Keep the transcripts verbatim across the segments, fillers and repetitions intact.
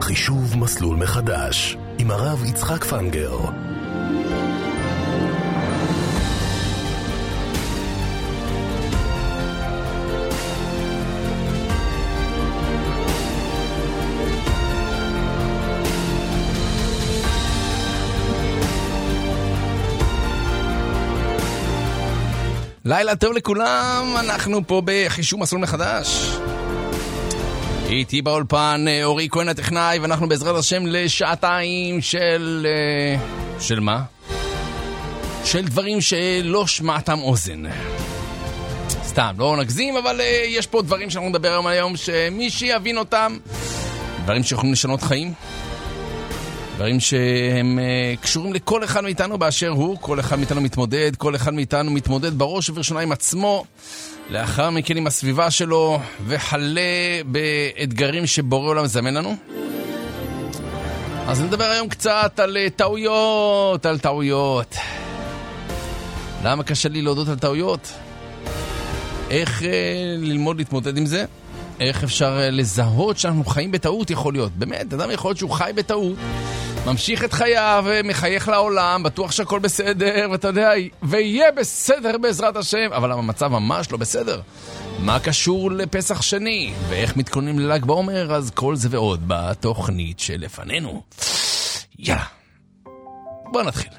חישוב מסלול מחדש עם הרב יצחק פנגר. לילה טוב לכולם, אנחנו פה בחישוב מסלול מחדש. איתי באולפן אורי כהן הטכנאי, ואנחנו בעזרת השם לשעתיים של... של מה? של דברים שלא שמעתם אוזן. סתם, לא נגזים, אבל יש פה דברים שאנחנו נדבר היום היום, שמי שיבין אותם, דברים שיכולים לשנות חיים, דברים שהם uh, קשורים לכל אחד מאיתנו באשר הוא, כל אחד מאיתנו מתמודד, כל אחד מאיתנו מתמודד בראש ובראשונה עם עצמו, לאחר מכן עם הסביבה שלו, וחלה באתגרים שבורא עולם מזמן לנו. אז נדבר היום קצת על uh, טעויות, על טעויות. למה קשה לי להודות על טעויות? איך uh, ללמוד להתמודד עם זה? איך אפשר uh, לזהות שאנחנו חיים בטעות? יכול להיות, באמת, אדם יכול להיות שהוא חי בטעות, ממשיך את חייו, מחייך לעולם, בטוח שהכל בסדר, ואתה יודע, ויהיה בסדר בעזרת השם, אבל המצב ממש לא בסדר. מה קשור לפסח שני, ואיך מתכוננים לל"ג בעומר? אז כל זה ועוד בתוכנית שלפנינו. יאללה, בוא נתחיל.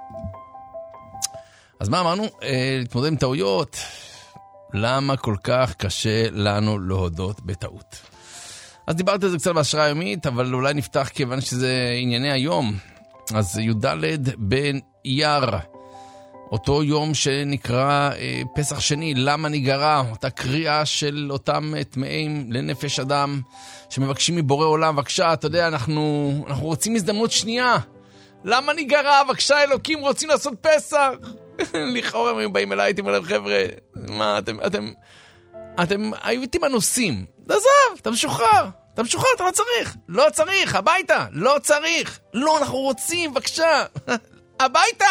אז מה אמרנו? אה, להתמודד עם טעויות. למה כל כך קשה לנו להודות בטעות? אז דיברתי על זה קצת בהשראה היומית, אבל אולי נפתח כיוון שזה ענייני היום. אז י"ד בן אייר, אותו יום שנקרא אה, פסח שני, למה ניגרע? אותה קריאה של אותם טמאים לנפש אדם, שמבקשים מבורא עולם, בבקשה, אתה יודע, אנחנו, אנחנו רוצים הזדמנות שנייה. למה ניגרע? בבקשה, אלוקים רוצים לעשות פסח. לכאורה הם באים אליי, הייתם אליהם, חבר'ה, מה, אתם, אתם, אתם הייתם אנוסים. עזב, אתה משוחרר, אתה משוחרר, אתה לא צריך, לא צריך, הביתה, לא צריך, לא, אנחנו רוצים, בבקשה, הביתה.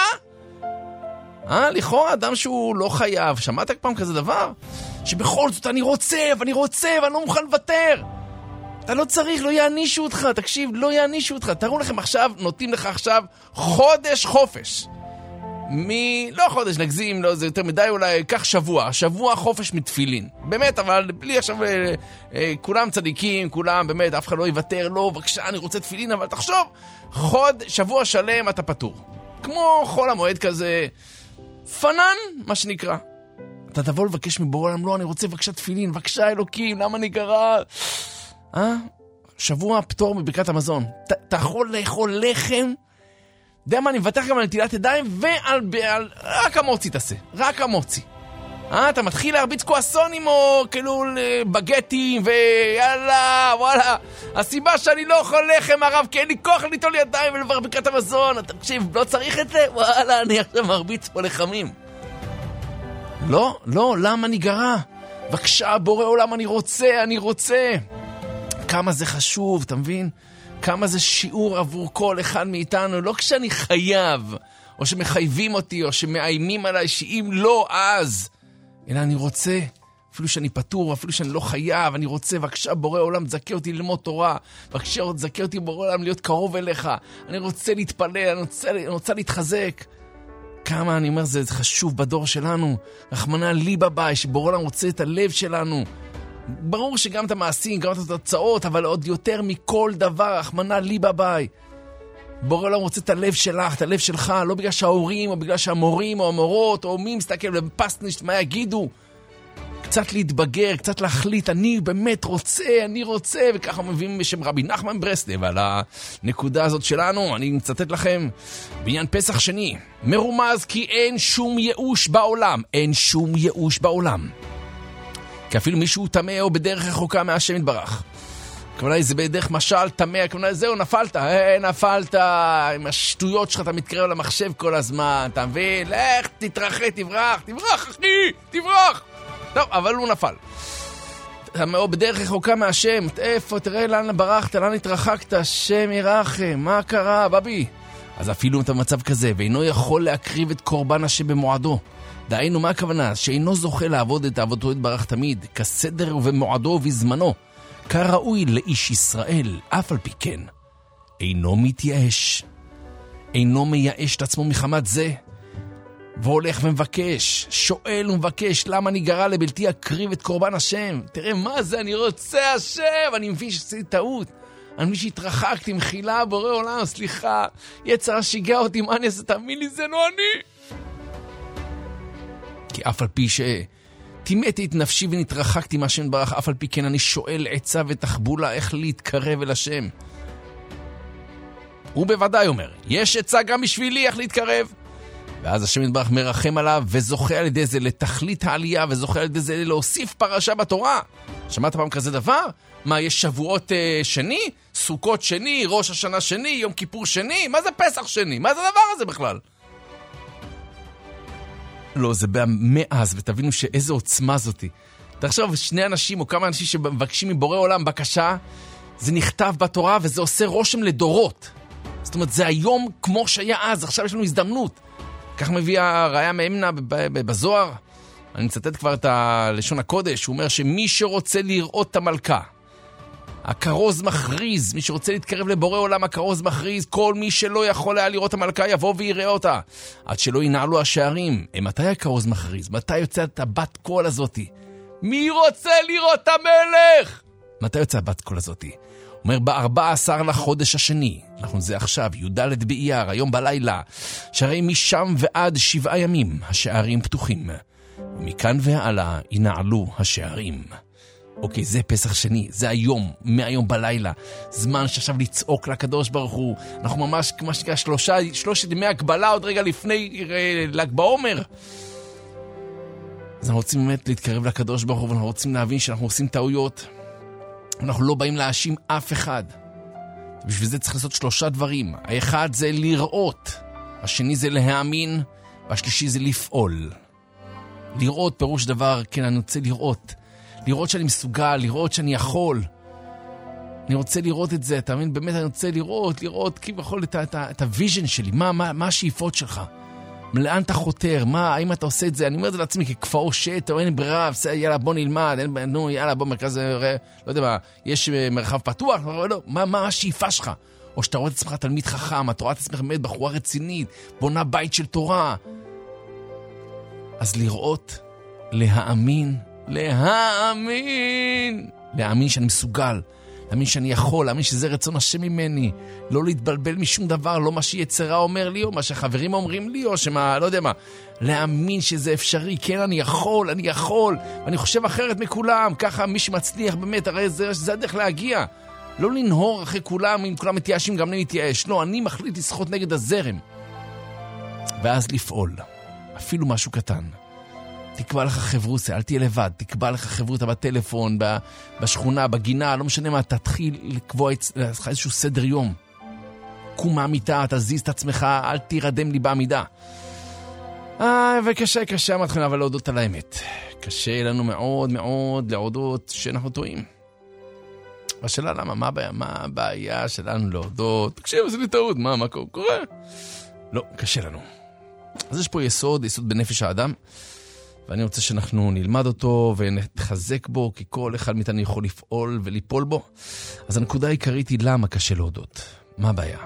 אה, לכאורה, אדם שהוא לא חייב, שמעת פעם כזה דבר? שבכל זאת אני רוצה, ואני רוצה, ואני לא מוכן לוותר. אתה לא צריך, לא יענישו אותך, תקשיב, לא יענישו אותך. תראו לכם עכשיו, נותנים לך עכשיו חודש חופש. מ... לא חודש, נגזים, לא, זה יותר מדי, אולי כך שבוע, שבוע חופש מתפילין. באמת, אבל בלי עכשיו, אה, אה, כולם צדיקים, כולם, באמת, אף אחד לא יוותר, לא, בבקשה, אני רוצה תפילין, אבל תחשוב, חוד, שבוע שלם אתה פטור. כמו חול המועד כזה, פנן, מה שנקרא. אתה תבוא לבקש מבורא עולם, לא, אני רוצה בבקשה תפילין, בבקשה אלוקים, למה ניגרע? אה? שבוע פטור מברכת המזון. אתה יכול לאכול לחם, יודע מה, אני מבטח גם על נטילת ידיים, ועל על, רק המוצי תעשה, רק המוצי. אה, אתה מתחיל להרביץ קואסונים, או כאילו בגטים, ויאללה, וואלה. הסיבה שאני לא אוכל לחם, הרב, כי אין לי כוח ליטול ידיים ולבר ברכת המזון. אתה תקשיב, לא צריך את זה? וואלה, אני עכשיו מרביץ פה לחמים. לא, לא, למה ניגרע? בבקשה, בורא עולם, אני רוצה, אני רוצה. כמה זה חשוב, אתה מבין? כמה זה שיעור עבור כל אחד מאיתנו, לא כשאני חייב, או שמחייבים אותי, או שמאיימים עליי, שאם לא, אז, אלא אני רוצה, אפילו שאני פטור, אפילו שאני לא חייב, אני רוצה, בבקשה, בורא עולם, תזכה אותי ללמוד תורה, בבקשה, תזכה אותי בורא עולם להיות קרוב אליך, אני רוצה להתפלל, אני רוצה, אני רוצה להתחזק. כמה, אני אומר, זה חשוב בדור שלנו, רחמנא ליבא ביי, שבורא עולם רוצה את הלב שלנו, ברור שגם את המעשים, גם את התוצאות, אבל עוד יותר מכל דבר, רחמנא ליבא ביי. בורא עולם רוצה את הלב שלך, את הלב שלך, לא בגלל שההורים, או בגלל שהמורים, או המורות, או מי מסתכל בפסנישט, מה יגידו? קצת להתבגר, קצת להחליט, אני באמת רוצה, אני רוצה, וככה מביאים בשם רבי נחמן ברסלב, על הנקודה הזאת שלנו, אני מצטט לכם, בעניין פסח שני, מרומז כי אין שום ייאוש בעולם, אין שום ייאוש בעולם. כי אפילו מישהו תמה או בדרך רחוקה מהשם יתברך. כמובן זה בדרך משל תמה, כמובן זהו, נפלת, אה, נפלת, עם השטויות שלך אתה מתקרב למחשב כל הזמן, אתה מבין? לך, תתרחק, תברח, תברח, אחי, תברח. טוב, אבל הוא נפל. תמה או בדרך רחוקה מהשם, איפה, תראה לאן ברחת, לאן התרחקת, השם ירחם, מה קרה, בבי? אז אפילו אתה במצב כזה, ואינו יכול להקריב את קורבן השם במועדו. דהיינו, מה הכוונה? שאינו זוכה לעבוד את עבודתו יתברך תמיד, כסדר ובמועדו ובזמנו, כראוי לאיש ישראל, אף על פי כן, אינו מתייאש. אינו מייאש את עצמו מחמת זה, והולך ומבקש, שואל ומבקש, למה אני גרה לבלתי אקריב את קורבן השם? תראה מה זה, אני רוצה השם, אני מבין שעשיתי טעות. אני מבין שהתרחקתי, מחילה, בורא עולם, סליחה, יצר שיגע אותי, מה אני אעשה? תאמין לי, זה לא אני. כי אף על פי שטימאתי את נפשי ונתרחקתי מהשם ברח, אף על פי כן אני שואל עצה ותחבולה איך להתקרב אל השם. הוא בוודאי אומר, יש עצה גם בשבילי איך להתקרב. ואז השם יתברך מרחם עליו וזוכה על ידי זה לתכלית העלייה, וזוכה על ידי זה להוסיף פרשה בתורה. שמעת פעם כזה דבר? מה, יש שבועות אה, שני? סוכות שני? ראש השנה שני? יום כיפור שני? מה זה פסח שני? מה זה הדבר הזה בכלל? לא, זה מאז, ותבינו שאיזו עוצמה זאתי. תחשוב, שני אנשים או כמה אנשים שמבקשים מבורא עולם בקשה, זה נכתב בתורה וזה עושה רושם לדורות. זאת אומרת, זה היום כמו שהיה אז, עכשיו יש לנו הזדמנות. כך מביא הראיה מאמנה בזוהר. אני מצטט כבר את הלשון הקודש, הוא אומר שמי שרוצה לראות את המלכה, הכרוז מכריז, מי שרוצה להתקרב לבורא עולם, הכרוז מכריז, כל מי שלא יכול היה לראות את המלכה יבוא ויראה אותה, עד שלא ינעלו השערים. מתי הכרוז מכריז? מתי יוצא את הבת קול הזאתי? מי רוצה לראות את המלך? מתי יוצא הבת קול הזאתי? אומר, ב-ארבע עשר לחודש השני, אנחנו זה עכשיו, י"ד באייר, היום בלילה, שהרי משם ועד שבעה ימים השערים פתוחים, ומכאן והלאה ינעלו השערים. אוקיי, זה פסח שני, זה היום, מהיום בלילה, זמן שעכשיו לצעוק לקדוש ברוך הוא, אנחנו ממש, כמו שקרה, שלושה, שלושת ימי הקבלה, עוד רגע לפני אה, ל"ג בעומר. אז אנחנו רוצים באמת להתקרב לקדוש ברוך הוא, ואנחנו רוצים להבין שאנחנו עושים טעויות, אנחנו לא באים להאשים אף אחד. בשביל זה צריך לעשות שלושה דברים. האחד זה לראות, השני זה להאמין, והשלישי זה לפעול. לראות פירוש דבר, כן, אני רוצה לראות. לראות שאני מסוגל, לראות שאני יכול. אני רוצה לראות את זה, אתה מבין? באמת אני רוצה לראות, לראות כביכול את, את, את הוויז'ן שלי, מה, מה, מה השאיפות שלך? לאן אתה חותר? מה, האם אתה עושה את זה? אני אומר את זה לעצמי ככפאו שט, או אין ברירה, יאללה בוא נלמד, אין, נו יאללה בוא מרכז, לא יודע מה, יש מרחב פתוח, לא, לא, מה, מה השאיפה שלך? או שאתה רואה את עצמך תלמיד חכם, אתה רואה את עצמך באמת בחורה רצינית, בונה בית של תורה. אז לראות, להאמין, להאמין, להאמין שאני מסוגל, להאמין שאני יכול, להאמין שזה רצון השם ממני, לא להתבלבל משום דבר, לא מה שיצרה אומר לי, או מה שחברים אומרים לי, או שמה, לא יודע מה, להאמין שזה אפשרי, כן אני יכול, אני יכול, ואני חושב אחרת מכולם, ככה מי שמצליח באמת, הרי זה, זה הדרך להגיע, לא לנהור אחרי כולם, אם כולם מתייאשים גם אני מתייאש, לא, אני מחליט לשחות נגד הזרם, ואז לפעול, אפילו משהו קטן, תקבע לך חברוסה, אל תהיה לבד, תקבע לך חברותה בטלפון, בשכונה, בגינה, לא משנה מה, תתחיל לקבוע לך איזשהו סדר יום. קום מהמיטה, תזיז את עצמך, אל תירדם לי בעמידה. אה, וקשה, קשה, מתחילה, אבל להודות על האמת. קשה לנו מאוד מאוד להודות שאנחנו טועים. והשאלה למה, מה הבעיה? מה הבעיה שלנו להודות? תקשיב, זה לי טעות, מה, מה קורה? לא, קשה לנו. אז יש פה יסוד, יסוד בנפש האדם, ואני רוצה שאנחנו נלמד אותו ונחזק בו, כי כל אחד מאיתנו יכול לפעול וליפול בו. אז הנקודה העיקרית היא למה קשה להודות. מה הבעיה?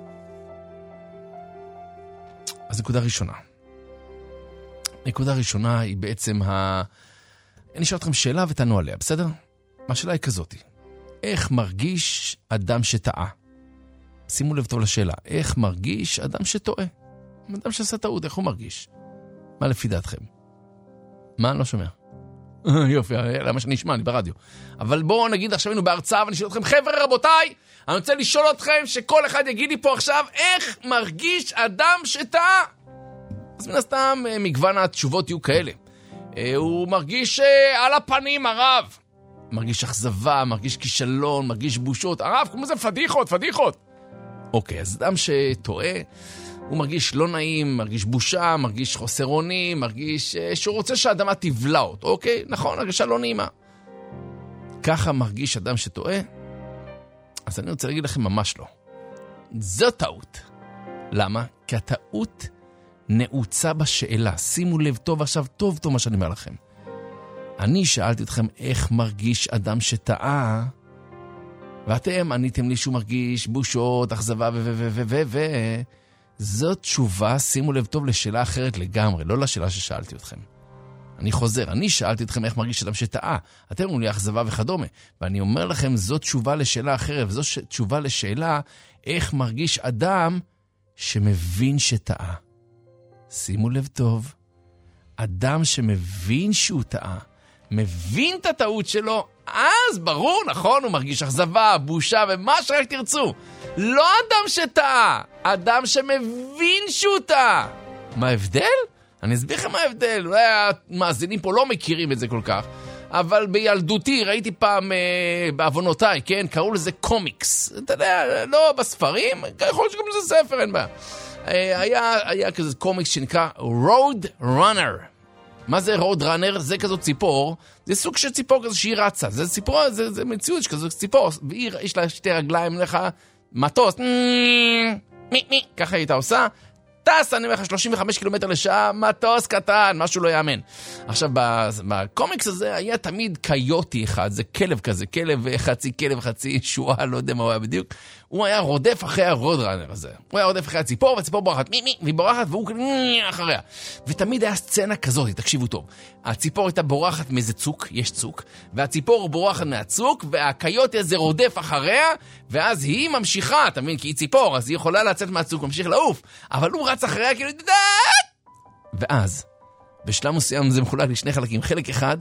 אז נקודה ראשונה. נקודה ראשונה היא בעצם ה... אני אשאל אתכם שאלה ותענו עליה, בסדר? השאלה היא כזאת. איך מרגיש אדם שטעה? שימו לב טוב לשאלה. איך מרגיש אדם שטועה? אדם שעשה טעות, איך הוא מרגיש? מה לפי דעתכם? מה? אני לא שומע. יופי, למה שאני אשמע? אני ברדיו. אבל בואו נגיד עכשיו היינו בהרצאה ואני שואל אתכם, חבר'ה רבותיי, אני רוצה לשאול אתכם שכל אחד יגיד לי פה עכשיו, איך מרגיש אדם שטעה? אז מן הסתם מגוון התשובות יהיו כאלה. הוא מרגיש על הפנים הרב. מרגיש אכזבה, מרגיש כישלון, מרגיש בושות. הרב, כמו זה פדיחות, פדיחות. אוקיי, אז אדם שטועה, הוא מרגיש לא נעים, מרגיש בושה, מרגיש חוסר אונים, מרגיש שהוא רוצה שהאדמה תבלע אותו, אוקיי? נכון, הרגשה לא נעימה. ככה מרגיש אדם שטועה? אז אני רוצה להגיד לכם ממש לא. זו טעות. למה? כי הטעות נעוצה בשאלה. שימו לב טוב עכשיו, טוב טוב מה שאני אומר לכם. אני שאלתי אתכם איך מרגיש אדם שטעה, ואתם עניתם לי שהוא מרגיש בושות, אכזבה ו... ו... ו... ו... ו... זאת תשובה, שימו לב טוב, לשאלה אחרת לגמרי, לא לשאלה ששאלתי אתכם. אני חוזר, אני שאלתי אתכם איך מרגיש אדם שטעה. אתם אומרים לי אכזבה וכדומה. ואני אומר לכם, זאת תשובה לשאלה אחרת, וזאת ש... תשובה לשאלה איך מרגיש אדם שמבין שטעה. שימו לב טוב, אדם שמבין שהוא טעה, מבין את הטעות שלו, אז ברור, נכון, הוא מרגיש אכזבה, בושה ומה שרק תרצו. לא אדם שטעה, אדם שמבין שהוא טעה. מה ההבדל? אני אסביר לכם מה ההבדל. אולי המאזינים פה לא מכירים את זה כל כך, אבל בילדותי ראיתי פעם אה, בעוונותיי, כן? קראו לזה קומיקס. אתה יודע, לא בספרים, יכול להיות שגם זה ספר, אין בעיה. אה, היה, היה כזה קומיקס שנקרא Road Runner. מה זה רוד ראנר? זה כזאת ציפור, זה סוג של ציפור כזו שהיא רצה, זה ציפור, זה, זה מציאות שכזו ציפור, ויש לה שתי רגליים לך, מטוס, מי, מי, ככה הייתה עושה, טס, אני אומר לך, שלושים וחמישה קילומטר לשעה, מטוס קטן, משהו לא יאמן. עכשיו, בקומיקס הזה היה תמיד קיוטי אחד, זה כלב כזה, כלב חצי, כלב חצי, שואה, לא יודע מה הוא היה בדיוק. הוא היה רודף אחרי הרוד ראנר הזה. הוא היה רודף אחרי הציפור, והציפור בורחת, מי, מי, והיא בורחת, והוא אחריה. ותמיד היה סצנה כזאת, תקשיבו טוב. הציפור הייתה בורחת מאיזה צוק, יש צוק, והציפור בורחת מהצוק, והקיוטי הזה רודף אחריה, ואז היא ממשיכה, אתה מבין? כי היא ציפור, אז היא יכולה לצאת מהצוק, ממשיך לעוף, אבל הוא רץ אחריה כאילו, ואז, בשלב מסוים זה מחולק לשני חלקים. חלק אחד,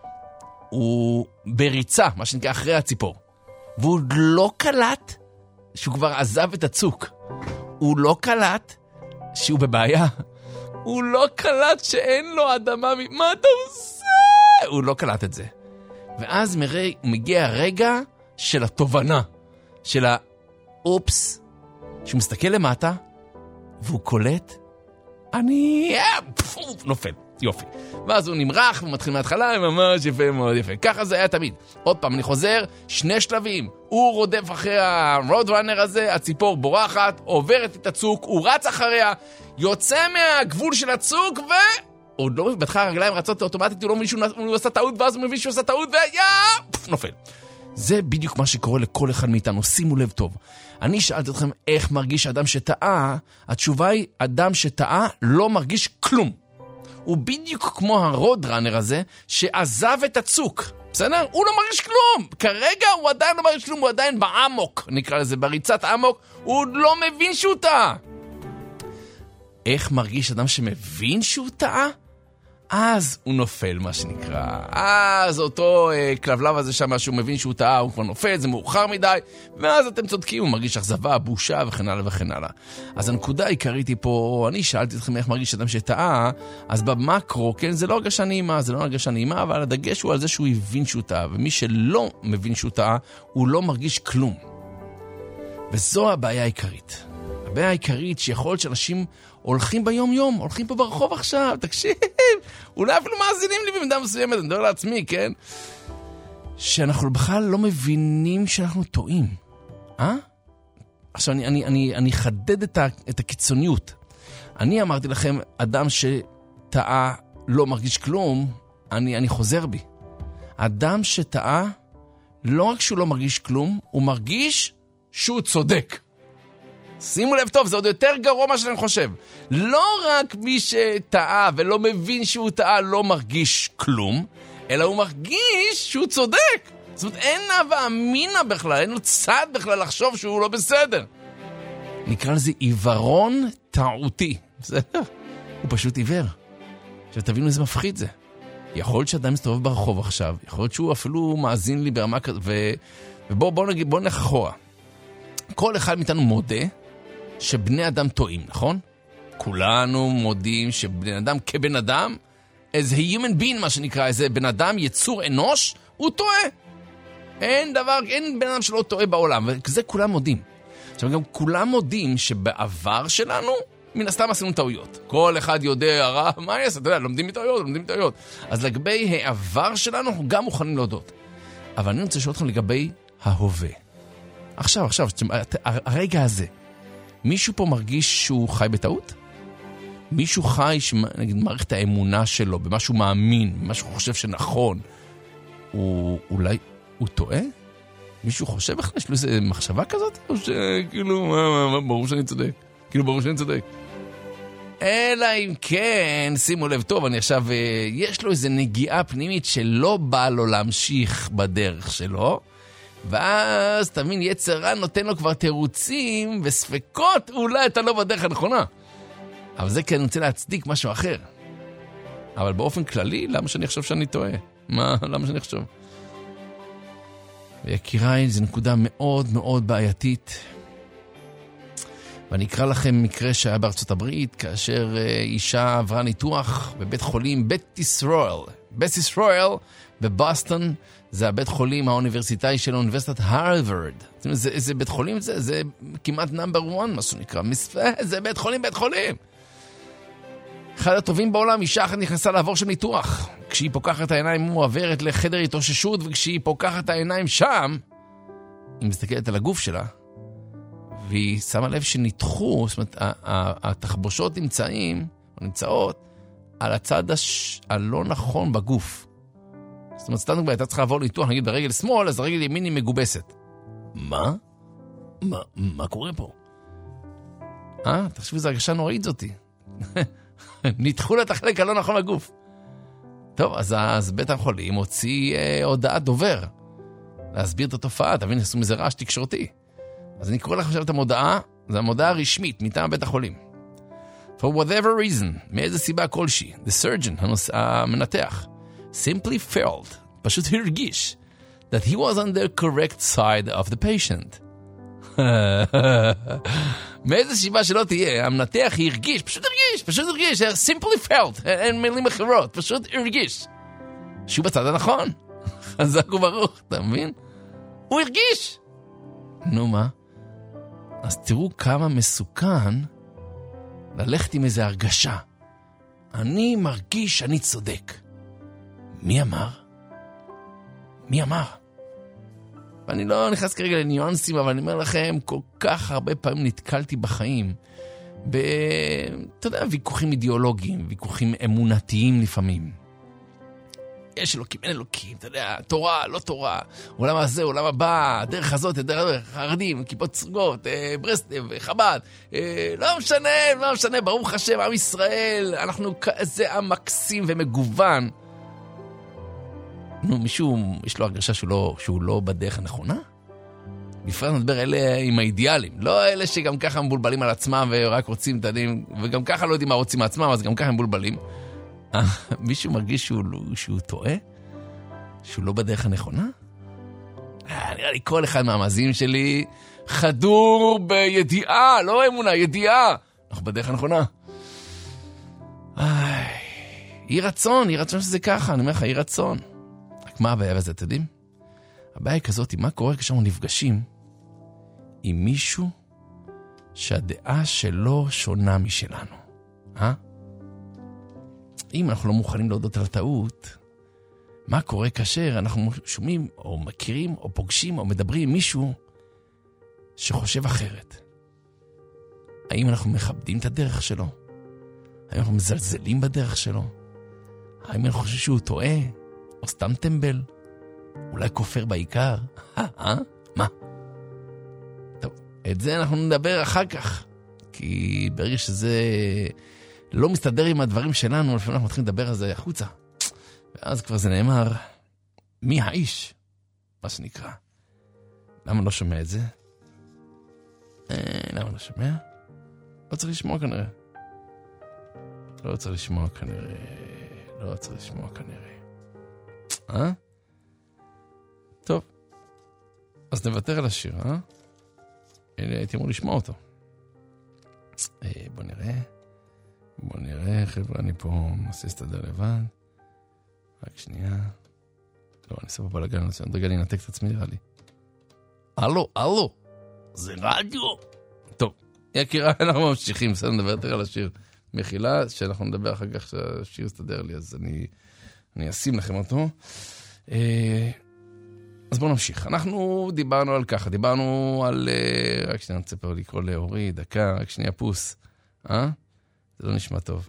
הוא בריצה, מה שנקרא, אחרי הציפור. והוא לא קלט שהוא כבר עזב את הצוק. הוא לא קלט שהוא בבעיה. הוא לא קלט שאין לו אדמה. מה אתה עושה? הוא לא קלט את זה. ואז מרי, מגיע הרגע של התובנה, של האופס, שהוא מסתכל למטה, והוא קולט, אני... נופל, יופי. ואז הוא נמרח ומתחיל מההתחלה, ממש יפה, מאוד יפה. ככה זה היה תמיד. עוד פעם, אני חוזר, שני שלבים. הוא רודף אחרי הרוד ראנר הזה, הציפור בורחת, עוברת את הצוק, הוא רץ אחריה, יוצא מהגבול של הצוק, ו... עוד לא בתך הרגליים רצות אוטומטית, הוא לא מבין שהוא עושה טעות, ואז הוא מבין שהוא עושה טעות, ויא! נופל. זה בדיוק מה שקורה לכל אחד מאיתנו, שימו לב טוב. אני שאלתי אתכם איך מרגיש אדם שטעה, התשובה היא, אדם שטעה לא מרגיש כלום. הוא בדיוק כמו הרוד ראנר הזה, שעזב את הצוק. בסדר? הוא לא מרגיש כלום. כרגע הוא עדיין לא מרגיש כלום, הוא עדיין בעמוק, נקרא לזה, בריצת עמוק, הוא לא מבין שהוא טעה. איך מרגיש אדם שמבין שהוא טעה? אז הוא נופל, מה שנקרא. אז אותו אה, כלבלב הזה שם, שהוא מבין שהוא טעה, הוא כבר נופל, זה מאוחר מדי, ואז אתם צודקים, הוא מרגיש אכזבה, בושה וכן הלאה וכן הלאה. אז הנקודה העיקרית היא פה, אני שאלתי אתכם איך מרגיש אדם שטעה, אז במקרו, כן, זה לא הרגשה נעימה, זה לא הרגשה נעימה, אבל הדגש הוא על זה שהוא הבין שהוא טעה, ומי שלא מבין שהוא טעה, הוא לא מרגיש כלום. וזו הבעיה העיקרית. הבעיה העיקרית שיכול להיות שאנשים הולכים ביום יום, הולכים פה ברחוב עכשיו, תקשיב, אולי אפילו מאזינים לי במידה מסוימת, אני מדבר לעצמי, כן? שאנחנו בכלל לא מבינים שאנחנו טועים. אה? עכשיו, אני, אני, אני, אני חדד את, ה, את הקיצוניות. אני אמרתי לכם, אדם שטעה לא מרגיש כלום, אני, אני חוזר בי. אדם שטעה, לא רק שהוא לא מרגיש כלום, הוא מרגיש שהוא צודק. שימו לב טוב, זה עוד יותר גרוע מה שאני חושב. לא רק מי שטעה ולא מבין שהוא טעה לא מרגיש כלום, אלא הוא מרגיש שהוא צודק. זאת אומרת, אין הווה אמינה בכלל, אין לו צד בכלל לחשוב שהוא לא בסדר. נקרא לזה עיוורון טעותי. בסדר? הוא פשוט עיוור. עכשיו תבינו איזה מפחיד זה. יכול להיות שאדם מסתובב ברחוב עכשיו, יכול להיות שהוא אפילו מאזין לי ברמה כזאת, ו... ובואו בוא נגיד, בואו נלך אחורה. כל אחד מאיתנו מודה שבני אדם טועים, נכון? כולנו מודים שבני אדם כבן אדם, as a human being, מה שנקרא, איזה בן אדם, יצור אנוש, הוא טועה. אין דבר, אין בן אדם שלא טועה בעולם, וזה כולם מודים. עכשיו גם כולם מודים שבעבר שלנו, מן הסתם עשינו טעויות. כל אחד יודע, רע, מה יעשה? אתה יודע, לומדים מטעויות, לומדים מטעויות. אז לגבי העבר שלנו, אנחנו גם מוכנים להודות. אבל אני רוצה לשאול אתכם לגבי ההווה. עכשיו, עכשיו, הרגע הזה, מישהו פה מרגיש שהוא חי בטעות? מישהו חי, נגיד, מערכת האמונה שלו, במה שהוא מאמין, במה שהוא חושב שנכון, הוא, אולי, הוא טועה? מישהו חושב בכלל? יש לו איזה מחשבה כזאת? או שכאילו, מה, מה, ברור שאני צודק. כאילו, ברור שאני צודק. אלא אם כן, שימו לב טוב, אני עכשיו, יש לו איזה נגיעה פנימית שלא בא לו להמשיך בדרך שלו, ואז תבין, יצרה נותן לו כבר תירוצים וספקות, אולי אתה לא בדרך הנכונה. אבל זה כי אני רוצה להצדיק משהו אחר. אבל באופן כללי, למה שאני חושב שאני טועה? מה, למה שאני חושב? ויקיריי, זו נקודה מאוד מאוד בעייתית. ואני אקרא לכם מקרה שהיה בארצות הברית, כאשר אישה עברה ניתוח בבית חולים בית ישראל. בית ישראל בבוסטון, זה הבית חולים האוניברסיטאי של אוניברסיטת הרווארד. זה, זה בית חולים, זה, זה כמעט נאמבר וואן, מה שנקרא. זה בית חולים, בית חולים. אחד הטובים בעולם, אישה אחת נכנסה לעבור של ניתוח. כשהיא פוקחת את העיניים, היא מועברת לחדר התאוששות, וכשהיא פוקחת את העיניים שם, היא מסתכלת על הגוף שלה, והיא שמה לב שניתחו, זאת אומרת, התחבושות נמצאים, או נמצאות, על הצד הש... הלא נכון בגוף. זאת אומרת, סתם נגבה, הייתה צריכה לעבור ניתוח, נגיד ברגל שמאל, אז הרגל ימין היא מגובסת. מה? מה, מה קורה פה? אה? תחשבו, זו הרגשה נוראית זאתי. ניתחו לה את החלק הלא נכון בגוף. טוב, אז, אז בית החולים הוציא אה, הודעת דובר, להסביר את התופעה, תבין, עשו מזה רעש תקשורתי. אז אני קורא לך עכשיו את המודעה, זו המודעה הרשמית מטעם בית החולים. For whatever reason, מאיזה סיבה כלשהי, the surgeon, הנוס... המנתח, simply felt, פשוט הרגיש, that he was on the correct side of the patient. מאיזה סיבה שלא תהיה, המנתח הרגיש, פשוט הרגיש, פשוט הרגיש, simply felt, אין מילים אחרות, פשוט הרגיש, שהוא בצד הנכון. חזק וברוך, אתה מבין? הוא הרגיש. נו מה? אז תראו כמה מסוכן ללכת עם איזו הרגשה. אני מרגיש שאני צודק. מי אמר? מי אמר? ואני לא נכנס כרגע לניואנסים, אבל אני אומר לכם, כל כך הרבה פעמים נתקלתי בחיים, ב... אתה יודע, ויכוחים אידיאולוגיים, ויכוחים אמונתיים לפעמים. יש אלוקים, אין אלוקים, אתה יודע, תורה, לא תורה, עולם הזה, עולם הבא, דרך הזאת, דרך חרדים, כיפות סרוגות, ברסלב, חב"ד, לא משנה, לא משנה, ברוך השם, עם ישראל, אנחנו כזה עם מקסים ומגוון. נו, מישהו, יש לו הרגשה שהוא לא, שהוא לא בדרך הנכונה? בפרט נדבר אלה עם האידיאלים, לא אלה שגם ככה מבולבלים על עצמם ורק רוצים את הדין, וגם ככה לא יודעים מה רוצים מעצמם, אז גם ככה הם מבולבלים. מישהו מרגיש שהוא, שהוא טועה? שהוא לא בדרך הנכונה? נראה לי כל אחד מהמאזינים שלי חדור בידיעה, לא אמונה, ידיעה. אנחנו בדרך הנכונה. אי רצון, אי רצון שזה ככה, אני אומר לך, אי רצון. רק מה הבעיה בזה, אתם יודעים? הבעיה היא כזאת, מה קורה כשאנחנו נפגשים עם מישהו שהדעה שלו שונה משלנו? אה? אם אנחנו לא מוכנים להודות על הטעות, מה קורה כאשר אנחנו שומעים או מכירים או פוגשים או מדברים עם מישהו שחושב אחרת? האם אנחנו מכבדים את הדרך שלו? האם אנחנו מזלזלים בדרך שלו? האם אנחנו חושבים שהוא טועה? או סתם טמבל? אולי כופר בעיקר? אה? מה? טוב, את זה אנחנו נדבר אחר כך. כי ברגע שזה לא מסתדר עם הדברים שלנו, לפעמים אנחנו מתחילים לדבר על זה החוצה. ואז כבר זה נאמר, מי האיש? מה שנקרא. למה לא שומע את זה? אה, למה לא שומע? לא צריך לשמוע כנראה. לא צריך לשמוע כנראה. לא צריך לשמוע כנראה. אה? טוב. אז נוותר על השיר, אה? הייתי אמור לשמוע אותו. אה, בוא נראה. בוא נראה, חבר'ה, אני פה מנסה להסתדר לבד. רק שנייה. לא, אני אעשה פה בלגן, אני רגע לנתק את עצמי, נראה לי. הלו, הלו, זה רדיו. טוב, יקירה, אנחנו ממשיכים, בסדר, נדבר יותר על השיר. מחילה, שאנחנו נדבר אחר כך שהשיר יסתדר לי, אז אני, אני אשים לכם אותו. אז בואו נמשיך. אנחנו דיברנו על ככה, דיברנו על... רק שנייה, אני רוצה פה לקרוא לאורי, דקה, רק שנייה פוס. אה? זה לא נשמע טוב.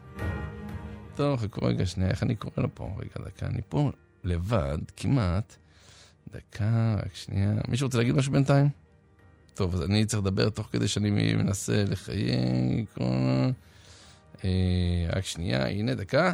טוב, חכו רגע שנייה, איך אני קורא לו פה? רגע, דקה, אני פה לבד, כמעט. דקה, רק שנייה. מישהו רוצה להגיד משהו בינתיים? טוב, אז אני צריך לדבר תוך כדי שאני מנסה לחייג. אה, רק שנייה, הנה, דקה.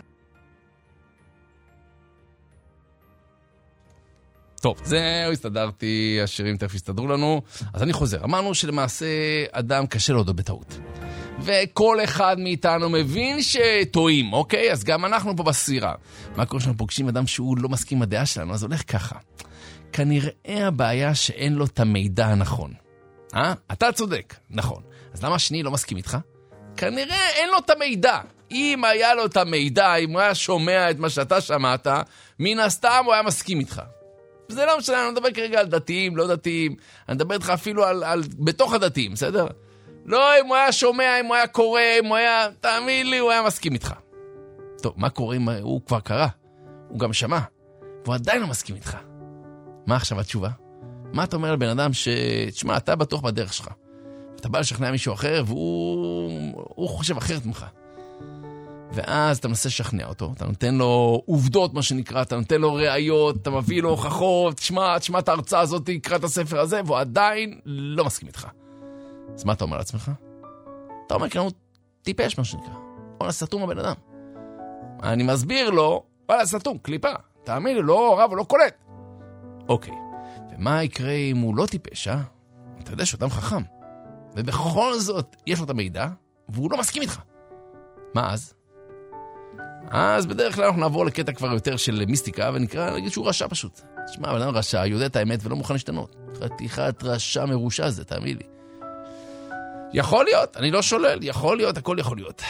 טוב, זהו, הסתדרתי, השירים תכף הסתדרו לנו. אז אני חוזר. אמרנו שלמעשה אדם קשה להודות בטעות. וכל אחד מאיתנו מבין שטועים, אוקיי? אז גם אנחנו פה בספירה. מה קורה שאנחנו פוגשים אדם שהוא לא מסכים עם הדעה שלנו? אז הולך ככה. כנראה הבעיה שאין לו את המידע הנכון. אה? אתה צודק, נכון. אז למה השני לא מסכים איתך? כנראה אין לו את המידע. אם היה לו את המידע, אם הוא היה שומע את מה שאתה שמעת, מן הסתם הוא היה מסכים איתך. זה לא משנה, אני מדבר כרגע על דתיים, לא דתיים. אני מדבר איתך אפילו על, על בתוך הדתיים, בסדר? לא, אם הוא היה שומע, אם הוא היה קורא, אם הוא היה... תאמין לי, הוא היה מסכים איתך. טוב, מה קורה אם הוא כבר קרא? הוא גם שמע, והוא עדיין לא מסכים איתך. מה עכשיו התשובה? מה אתה אומר לבן אדם ש... תשמע, אתה בטוח בדרך שלך. אתה בא לשכנע מישהו אחר, והוא חושב אחרת ממך. ואז אתה מנסה לשכנע אותו, אתה נותן לו עובדות, מה שנקרא, אתה נותן לו ראיות, אתה מביא לו הוכחות, תשמע, תשמע את ההרצאה הזאת, תקרא את הספר הזה, והוא עדיין לא מסכים איתך. אז מה אתה אומר לעצמך? אתה אומר, כאילו, טיפש, מה שנקרא. וואלה, סתום הבן אדם. אני מסביר לו, וואלה, סתום, קליפה. תאמין לי, לא רב ולא קולט. אוקיי. ומה יקרה אם הוא לא טיפש, אה? אתה יודע שאותם חכם. ובכל זאת, יש לו את המידע, והוא לא מסכים איתך. מה אז? אז בדרך כלל אנחנו נעבור לקטע כבר יותר של מיסטיקה, ונקרא, נגיד שהוא רשע פשוט. תשמע, בן אדם רשע, יודע את האמת ולא מוכן להשתנות. חתיכת רשע מרושע זה, תאמין לי. יכול להיות, אני לא שולל, יכול להיות, הכל יכול להיות.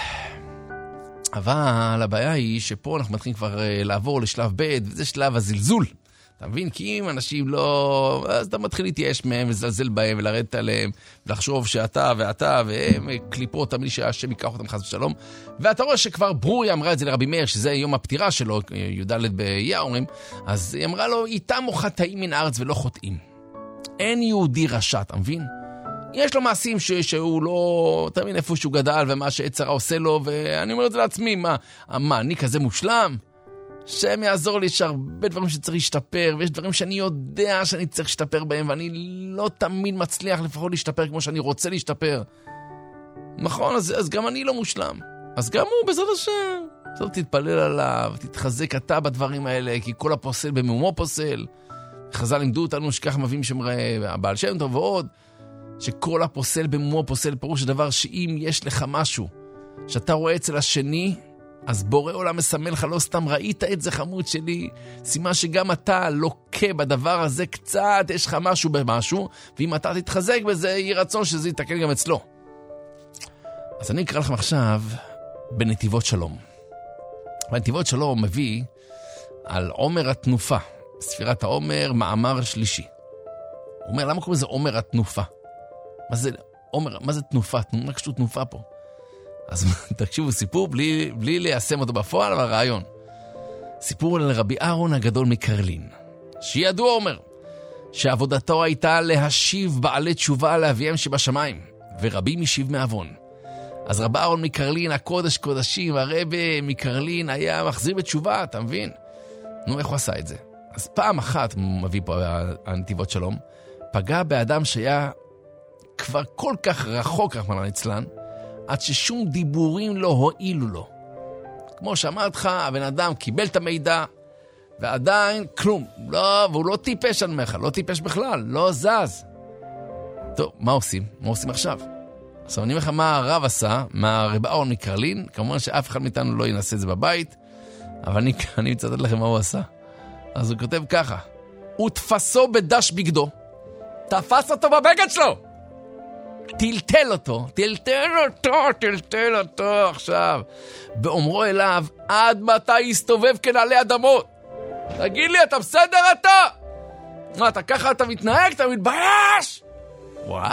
אבל הבעיה היא שפה אנחנו מתחילים כבר לעבור לשלב ב', וזה שלב הזלזול. אתה מבין? כי אם אנשים לא... אז אתה מתחיל להתייאש מהם וזלזל בהם ולרדת עליהם, ולחשוב שאתה ואתה והם קליפות, תמיד שהשם ייקח אותם חס ושלום. ואתה רואה שכבר ברוריה אמרה את זה לרבי מאיר, שזה יום הפטירה שלו, י"ד באייר אומרים, אז היא אמרה לו, איתם או חטאים מן הארץ ולא חוטאים. אין יהודי רשע, אתה מבין? יש לו מעשים ש- שהוא לא... תמיד איפה שהוא גדל ומה שעצרה עושה לו, ואני אומר את זה לעצמי, מה, מה, אני כזה מושלם? שם יעזור לי, יש הרבה דברים שצריך להשתפר, ויש דברים שאני יודע שאני צריך להשתפר בהם, ואני לא תמיד מצליח לפחות להשתפר כמו שאני רוצה להשתפר. נכון, אז, אז גם אני לא מושלם. אז גם הוא, בעזרת השם. טוב, תתפלל עליו, תתחזק אתה בדברים האלה, כי כל הפוסל במאומו פוסל. חז"ל לימדו אותנו שכך מביאים שם הבעל שם טוב ועוד, שכל הפוסל במאומו פוסל, פירוש הדבר שאם יש לך משהו שאתה רואה אצל השני, אז בורא עולם מסמל לך, לא סתם ראית את זה חמוד שלי, סימן שגם אתה לוקה בדבר הזה קצת, יש לך משהו במשהו, ואם אתה תתחזק בזה, יהיה רצון שזה יתקן גם אצלו. אז אני אקרא לכם עכשיו בנתיבות שלום. בנתיבות שלום מביא על עומר התנופה, ספירת העומר, מאמר שלישי. הוא אומר, למה קוראים לזה עומר התנופה? מה זה, עומר, מה זה תנופה? מה קשור תנופה פה? אז תקשיבו, סיפור בלי, בלי ליישם אותו בפועל, אבל רעיון. סיפור על רבי אהרון הגדול מקרלין, שידוע אומר, שעבודתו הייתה להשיב בעלי תשובה לאביהם שבשמיים, ורבים משיב מעוון. אז רבי אהרון מקרלין, הקודש קודשים, הרבי מקרלין היה מחזיר בתשובה, אתה מבין? נו, איך הוא עשה את זה? אז פעם אחת, מביא פה הנתיבות שלום, פגע באדם שהיה כבר כל כך רחוק, רחמנא ליצלן, עד ששום דיבורים לא הועילו לו. כמו שאמרת לך, הבן אדם קיבל את המידע, ועדיין כלום. לא, והוא לא טיפש על מך, לא טיפש בכלל, לא זז. טוב, מה עושים? מה עושים עכשיו? עכשיו, אני אומר לך מה הרב עשה, מה רבי אהרון מקרלין, כמובן שאף אחד מאיתנו לא ינסה את זה בבית, אבל אני, אני מצטט לכם מה הוא עשה. אז הוא כותב ככה, הוא תפסו בדש בגדו, תפס אותו בבגד שלו, טלטל אותו, טלטל אותו, טלטל אותו עכשיו, באומרו אליו, עד מתי יסתובב כנעלי אדמות? תגיד לי, אתה בסדר אתה? מה, אתה ככה אתה מתנהג, אתה מתבייש? וואו.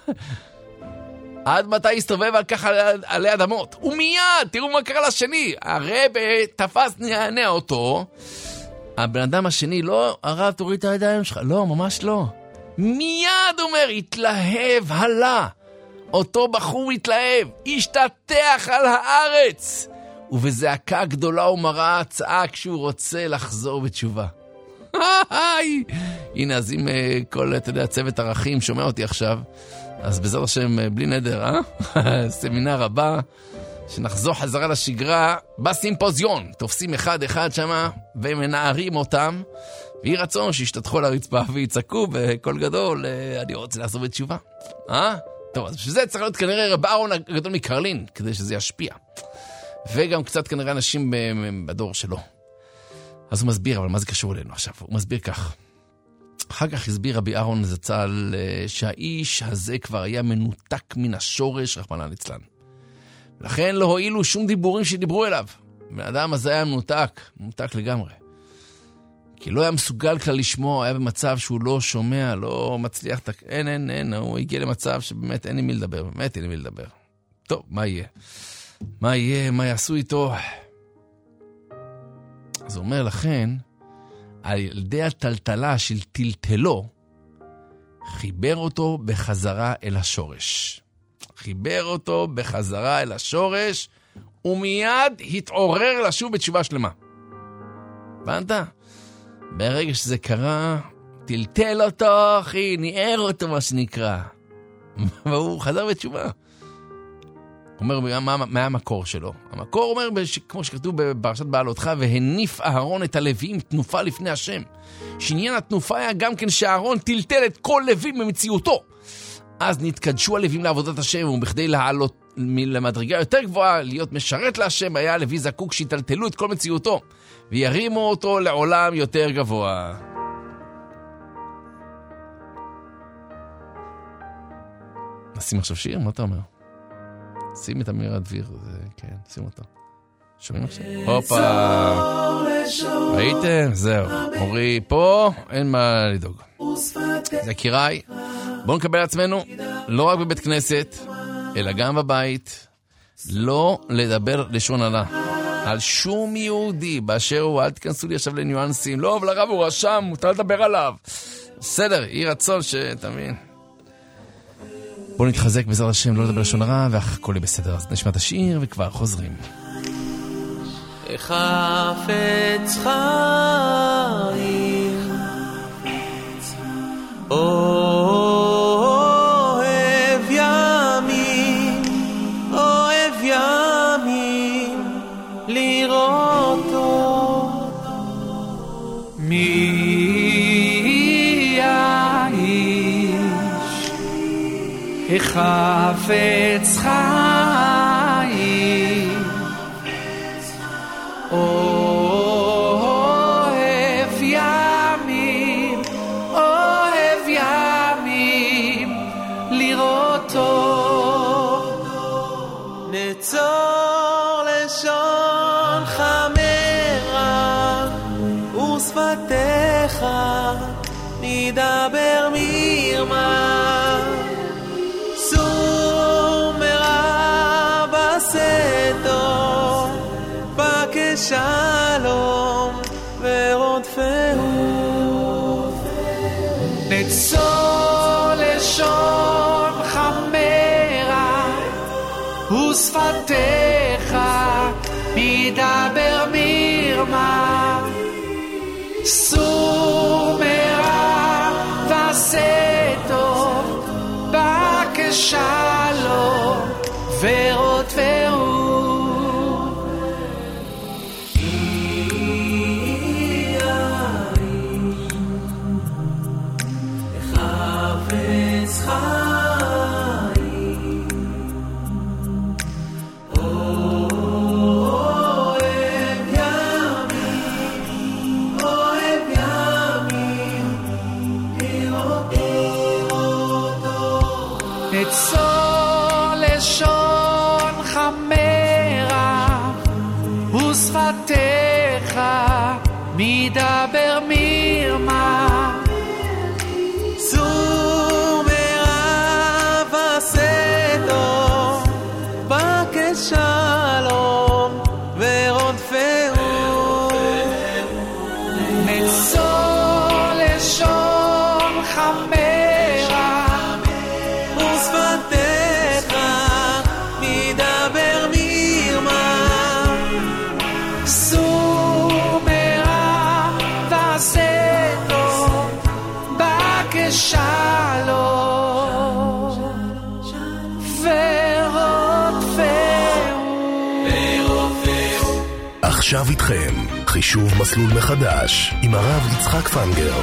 עד מתי יסתובב על ככה עלי אדמות? ומיד, תראו מה קרה לשני, הרב תפס נענע אותו, הבן אדם השני, לא, הרב תוריד את הידיים שלך, לא, ממש לא. מיד אומר, התלהב הלה, אותו בחור התלהב, השתתח על הארץ, ובזעקה גדולה ומרה צעק שהוא רוצה לחזור בתשובה. הנה, אז אם כל, אתה יודע, צוות ערכים שומע אותי עכשיו, אז בעזרת השם, בלי נדר, אה? סמינר הבא, שנחזור חזרה לשגרה, בסימפוזיון. תופסים אחד אחד שמה, ומנערים אותם, ויהי רצון שישתתחו על הרצפה ויצעקו בקול גדול, אני רוצה לעזוב בתשובה. אה? טוב, אז בשביל זה צריך להיות כנראה רב אהרון הגדול מקרלין, כדי שזה ישפיע. וגם קצת כנראה אנשים בדור שלו. אז הוא מסביר, אבל מה זה קשור אלינו עכשיו? הוא מסביר כך. אחר כך הסביר רבי אהרון זצ"ל שהאיש הזה כבר היה מנותק מן השורש, רחמנא ליצלן. לכן לא הועילו שום דיבורים שדיברו אליו. האדם הזה היה מנותק, מנותק לגמרי. כי לא היה מסוגל כלל לשמוע, היה במצב שהוא לא שומע, לא מצליח, אין, אין, אין, הוא הגיע למצב שבאמת אין לי מי לדבר, באמת אין לי מי לדבר. טוב, מה יהיה? מה יהיה? מה יעשו איתו? אז הוא אומר לכן, על ידי הטלטלה של טלטלו, חיבר אותו בחזרה אל השורש. חיבר אותו בחזרה אל השורש, ומיד התעורר לשוב בתשובה שלמה. הבנת? ברגע שזה קרה, טלטל אותו, אחי, ניער אותו מה שנקרא. והוא חזר בתשובה. הוא אומר, מה, מה המקור שלו? המקור אומר, כמו שכתוב בפרשת בעלותך, והניף אהרון את הלווים תנופה לפני השם. שעניין התנופה היה גם כן שאהרון טלטל את כל לווים במציאותו. אז נתקדשו הלווים לעבודת השם, ובכדי לעלות למדרגה יותר גבוהה, להיות משרת להשם, היה הלוי זקוק שיטלטלו את כל מציאותו, וירימו אותו לעולם יותר גבוה. נשים עכשיו שיר? מה אתה אומר? שים את אמיר הדביר, זה, כן, שים אותו. שומעים עכשיו? הופה! ראיתם? זהו. אורי פה, אין מה לדאוג. זה קיראי. בואו נקבל עצמנו, לא רק בבית כנסת, אלא גם בבית, לא לדבר לשון הרע. על שום יהודי באשר הוא, אל תכנסו לי עכשיו לניואנסים, לא, אבל הרב הוא רשם, מותר לדבר עליו. בסדר, יהי רצון שתבין. בואו נתחזק בעזרת השם, לא לדבר לשון הרע, והכל יהיה בסדר. אז נשמע את השיר וכבר חוזרים. חפץ חיים אוהב ימים, אוהב ימים לראותו. מי האיש החפץ חיים אוהב ימים, אוהב ימים לראותו. נצור לשון חמרה ושפתיך נדבר מרמה. סור מרע בסתו כשלום ורודפהו. נצור לשון חמרה ושפתיך מדבר מרמה. סור מרע ועשה טוב בא כשלום ורודפהו. נצור לשון חמרה ושפתיך מדבר מרמה. סור מרע ועשה טוב בא כשלום ורודפהו. נצור לשון חמרה ושפתיך מדבר מרמה. סור מרע ועשה עכשיו איתכם, חישוב מסלול מחדש, עם הרב יצחק פנגר.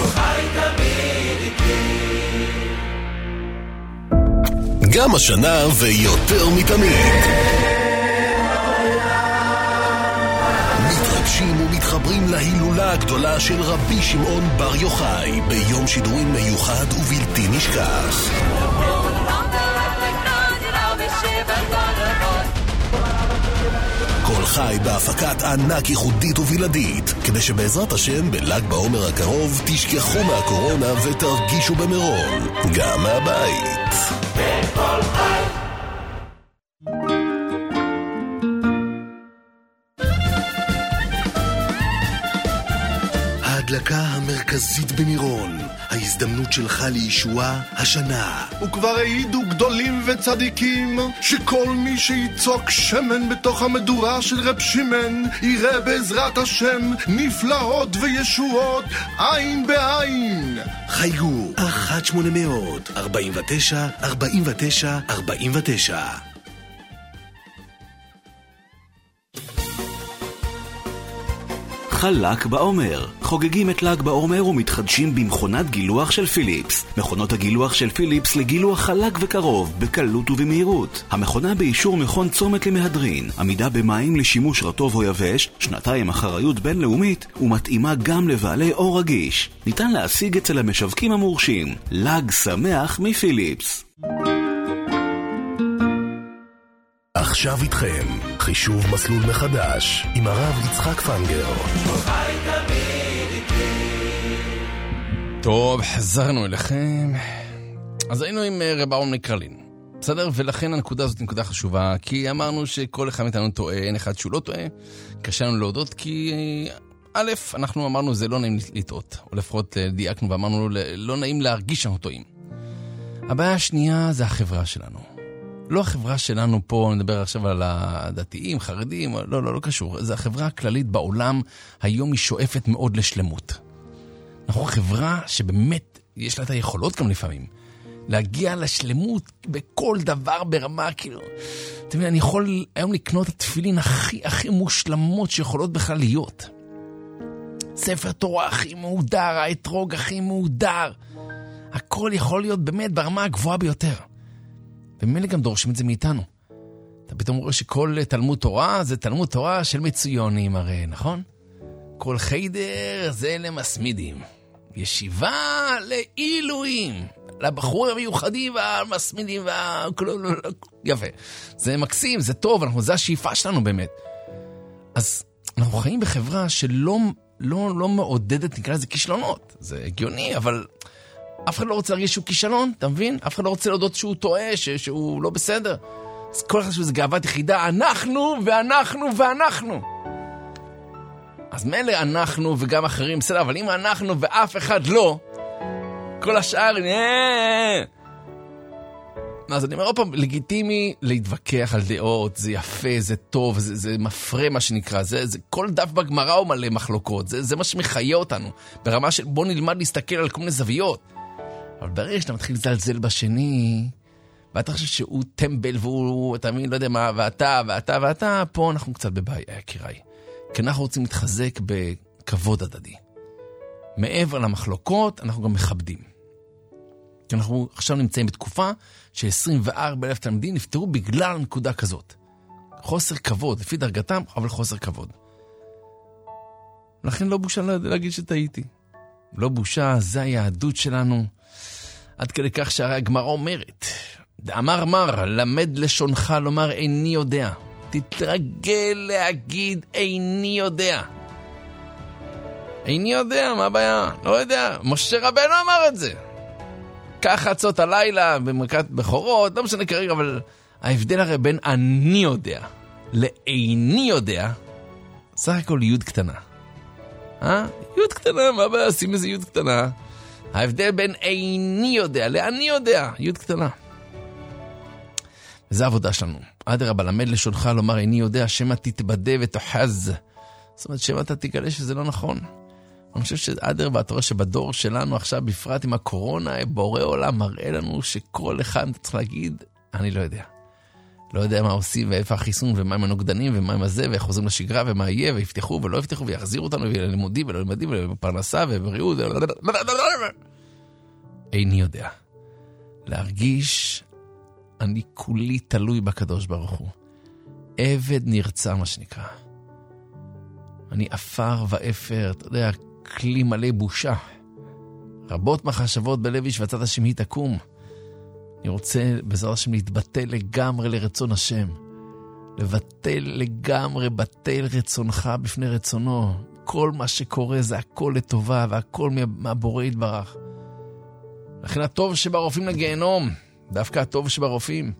גם השנה ויותר מתמיד. מתרגשים ומתחברים להילולה הגדולה של רבי שמעון בר יוחאי, ביום שידורים מיוחד ובלתי נשכח. כל חי בהפקת ענק ייחודית ובלעדית, כדי שבעזרת השם בל"ג בעומר הקרוב תשכחו מהקורונה ותרגישו במירון, גם מהבית. בכל חי. ההדלקה המרכזית במירון, ההזדמנות שלך לישועה השנה. וכבר העידו גדולים וצדיקים שכל מי שיצוק שמן בתוך המדורה של רב שמעון יראה בעזרת השם נפלאות וישועות עין בעין. חייגו אחת שמונה מאות ארבעים ותשע ארבעים ותשע ארבעים ותשע. ל"ג בעומר. חוגגים את ל"ג בעומר ומתחדשים במכונת גילוח של פיליפס. מכונות הגילוח של פיליפס לגילוח חלק וקרוב, בקלות ובמהירות. המכונה באישור מכון צומת למהדרין, עמידה במים לשימוש רטוב או יבש, שנתיים אחריות בינלאומית, ומתאימה גם לבעלי אור רגיש. ניתן להשיג אצל המשווקים המורשים. ל"ג שמח מפיליפס. עכשיו איתכם, חישוב מסלול מחדש, עם הרב יצחק פנגר. טוב, חזרנו אליכם. אז היינו עם רב אהרון מקרלין, בסדר? ולכן הנקודה הזאת נקודה חשובה, כי אמרנו שכל אחד מאיתנו טועה, אין אחד שהוא לא טועה. קשה לנו להודות, כי א', אנחנו אמרנו זה לא נעים לטעות, או לפחות דייקנו ואמרנו לא נעים להרגיש שאנחנו טועים. הבעיה השנייה זה החברה שלנו. לא החברה שלנו פה, נדבר עכשיו על הדתיים, חרדים, לא, לא, לא קשור. זה החברה הכללית בעולם, היום היא שואפת מאוד לשלמות. אנחנו חברה שבאמת יש לה את היכולות גם לפעמים, להגיע לשלמות בכל דבר ברמה, כאילו, אתם יודעים, אני יכול היום לקנות את התפילין הכי, הכי מושלמות שיכולות בכלל להיות. ספר תורה הכי מהודר, האתרוג הכי מהודר. הכל יכול להיות באמת ברמה הגבוהה ביותר. ומילא גם דורשים את זה מאיתנו. אתה פתאום רואה שכל תלמוד תורה זה תלמוד תורה של מצויונים הרי, נכון? כל חיידר זה למסמידים. ישיבה לעילויים. לבחורים המיוחדים והמסמידים וה... יפה. זה מקסים, זה טוב, אנחנו, זה השאיפה שלנו באמת. אז אנחנו חיים בחברה שלא לא, לא מעודדת, נקרא לזה כישלונות. זה הגיוני, אבל... אף אחד לא רוצה להרגיש שהוא כישלון, אתה מבין? אף אחד לא רוצה להודות שהוא טועה, ש- שהוא לא בסדר. אז כל אחד שזה גאוות יחידה, אנחנו ואנחנו ואנחנו. אז מילא אנחנו וגם אחרים, בסדר, אבל אם אנחנו ואף אחד לא, כל השאר, אז אני אומר עוד פעם, לגיטימי להתווכח על דעות, זה יפה, זה טוב, זה, זה מפרה מה שנקרא, זה, זה כל דף בגמרא הוא מלא מחלוקות, זה, זה מה שמחיה אותנו, ברמה של בוא נלמד להסתכל על כל מיני זוויות. אבל ברגע שאתה מתחיל לזלזל בשני, ואתה חושב שהוא טמבל והוא, אתה מבין, לא יודע מה, ואתה, ואתה, ואתה, פה אנחנו קצת בבעיה, יקיריי. כי אנחנו רוצים להתחזק בכבוד הדדי. מעבר למחלוקות, אנחנו גם מכבדים. כי אנחנו עכשיו נמצאים בתקופה ש-עשרים וארבעה אלף תלמידים נפטרו בגלל נקודה כזאת. חוסר כבוד, לפי דרגתם, אבל חוסר כבוד. לכן לא בושה להגיד שטעיתי. לא בושה, זה היהדות שלנו. עד כדי כך שהרי הגמרא אומרת, אמר מר, למד לשונך לומר איני יודע. תתרגל להגיד איני יודע. איני יודע, מה הבעיה? לא יודע. משה רבנו אמר את זה. כך חצות הלילה במרכת בחורות, לא משנה כרגע, אבל ההבדל הרי בין אני יודע לאיני יודע, סך הכל יוד קטנה. אה? יוד קטנה, מה הבעיה? שים איזה יוד קטנה. ההבדל בין איני יודע לאני יודע, יוד קטנה. וזה העבודה שלנו. אדרבה, למד לשונך לומר איני יודע, שמה תתבדה ותוחז. זאת אומרת, שמה אתה תגלה שזה לא נכון. אני חושב שאדרבה, אתה רואה שבדור שלנו עכשיו, בפרט עם הקורונה, בורא עולם מראה לנו שכל אחד צריך להגיד, אני לא יודע. לא יודע מה עושים, ואיפה החיסון, ומה עם הנוגדנים, ומה עם הזה, ואיך חוזרים לשגרה, ומה יהיה, ויפתחו, ולא יפתחו, ויחזירו אותנו, וללימודים, ולא לימודים, ולפרנסה, ובריאות, איני יודע. להרגיש, אני כולי תלוי בקדוש ברוך הוא. עבד נרצה, מה שנקרא. אני אפר ואפר, אתה יודע, כלי מלא בושה. רבות מחשבות בלב איש ועצת השם היא תקום. אני רוצה בעזרת השם להתבטל לגמרי לרצון השם. לבטל לגמרי, בטל רצונך בפני רצונו. כל מה שקורה זה הכל לטובה, והכל מהבורא יתברך. לכן הטוב שברופאים לגיהנום, דווקא הטוב שברופאים.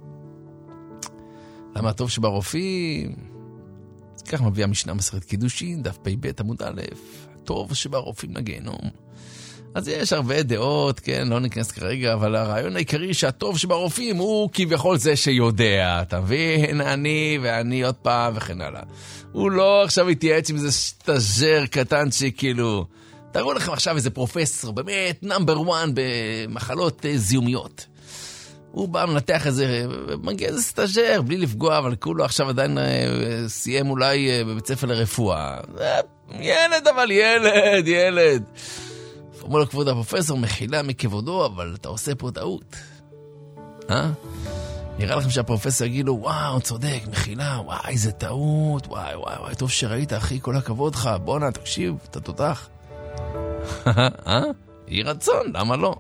למה הטוב שברופאים? אז כך מביא המשנה מסכת קידושין, דף פ"ב עמוד א', הטוב שברופאים לגיהנום. אז יש הרבה דעות, כן, לא ניכנס כרגע, אבל הרעיון העיקרי שהטוב שברופאים הוא כביכול זה שיודע, אתה מבין, אני ואני עוד פעם וכן הלאה. הוא לא עכשיו התייעץ עם איזה סטאז'ר קטן שכאילו, תראו לכם עכשיו איזה פרופסור, באמת נאמבר וואן במחלות זיהומיות. הוא בא מנתח איזה, מגיע איזה סטאז'ר, בלי לפגוע, אבל כולו עכשיו עדיין סיים אולי בבית ספר לרפואה. ילד, אבל ילד, ילד. אומר לו, כבוד הפרופסור, מחילה מכבודו, אבל אתה עושה פה טעות. אה? נראה לכם שהפרופסור יגיד לו, וואו, צודק, מחילה, וואי, זה טעות, וואי, וואי, וואי, טוב שראית, אחי, כל הכבוד לך, בוא נה, תקשיב, אתה תותח. אה? יהי רצון, למה לא?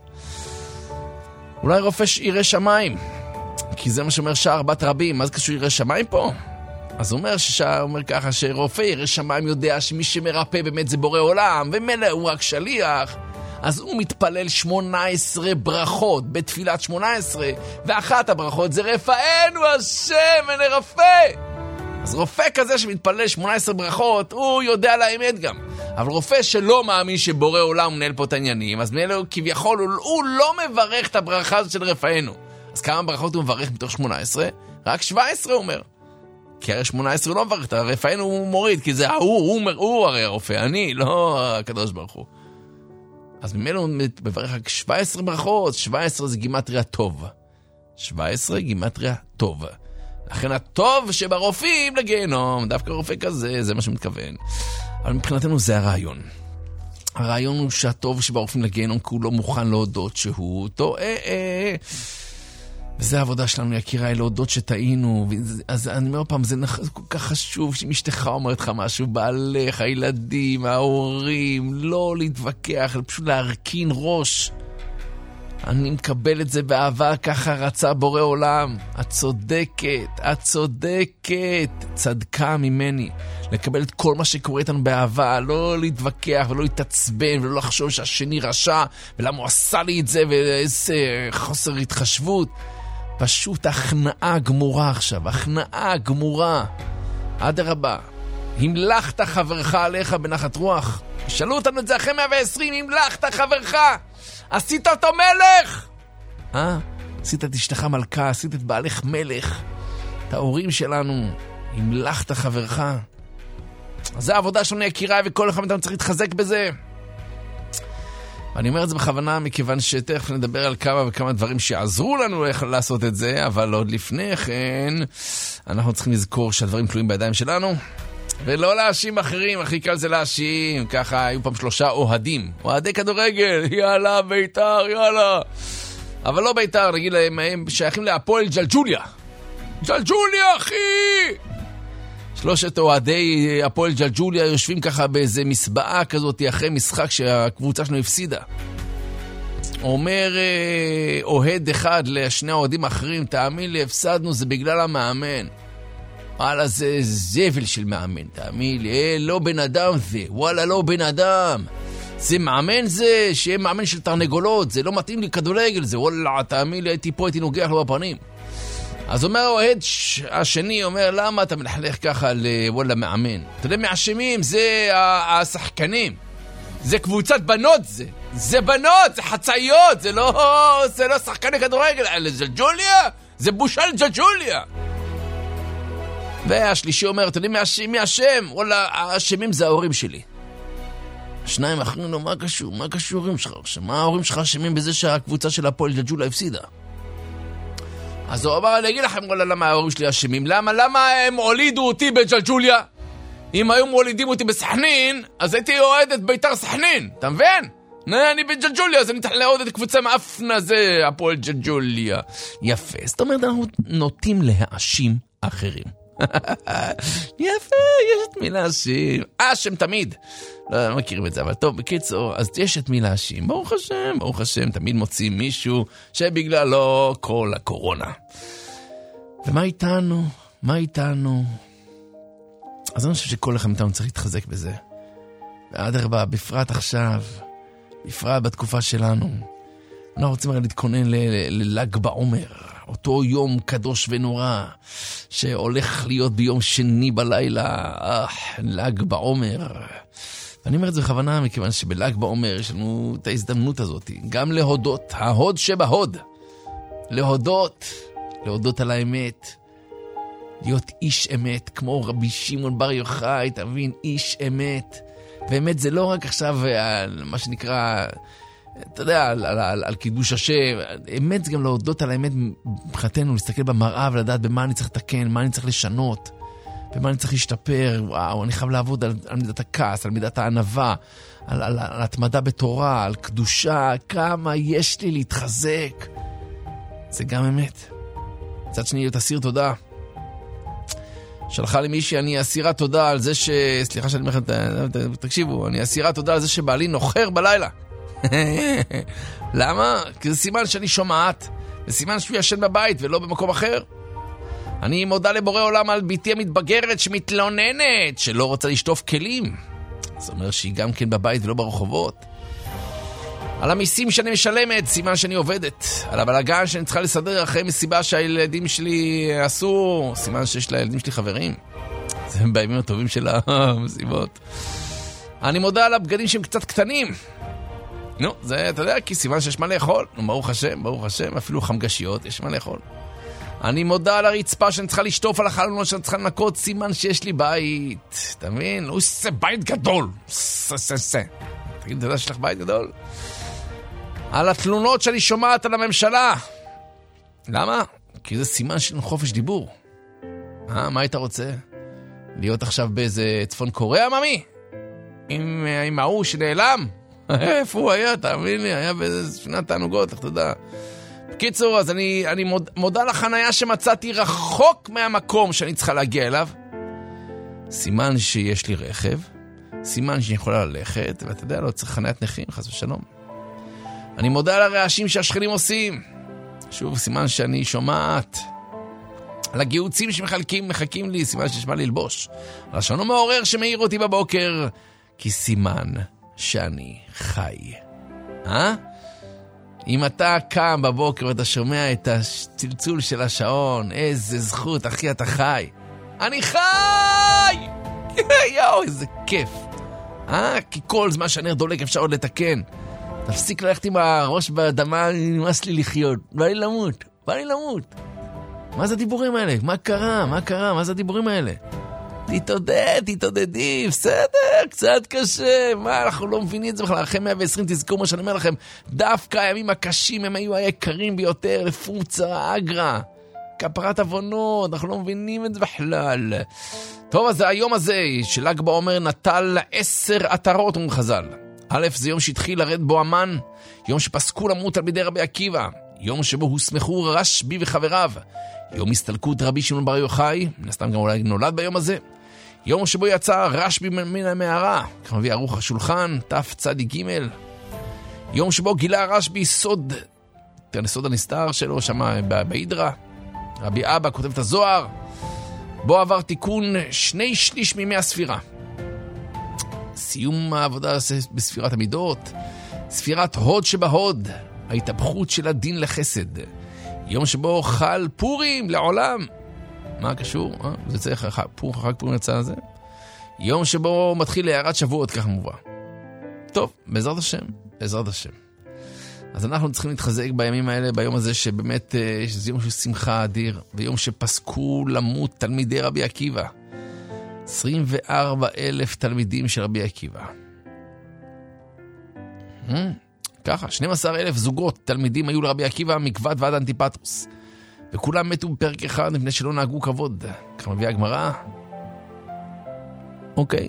אולי רופא ירא שמיים, כי זה מה שאומר שער בת רבים, מה זה קשור ירא שמיים פה? אז הוא אומר, ששע, אומר ככה, שרופא ירא שמיים יודע שמי שמרפא באמת זה בורא עולם, ומלא הוא רק שליח, אז הוא מתפלל שמונה עשרה ברכות בתפילת שמונה עשרה, ואחת הברכות זה רפאנו השם ונרפא. אז רופא כזה שמתפלל שמונה עשרה ברכות, הוא יודע לאמת גם. אבל רופא שלא מאמין שבורא עולם מנהל פה את העניינים, אז מנהל כביכול, הוא, הוא לא מברך את הברכה הזאת של רפאנו. אז כמה ברכות הוא מברך מתוך שמונה עשרה? רק שבע עשרה הוא אומר. כי הרי שמונה עשרה לא מברך, את הרפאנו הוא מוריד, כי זה הוא, הוא, הוא, הוא הרי הרופא, אני, לא הקדוש ברוך הוא. אז ממנו הוא מברך רק שבע עשרה ברכות, שבע עשרה זה גימטריה טוב. שבע עשרה גימטריה טוב. לכן הטוב שברופאים לגיהנום, דווקא רופא כזה, זה מה שמתכוון. אבל מבחינתנו זה הרעיון. הרעיון הוא שהטוב שברופאים לגיהנום, כי הוא לא מוכן להודות שהוא טועה. וזה העבודה שלנו, יקיריי, להודות שטעינו. אז אני אומר פעם, זה כל כך חשוב שאם אשתך אומרת לך משהו, בעליך, הילדים, ההורים, לא להתווכח, פשוט להרכין ראש. אני מקבל את זה באהבה, ככה רצה בורא עולם. את צודקת, את צודקת, צדקה ממני. לקבל את כל מה שקורה איתנו באהבה, לא להתווכח ולא להתעצבן ולא לחשוב שהשני רשע ולמה הוא עשה לי את זה ואיזה חוסר התחשבות. פשוט הכנעה גמורה עכשיו, הכנעה גמורה. עד הרבה, המלכת חברך עליך בנחת רוח. שאלו אותנו את זה אחרי מאה ועשרים, המלכת חברך, עשית אותו מלך. אה? עשית את אשתך מלכה, עשית את בעלך מלך, את ההורים שלנו, המלכת חברך. אז זה העבודה שלנו יקיריי, וכל אחד מאיתנו צריך להתחזק בזה. ואני אומר את זה בכוונה, מכיוון שתכף נדבר על כמה וכמה דברים שיעזרו לנו איך לעשות את זה, אבל עוד לפני כן, אנחנו צריכים לזכור שהדברים תלויים בידיים שלנו, ולא להאשים אחרים, הכי קל זה להאשים. ככה היו פעם שלושה אוהדים, אוהדי כדורגל, יאללה ביתר, יאללה. אבל לא ביתר, נגיד להם, הם שייכים להפועל ג'לג'וליה. ג'לג'וליה, אחי! שלושת אוהדי הפועל ג'לג'וליה יושבים ככה באיזה מסבעה כזאת אחרי משחק שהקבוצה שלנו הפסידה. אומר אוהד אחד לשני האוהדים האחרים, תאמין לי, הפסדנו, זה בגלל המאמן. וואלה, זה זבל של מאמן, תאמין לי, אה, לא בן אדם זה, וואלה, לא בן אדם. זה מאמן זה, שיהיה מאמן של תרנגולות, זה לא מתאים לי כדורגל, זה וואלה, תאמין לי, הייתי פה, הייתי נוגח לו בפנים. אז אומר האוהד השני, אומר, למה אתה מלכלך ככה לוואלה מאמן? אתה יודע, מאשמים, זה השחקנים. זה קבוצת בנות זה. זה בנות, זה חצאיות, זה לא, זה לא שחקני כדורגל. זה ג'לג'וליה, זה בושה לג'לג'וליה. והשלישי אומר, אתה יודע, מי אשם? וואלה, האשמים זה ההורים שלי. השניים אחרים לו, מה קשור? מה קשור ההורים שלך? מה ההורים שלך אשמים בזה שהקבוצה של הפועל ג'לג'וליה הפסידה? אז הוא אמר, אני אגיד לכם למה ההורים שלי אשמים. למה? למה הם הולידו אותי בג'לג'וליה? אם היו מולידים אותי בסכנין, אז הייתי אוהד את ביתר סכנין. אתה מבין? אני בג'לג'וליה, אז אני צריך לעוד את קבוצה מאפנה, זה הפועל ג'לג'וליה. יפה. זאת אומרת, אנחנו נוטים להאשים אחרים. יפה, יש את מי להאשים. אשם תמיד. לא, לא מכירים את זה, אבל טוב, בקיצור, אז יש את מי להאשים. ברוך השם, ברוך השם, תמיד מוצאים מישהו שבגללו כל הקורונה. ומה איתנו? מה איתנו? אז אני חושב שכל אחד מאיתנו צריך להתחזק בזה. ואדרבה, בפרט עכשיו, בפרט בתקופה שלנו, אנחנו רוצים להתכונן לל"ג בעומר, אותו יום קדוש ונורא, שהולך להיות ביום שני בלילה, אה, ל"ג בעומר. ואני אומר את זה בכוונה, מכיוון שבל"ג בעומר יש לנו את ההזדמנות הזאת, גם להודות, ההוד שבהוד, להודות, להודות על האמת, להיות איש אמת, כמו רבי שמעון בר יוחאי, אתה מבין, איש אמת. ואמת זה לא רק עכשיו מה שנקרא, אתה יודע, על, על, על, על קידוש השם. אמת זה גם להודות על האמת מבחינתנו, להסתכל במראה ולדעת במה אני צריך לתקן, מה אני צריך לשנות, במה אני צריך להשתפר. וואו, אני חייב לעבוד על, על מידת הכעס, על מידת הענווה, על, על, על התמדה בתורה, על קדושה, כמה יש לי להתחזק. זה גם אמת. מצד שני, תסיר תודה. שלחה לי מישהי, אני אסירה תודה על זה ש... סליחה שאני אומר לכם, תקשיבו, אני אסירה תודה על זה שבעלי נוחר בלילה. למה? כי זה סימן שאני שומעת, זה סימן שהוא ישן בבית ולא במקום אחר. אני מודה לבורא עולם על ביתי המתבגרת שמתלוננת, שלא רוצה לשטוף כלים. זאת אומרת שהיא גם כן בבית ולא ברחובות. על המיסים שאני משלמת, סימן שאני עובדת. על הבלגן שאני צריכה לסדר אחרי מסיבה שהילדים שלי עשו, סימן שיש לילדים שלי חברים. זה בימים הטובים של המסיבות. אני מודה על הבגדים שהם קצת קטנים. נו, זה, אתה יודע, כי סימן שיש מה לאכול. נו, ברוך השם, ברוך השם, אפילו חמגשיות, יש מה לאכול. אני מודה על הרצפה שאני צריכה לשטוף, על החלונות שאני צריכה לנקות, סימן שיש לי בית. אתה מבין? הוא עושה בית גדול. סה, סה, סה. תגיד, אתה יודע שיש לך בית גדול? על התלונות שאני שומעת על הממשלה. למה? כי זה סימן של חופש דיבור. אה, מה היית רוצה? להיות עכשיו באיזה צפון קוריאה, ממי? עם, עם ההוא שנעלם? איפה הוא היה? תאמין לי, היה באיזה ספינת תענוגות, אתה יודע. בקיצור, אז אני, אני מוד, מודה לחנייה שמצאתי רחוק מהמקום שאני צריכה להגיע אליו. סימן שיש לי רכב, סימן שאני יכולה ללכת, ואתה יודע, לא צריך חניית נכים, חס ושלום. אני מודה על הרעשים שהשכנים עושים. שוב, סימן שאני שומעת. על הגיוצים שמחלקים, מחכים לי, סימן שיש מה ללבוש. על השעון המעורר שמאיר אותי בבוקר, כי סימן שאני חי. אה? אם אתה קם בבוקר ואתה שומע את הצלצול של השעון, איזה זכות, אחי, אתה חי. אני חי! יאו, איזה כיף. אה? כי כל זמן שהנר דולק אפשר עוד לתקן. תפסיק ללכת עם הראש באדמה, נמאס לי לחיות. בא לי למות, בא לי למות. מה זה הדיבורים האלה? מה קרה? מה קרה? מה זה הדיבורים האלה? תתעודד, תתעודדי, בסדר, קצת קשה. מה, אנחנו לא מבינים את זה בכלל. אחרי מאה ועשרים תזכרו מה שאני אומר לכם. דווקא הימים הקשים הם היו היקרים ביותר לפרוצה, אגרה. כפרת עוונות, אנחנו לא מבינים את זה בכלל. טוב, אז היום הזה של ל"ג בעומר נטל עשר עטרות ומחז"ל. א', זה יום שהתחיל לרד בו המן, יום שפסקו למות תלמידי רבי עקיבא, יום שבו הוסמכו רשב"י וחבריו, יום הסתלקות רבי שמעון בר יוחאי, מן הסתם גם אולי נולד ביום הזה, יום שבו יצא רשב"י מן המערה, כך מביא ערוך השולחן, תצ"ג, יום שבו גילה רשב"י סוד, תראה, סוד הנסתר שלו שם בהידרה, רבי אבא כותב את הזוהר, בו עבר תיקון שני שליש מימי הספירה. סיום העבודה בספירת המידות, ספירת הוד שבהוד, ההתהפכות של הדין לחסד, יום שבו חל פורים לעולם. מה קשור? אה? זה צריך חג פור, חג פורים יצא הזה. יום שבו מתחיל להערת שבועות, כך מובא. טוב, בעזרת השם, בעזרת השם. אז אנחנו צריכים להתחזק בימים האלה, ביום הזה שבאמת זה יום של שמחה אדיר, ויום שפסקו למות תלמידי רבי עקיבא. עשרים וארבעה אלף תלמידים של רבי עקיבא. ככה, שנים עשר אלף זוגות תלמידים היו לרבי עקיבא מקוות ועד אנטיפטרוס. וכולם מתו בפרק אחד מפני שלא נהגו כבוד. כך מביאה הגמרא. אוקיי.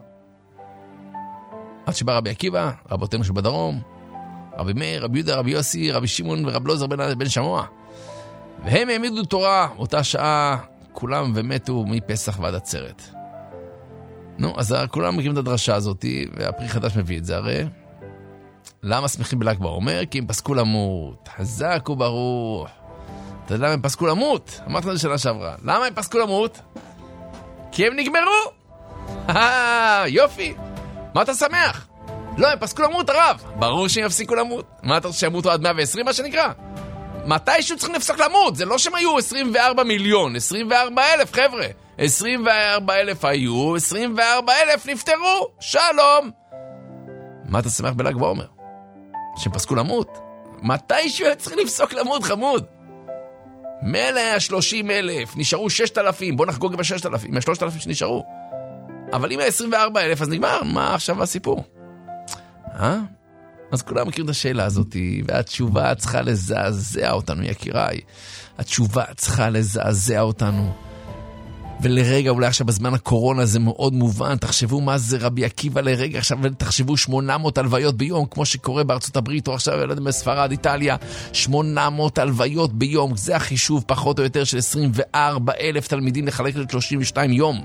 עד שבא רבי עקיבא, רבותינו שבדרום, רבי מאיר, רבי יהודה, רבי יוסי, רבי שמעון ורב לוזר בן, בן שמוע. והם העמידו תורה אותה שעה, כולם ומתו מפסח ועד עצרת. נו, אז כולם מכירים את הדרשה הזאת, והפרי חדש מביא את זה הרי. למה שמחים בל"ג בעומר? כי הם פסקו למות. חזק וברוך. אתה יודע למה הם פסקו למות? אמרת לנו שנה שעברה. למה הם פסקו למות? כי הם נגמרו. יופי. מה אתה שמח? לא, הם פסקו למות, הרב. ברור שהם יפסיקו למות. מה אתה רוצה שימותו עד מאה ועשרים, מה שנקרא? מתישהו צריכים לפסק למות. זה לא שהם היו עשרים וארבעה מיליון, עשרים וארבעה אלף, חבר'ה. עשרים וארבעה אלף היו, עשרים וארבעה אלף נפטרו. שלום. מה אתה שמח בל"ג בעומר? שהם פסקו למות? מתישהו צריכים לפסוק למות, חמוד. מאה שלושים אלף, נשארו ששת אלפים. בוא נחגוג עם ה-ששת אלפים, עם ה-שלושת אלפים שנשארו. אבל אם היה עשרים וארבעה אלף, אז נגמר. מה עכשיו הסיפור? אה? אז כולם מכירים את השאלה הזאת, והתשובה צריכה לזעזע אותנו, יקיריי. התשובה צריכה לזעזע אותנו. ולרגע, אולי עכשיו בזמן הקורונה זה מאוד מובן, תחשבו מה זה רבי עקיבא לרגע, עכשיו תחשבו שמונה מאות הלוויות ביום, כמו שקורה בארצות הברית, או עכשיו בספרד, איטליה, שמונה מאות הלוויות ביום, זה החישוב פחות או יותר של עשרים וארבעה אלף תלמידים לחלק ל-שלושים ושניים יום.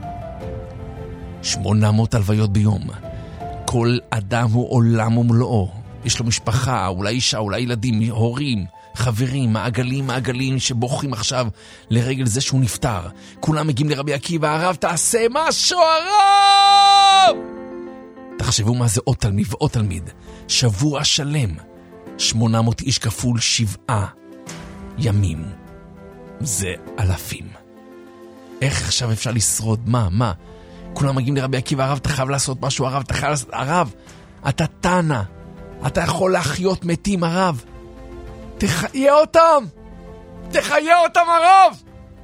שמונה מאות הלוויות ביום. כל אדם הוא עולם ומלואו. יש לו משפחה, אולי אישה, אולי ילדים, הורים, חברים, מעגלים, מעגלים שבוחרים עכשיו לרגל זה שהוא נפטר. כולם מגיעים לרבי עקיבא, הרב תעשה משהו, הרב! תחשבו מה זה עוד תלמיד ועוד תלמיד. שבוע שלם. שמונה מאות איש כפול שבעה ימים. זה אלפים. איך עכשיו אפשר לשרוד? מה? מה? כולם מגיעים לרבי עקיבא, הרב אתה חייב לעשות משהו, הרב אתה חייב לעשות, הרב אתה תנה, אתה יכול להחיות מתים, הרב תחיה אותם, תחיה אותם, הרב.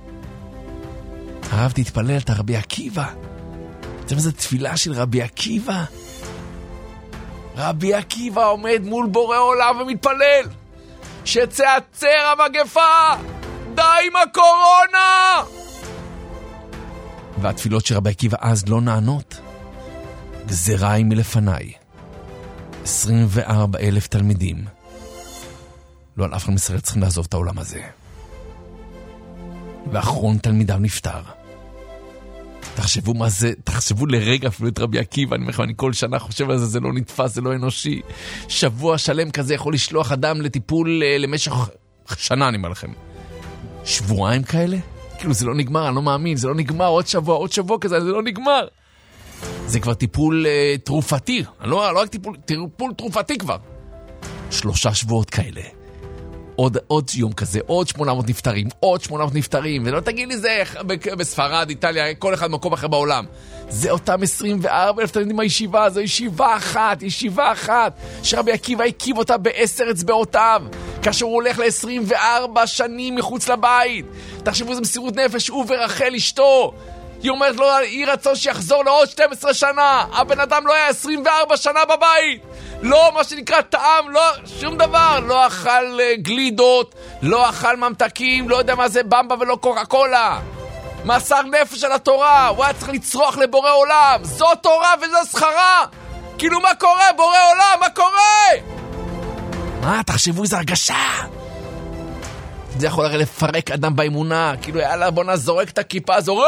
הרב תתפלל את רבי עקיבא. אתם איזה תפילה של רבי עקיבא? רבי עקיבא עומד מול בורא עולם ומתפלל שתעצר המגפה, די עם הקורונה. והתפילות של רבי עקיבא אז לא נענות. גזרה היא מלפניי. עשרים וארבעה אלף תלמידים. לא על אף אחד מישראל צריכים לעזוב את העולם הזה. ואחרון תלמידיו נפטר. תחשבו מה זה, תחשבו לרגע אפילו את רבי עקיבא, אני, אני כל שנה חושב על זה, זה לא נתפס, זה לא אנושי. שבוע שלם כזה יכול לשלוח אדם לטיפול למשך שנה, אני אומר לכם. שבועיים כאלה? כאילו זה לא נגמר, אני לא מאמין, זה לא נגמר, עוד שבוע, עוד שבוע כזה, זה לא נגמר. זה כבר טיפול אה, תרופתי, לא, לא רק טיפול, טיפול תרופתי כבר. שלושה שבועות כאלה. עוד, עוד יום כזה, עוד שמונה מאות נפטרים, עוד שמונה מאות נפטרים, ולא תגיד לי זה בספרד, איטליה, כל אחד מקום אחר בעולם. זה אותם עשרים וארבעה אלף תלמידים מהישיבה, זו ישיבה אחת, ישיבה אחת, שרבי עקיבא הקיב אותה בעשר אצבעותיו, כאשר הוא הולך ל-עשרים וארבע שנים מחוץ לבית. תחשבו איזה מסירות נפש, הוא ורחל אשתו. היא אומרת לו, היא רצון שיחזור לעוד שתים עשרה שנה. הבן אדם לא היה עשרים וארבע שנה בבית. לא, מה שנקרא טעם, לא, שום דבר. לא אכל גלידות, לא אכל ממתקים, לא יודע מה זה במבה ולא קוקה קולה. מסר נפש על התורה, הוא היה צריך לצרוח לבורא עולם. זו תורה וזו שכרה. כאילו מה קורה, בורא עולם, מה קורה? מה, תחשבו איזו הרגשה. זה יכול הרי לפרק אדם באמונה, כאילו יאללה בוא נזורק את הכיפה, זורק!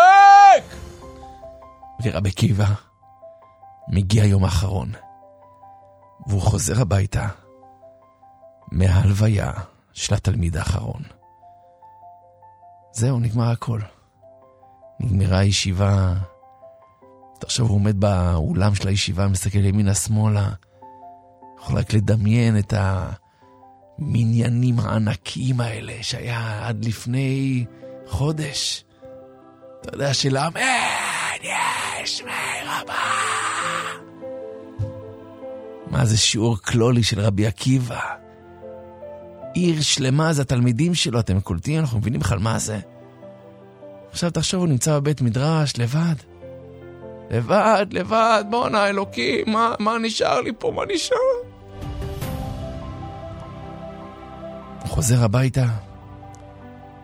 ורבי עקיבא מגיע יום האחרון, והוא חוזר הביתה מההלוויה של התלמיד האחרון. זהו, נגמר הכל. נגמרה הישיבה. עכשיו הוא עומד באולם של הישיבה, מסתכל ימינה שמאלה, יכול רק לדמיין את המניינים הענקיים האלה שהיה עד לפני חודש. אתה יודע שלאמן יש מרבה. מה זה שיעור כלולי של רבי עקיבא? עיר שלמה, זה התלמידים שלו, אתם קולטים? אנחנו מבינים בכלל מה זה? עכשיו תחשוב, הוא נמצא בבית מדרש לבד. לבד, לבד, בונה אלוקים, מה, מה נשאר לי פה, מה נשאר? הוא חוזר הביתה,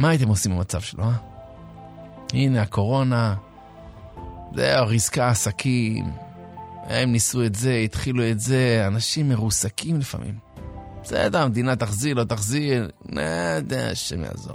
מה הייתם עושים במצב שלו, אה? הנה הקורונה, זה ריסקה עסקים, הם ניסו את זה, התחילו את זה, אנשים מרוסקים לפעמים. בסדר, המדינה תחזיר, לא תחזיר, נדע, השם יעזור.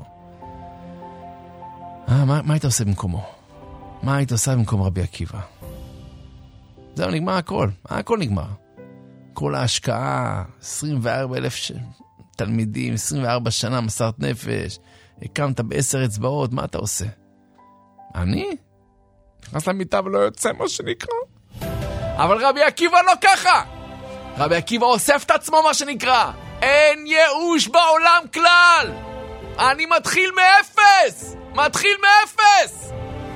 אה, מה, מה היית עושה במקומו? מה היית עושה במקום רבי עקיבא? זהו, נגמר הכל, הכל נגמר. כל ההשקעה, עשרים וארבעה אלף ש... תלמידים, עשרים וארבע שנה מסרת נפש, הקמת בעשר אצבעות, מה אתה עושה? אני? נכנס למיטה ולא יוצא מה שנקרא. אבל רבי עקיבא לא ככה. רבי עקיבא אוסף את עצמו מה שנקרא. אין ייאוש בעולם כלל. אני מתחיל מאפס. מתחיל מאפס.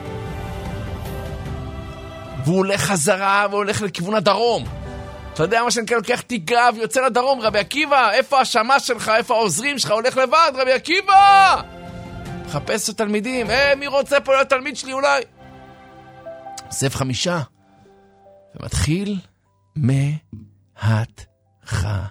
והוא הולך חזרה והולך לכיוון הדרום. אתה יודע מה שנקרא, לוקח תיגה ויוצא לדרום. רבי עקיבא, איפה השמש שלך? איפה העוזרים שלך? הולך לבד, רבי עקיבא. מחפש את התלמידים. אה, מי רוצה פה להיות תלמיד שלי אולי? אוסף חמישה. ומתחיל מההתחלה.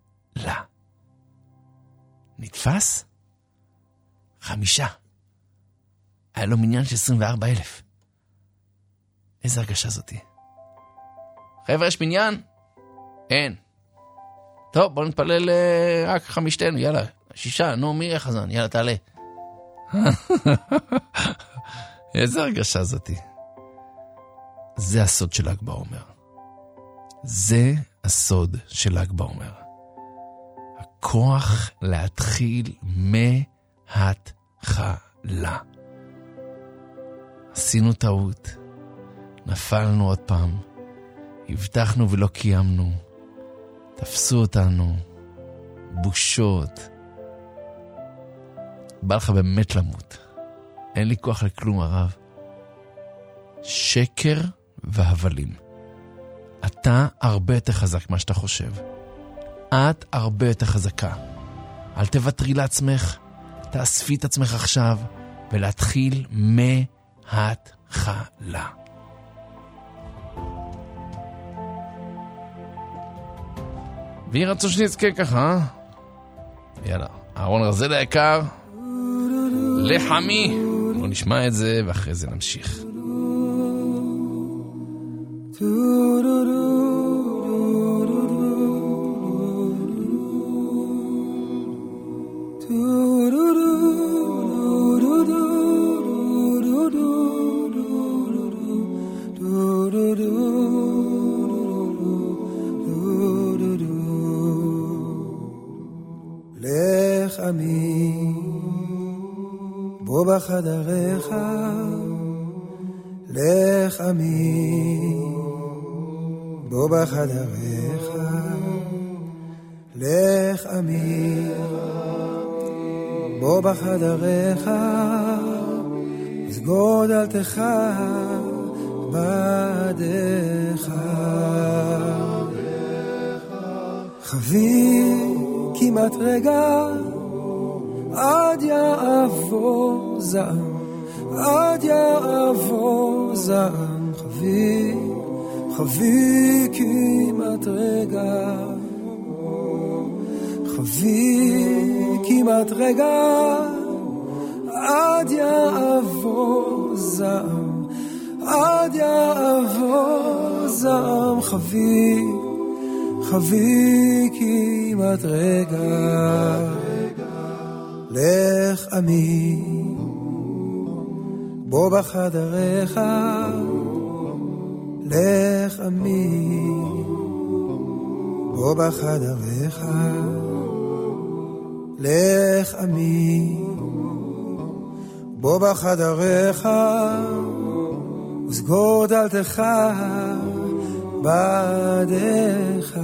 נתפס? חמישה. היה לו מניין של עשרים וארבעה אלף. איזה הרגשה זאתי? חבר'ה, יש מניין? אין. טוב, בוא נתפלל רק חמישתנו, יאללה. שישה, נו, מי יהיה חזן? יאללה, תעלה. איזה הרגשה זאתי? זה הסוד של ל"ג בעומר. זה הסוד של ל"ג בעומר. הכוח להתחיל מההתחלה. עשינו טעות. נפלנו עוד פעם. הבטחנו ולא קיימנו. תפסו אותנו. בושות. בא לך באמת למות. אין לי כוח לכלום הרב. שקר והבלים. אתה הרבה יותר חזק מה שאתה חושב. את הרבה יותר חזקה. אל תוותרי לעצמך. תאספי את עצמך עכשיו ולהתחיל מההתחלה. ויהי רצון שנזכה ככה, אה? יאללה, אהרון רזל היקר, לחמי. בוא נשמע את זה ואחרי זה נמשיך. לך עמי בוא בחדריך, לך עמי בוא בחדריך, לך עמי בוא בחדריך, סגור דלתך בעדך, חביב כמעט רגע עד יעבור זעם, עד יעבור זעם, חביב חביב כמעט רגע, חביב כמעט רגע עד יעבור זעם, עד יעבור זעם, חביב חביב כמעט רגע. לך עמי בוא בחדריך, לך עמי בוא בחדריך, לך עמי בוא בחדריך, וסגור דלתך בעדך,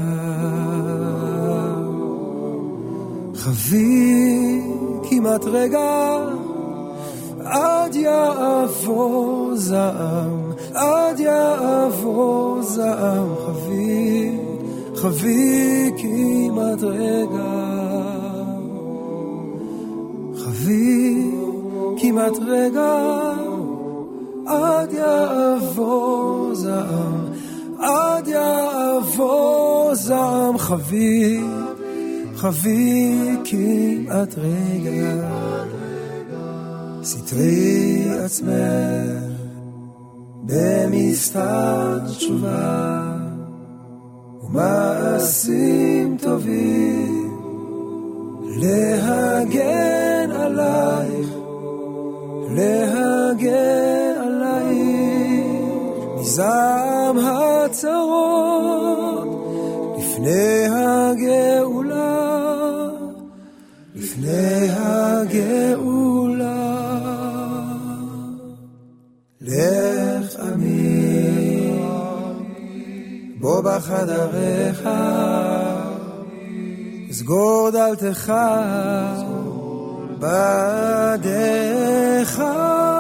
חביב כמעט רגע עד יעבור זעם, עד יעבור זעם, חביב חביב כמעט רגע, חביב כמעט רגע עד יעבור זעם, עד יעבור זעם, חביב חביב כמעט רגע. סתרי עצמך במסתר תשובה ומעשים טובים להגן עלייך, להגן עלייך מזעם הצרות לפני הגאולה, לפני הגאולה. לך עמי בוא בחדריך, סגור דלתך בדרך.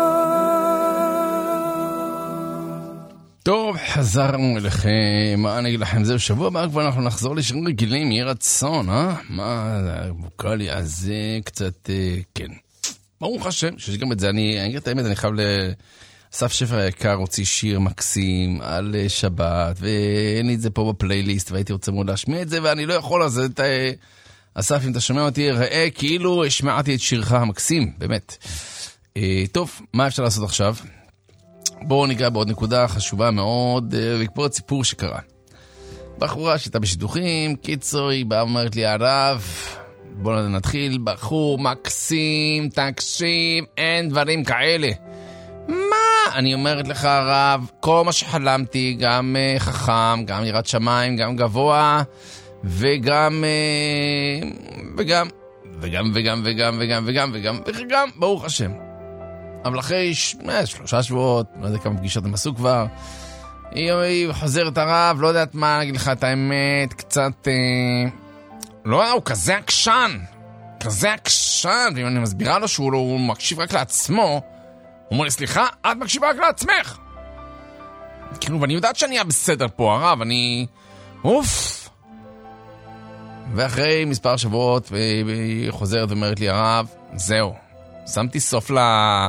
טוב, חזרנו אליכם, מה אני אגיד לכם, זהו שבוע הבא כבר אנחנו נחזור לשירים רגילים, יהיה רצון, אה? מה, הווקלי הזה קצת, אה, כן. ברוך השם, שיש גם את זה, אני, אני אגיד את האמת, אני חייב לאסף שפר היקר, הוציא שיר מקסים על שבת, ואין לי את זה פה בפלייליסט, והייתי רוצה מאוד להשמיע את זה, ואני לא יכול, אז את, אה, אסף, אם אתה שומע אותי, ראה כאילו השמעתי את שירך המקסים, באמת. אה, טוב, מה אפשר לעשות עכשיו? בואו ניגע בעוד נקודה חשובה מאוד, וכפה עוד סיפור שקרה. בחורה שהייתה בשידוכים, קיצור, היא באה אומרת לי, הרב, בואו נתחיל, בחור מקסים, תקשיב, אין דברים כאלה. מה? אני אומרת לך, הרב, כל מה שחלמתי, גם uh, חכם, גם יראת שמיים, גם גבוה, וגם, uh, וגם, וגם, וגם, וגם, וגם, וגם, וגם, וגם, ברוך השם. אבל אחרי ש... שלושה שבועות, לא יודע כמה פגישות הם עשו כבר, היא, היא חוזרת הרב, לא יודעת מה, נגיד לך את האמת, קצת, אה... לא יודע, הוא כזה עקשן, כזה עקשן, ואם אני מסבירה לו שהוא לא, מקשיב רק לעצמו, הוא אומר לי, סליחה, את מקשיבה רק לעצמך. כאילו, ואני יודעת שאני אהיה בסדר פה, הרב, אני... אוף. ואחרי מספר שבועות, היא חוזרת ואומרת לי, הרב, זהו, שמתי סוף ל...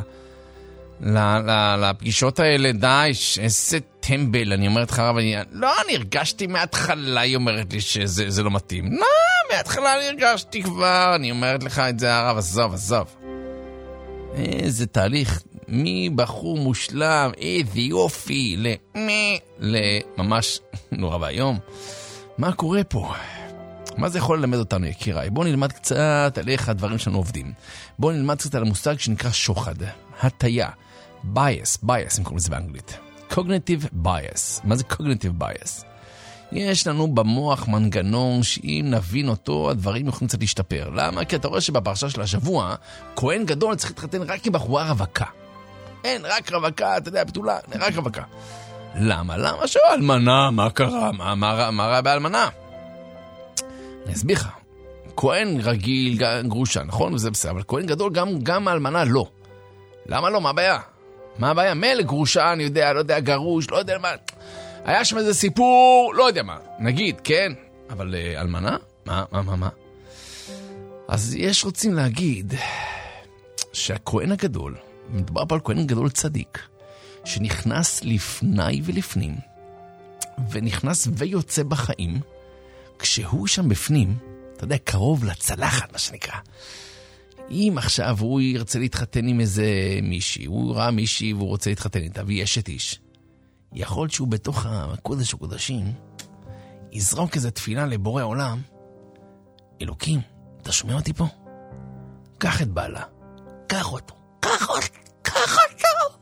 לפגישות האלה, די, איזה טמבל, אני אומרת לך רב, אני... לא, אני הרגשתי מההתחלה, היא אומרת לי שזה לא מתאים. לא, מההתחלה אני הרגשתי כבר, אני אומרת לך את זה הרב, עזוב, עזוב. איזה תהליך, מבחור מושלם, איזה יופי, למי, לממש נורא והיום. מה קורה פה? מה זה יכול ללמד אותנו, יקיריי? בואו נלמד קצת על איך הדברים שלנו עובדים. בואו נלמד קצת על המושג שנקרא שוחד, הטיה, bias, bias, אם קוראים לזה באנגלית. cognitive bias. מה זה cognitive bias? יש לנו במוח מנגנון שאם נבין אותו, הדברים יכולים קצת להשתפר. למה? כי אתה רואה שבפרשה של השבוע, כהן גדול צריך להתחתן רק עם בחורה רווקה. אין, רק רווקה, אתה יודע, בתולה, רק רווקה. למה? למה שאו אלמנה? מה קרה? מה, מה, מה רע באלמנה? אני אסביר לך. כהן רגיל, גרושה, נכון? וזה בסדר, אבל כהן גדול גם, גם האלמנה לא. למה לא? מה הבעיה? מה הבעיה? מלא גרושה, אני יודע, לא יודע, גרוש, לא יודע מה. היה שם איזה סיפור, לא יודע מה. נגיד, כן, אבל uh, אלמנה? מה, מה, מה, מה? אז יש רוצים להגיד שהכהן הגדול, מדובר פה על כהן גדול צדיק, שנכנס לפני ולפנים, ונכנס ויוצא בחיים, כשהוא שם בפנים, אתה יודע, קרוב לצלחת, מה שנקרא. אם עכשיו הוא ירצה להתחתן עם איזה מישהי, הוא ראה מישהי והוא רוצה להתחתן איתה, והיא אשת איש, יכול שהוא בתוך הקודש הקודשים, יזרוק איזה תפילה לבורא עולם, אלוקים, אתה שומע אותי פה? קח את בעלה, קח אותו, קח אותו, קח אותו.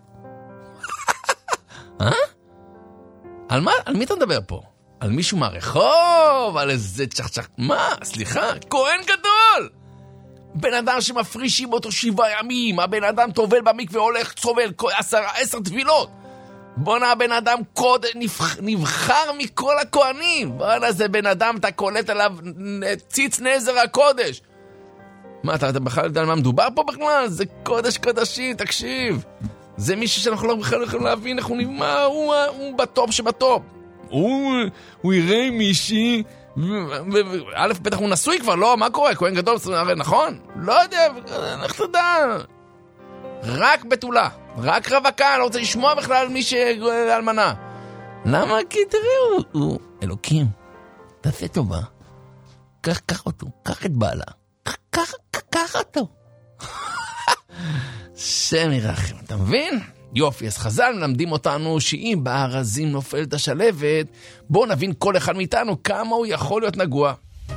אה? על מה? על מי אתה מדבר פה? על מישהו מהרחוב, על איזה צ'חצ'ח, מה? סליחה, כהן גדול! בן אדם שמפרישים אותו שבעה ימים, הבן אדם טובל במקווה והולך צובל עשר, עשר תפילות. בונה הבן אדם קוד, נבח, נבחר מכל הכהנים. בונה זה בן אדם, אתה קולט עליו ציץ נזר הקודש. מה, אתה, אתה בכלל יודע על מה מדובר פה בכלל? זה קודש קודשים, תקשיב. זה מישהו שאנחנו לא בכלל יכולים להבין איך הוא נבמה, הוא, הוא בטופ שבטופ. הוא, הוא יראה מישהי, א' בטח הוא נשוי כבר, לא, מה קורה? כהן גדול, הרי נכון? לא יודע, איך תדע? רק בתולה, רק רווקה, לא רוצה לשמוע בכלל מי שאלמנה. למה? כי תראו, הוא, אלוקים, תעשה טובה, קח, קח אותו, קח את בעלה, קח, קח אותו. שם ירחם, אתה מבין? יופי, אז חז"ל מלמדים אותנו שאם בארזים נופלת השלבת, בואו נבין כל אחד מאיתנו כמה הוא יכול להיות נגוע.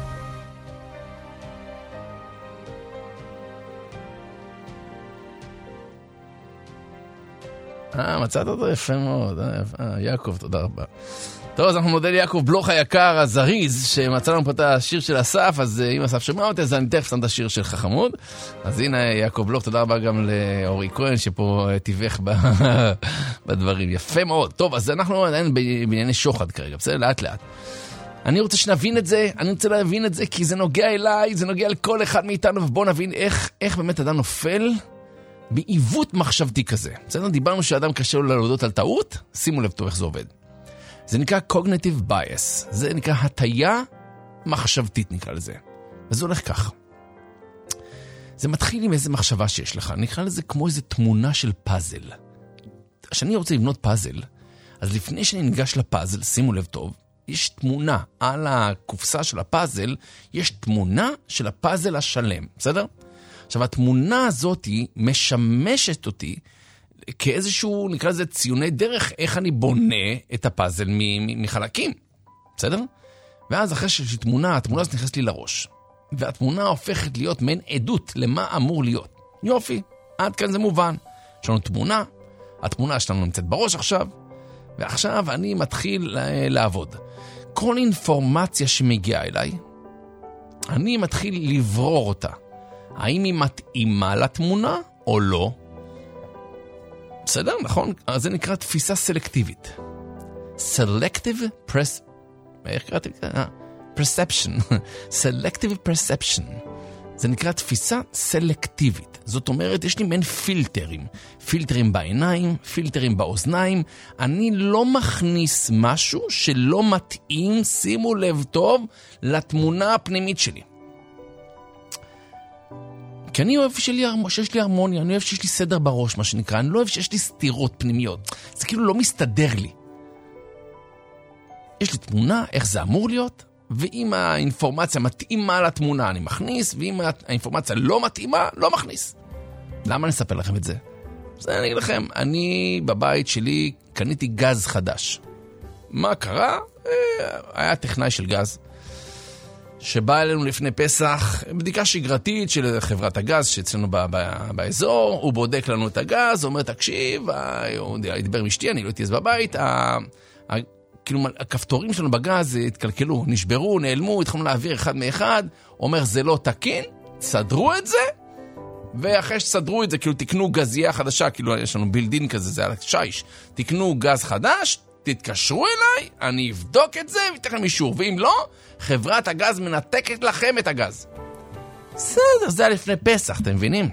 אה, מצאת אותו יפה מאוד, אה, יעקב, תודה רבה. טוב, אז אנחנו מודה ליעקב בלוך היקר הזריז, שמצא לנו פה את השיר של אסף, אז אם אסף שומע אותי, אז אני תכף שם את השיר שלך חמוד. אז הנה יעקב בלוך, תודה רבה גם לאורי כהן, שפה תיווך בדברים. יפה מאוד. טוב, אז אנחנו עדיין בענייני שוחד כרגע, בסדר? לאט לאט. אני רוצה שנבין את זה, אני רוצה להבין את זה, כי זה נוגע אליי, זה נוגע לכל אחד מאיתנו, ובואו נבין איך, איך באמת אדם נופל בעיוות מחשבתי כזה. בסדר? דיברנו שאדם קשה לו להודות על טעות, שימו לב טוב איך זה עובד. זה נקרא cognitive bias, זה נקרא הטיה מחשבתית נקרא לזה. וזה הולך כך. זה מתחיל עם איזה מחשבה שיש לך, נקרא לזה כמו איזה תמונה של פאזל. כשאני רוצה לבנות פאזל, אז לפני שאני ניגש לפאזל, שימו לב טוב, יש תמונה על הקופסה של הפאזל, יש תמונה של הפאזל השלם, בסדר? עכשיו התמונה הזאת משמשת אותי, כאיזשהו, נקרא לזה ציוני דרך, איך אני בונה את הפאזל מחלקים, בסדר? ואז אחרי שיש תמונה, התמונה הזאת נכנסת לי לראש, והתמונה הופכת להיות מעין עדות למה אמור להיות. יופי, עד כאן זה מובן. יש לנו תמונה, התמונה שלנו נמצאת בראש עכשיו, ועכשיו אני מתחיל לעבוד. כל אינפורמציה שמגיעה אליי, אני מתחיל לברור אותה. האם היא מתאימה לתמונה או לא? בסדר, נכון? אז זה נקרא תפיסה סלקטיבית. Selective press... איך קראתי? Perception. Selective perception. זה נקרא תפיסה סלקטיבית. זאת אומרת, יש לי מעין פילטרים. פילטרים בעיניים, פילטרים באוזניים. אני לא מכניס משהו שלא מתאים, שימו לב טוב, לתמונה הפנימית שלי. כי אני אוהב שיש לי הרמוניה, אני אוהב שיש לי סדר בראש, מה שנקרא, אני לא אוהב שיש לי סתירות פנימיות. זה כאילו לא מסתדר לי. יש לי תמונה, איך זה אמור להיות, ואם האינפורמציה מתאימה לתמונה, אני מכניס, ואם האינפורמציה לא מתאימה, לא מכניס. למה אני אספר לכם את זה? אז אני אגיד לכם, אני בבית שלי קניתי גז חדש. מה קרה? היה טכנאי של גז. שבא אלינו לפני פסח, בדיקה שגרתית של חברת הגז שאצלנו ב- ב- באזור, הוא בודק לנו את הגז, הוא אומר, תקשיב, הוא ידבר עם אשתי, אני לא הייתי אז בבית, ה- ה- כאילו הכפתורים שלנו בגז התקלקלו, נשברו, נעלמו, התחלנו להעביר אחד מאחד, הוא אומר, זה לא תקין, סדרו את זה, ואחרי שסדרו את זה, כאילו תקנו גזייה חדשה, כאילו יש לנו בילדין כזה, זה על שיש, תקנו גז חדש, תתקשרו אליי, אני אבדוק את זה, ויתן לכם אישור, ואם לא, חברת הגז מנתקת לכם את הגז. בסדר, זה היה לפני פסח, אתם מבינים?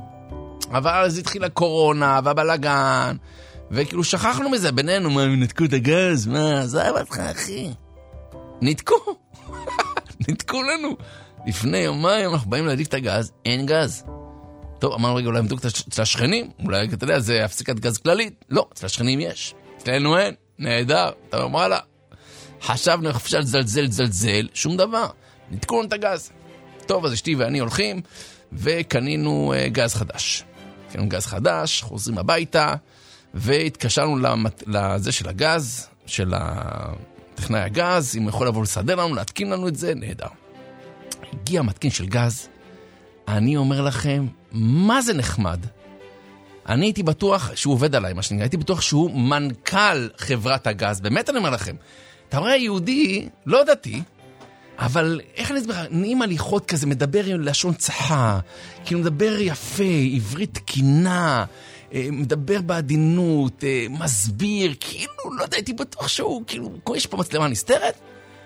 אבל אז התחילה קורונה, והבלגן, וכאילו שכחנו מזה בינינו, מה, נתקו את הגז, מה, זה היה בתך, אחי. נתקו. נתקו לנו. לפני יומיים אנחנו באים להדליק את הגז, אין גז. טוב, אמרנו רגע, אולי נבדוק אצל השכנים, אולי, אתה יודע, זה הפסיקת גז כללית. לא, אצל השכנים יש. אצלנו אין. נהדר, אתה אומר לה, חשבנו איך אפשר לזלזל, זלזל, שום דבר, נתקו לנו את הגז. טוב, אז אשתי ואני הולכים, וקנינו uh, גז חדש. קנינו גז חדש, חוזרים הביתה, והתקשרנו למת... לזה של הגז, של הטכנאי הגז, אם הוא יכול לבוא לסדר לנו, להתקין לנו את זה, נהדר. הגיע המתקין של גז, אני אומר לכם, מה זה נחמד? אני הייתי בטוח שהוא עובד עליי, מה שנקרא, הייתי בטוח שהוא מנכ"ל חברת הגז, באמת אני אומר לכם, אתה רואה יהודי, לא דתי, אבל איך אני אסביר, נעים הליכות כזה, מדבר עם לשון צחה, כאילו מדבר יפה, עברית תקינה, מדבר בעדינות, מסביר, כאילו, לא יודע, הייתי בטוח שהוא, כאילו, יש פה מצלמה נסתרת,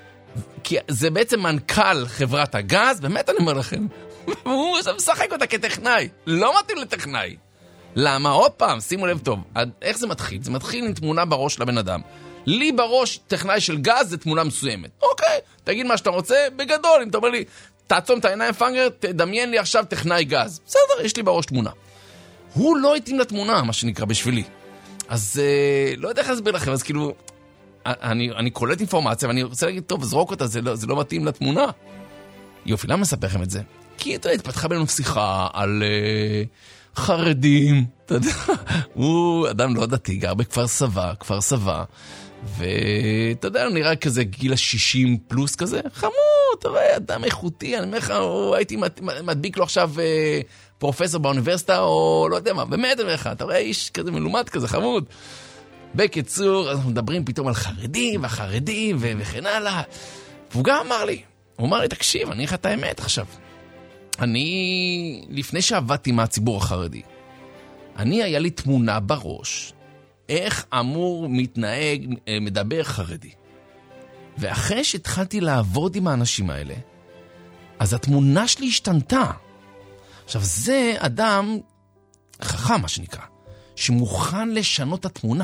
כי זה בעצם מנכ"ל חברת הגז, באמת אני אומר לכם, והוא משחק אותה כטכנאי, לא מתאים לטכנאי. למה? עוד פעם, שימו לב טוב, איך זה מתחיל? זה מתחיל עם תמונה בראש לבן אדם. לי בראש טכנאי של גז זה תמונה מסוימת. אוקיי, תגיד מה שאתה רוצה, בגדול, אם אתה אומר לי, תעצום את העיניים פאנגר, תדמיין לי עכשיו טכנאי גז. בסדר, יש לי בראש תמונה. הוא לא התאים לתמונה, מה שנקרא בשבילי. אז אה, לא יודע איך להסביר לכם, אז כאילו, אני, אני קולט אינפורמציה, ואני רוצה להגיד, טוב, זרוק אותה, זה לא, זה לא מתאים לתמונה. יופי, למה אספר לכם את זה? כי אתה יודע, התפתחה בינינו שיחה על... אה, חרדים, אתה יודע, הוא אדם לא דתי, גר בכפר סבא, כפר סבא, ואתה יודע, הוא נראה כזה גיל ה-שישים פלוס כזה, חמוד, אתה רואה, אדם איכותי, אני אומר לך, הייתי מדביק לו עכשיו פרופסור באוניברסיטה, או לא יודע מה, באמת, אני אומר לך, אתה רואה איש כזה מלומד כזה, חמוד. בקיצור, אנחנו מדברים פתאום על חרדים, והחרדים, וכן הלאה, והוא גם אמר לי, הוא אמר לי, תקשיב, אני איך את האמת עכשיו. אני, לפני שעבדתי מהציבור החרדי, אני היה לי תמונה בראש, איך אמור מתנהג, מדבר חרדי. ואחרי שהתחלתי לעבוד עם האנשים האלה, אז התמונה שלי השתנתה. עכשיו, זה אדם חכם, מה שנקרא, שמוכן לשנות את התמונה.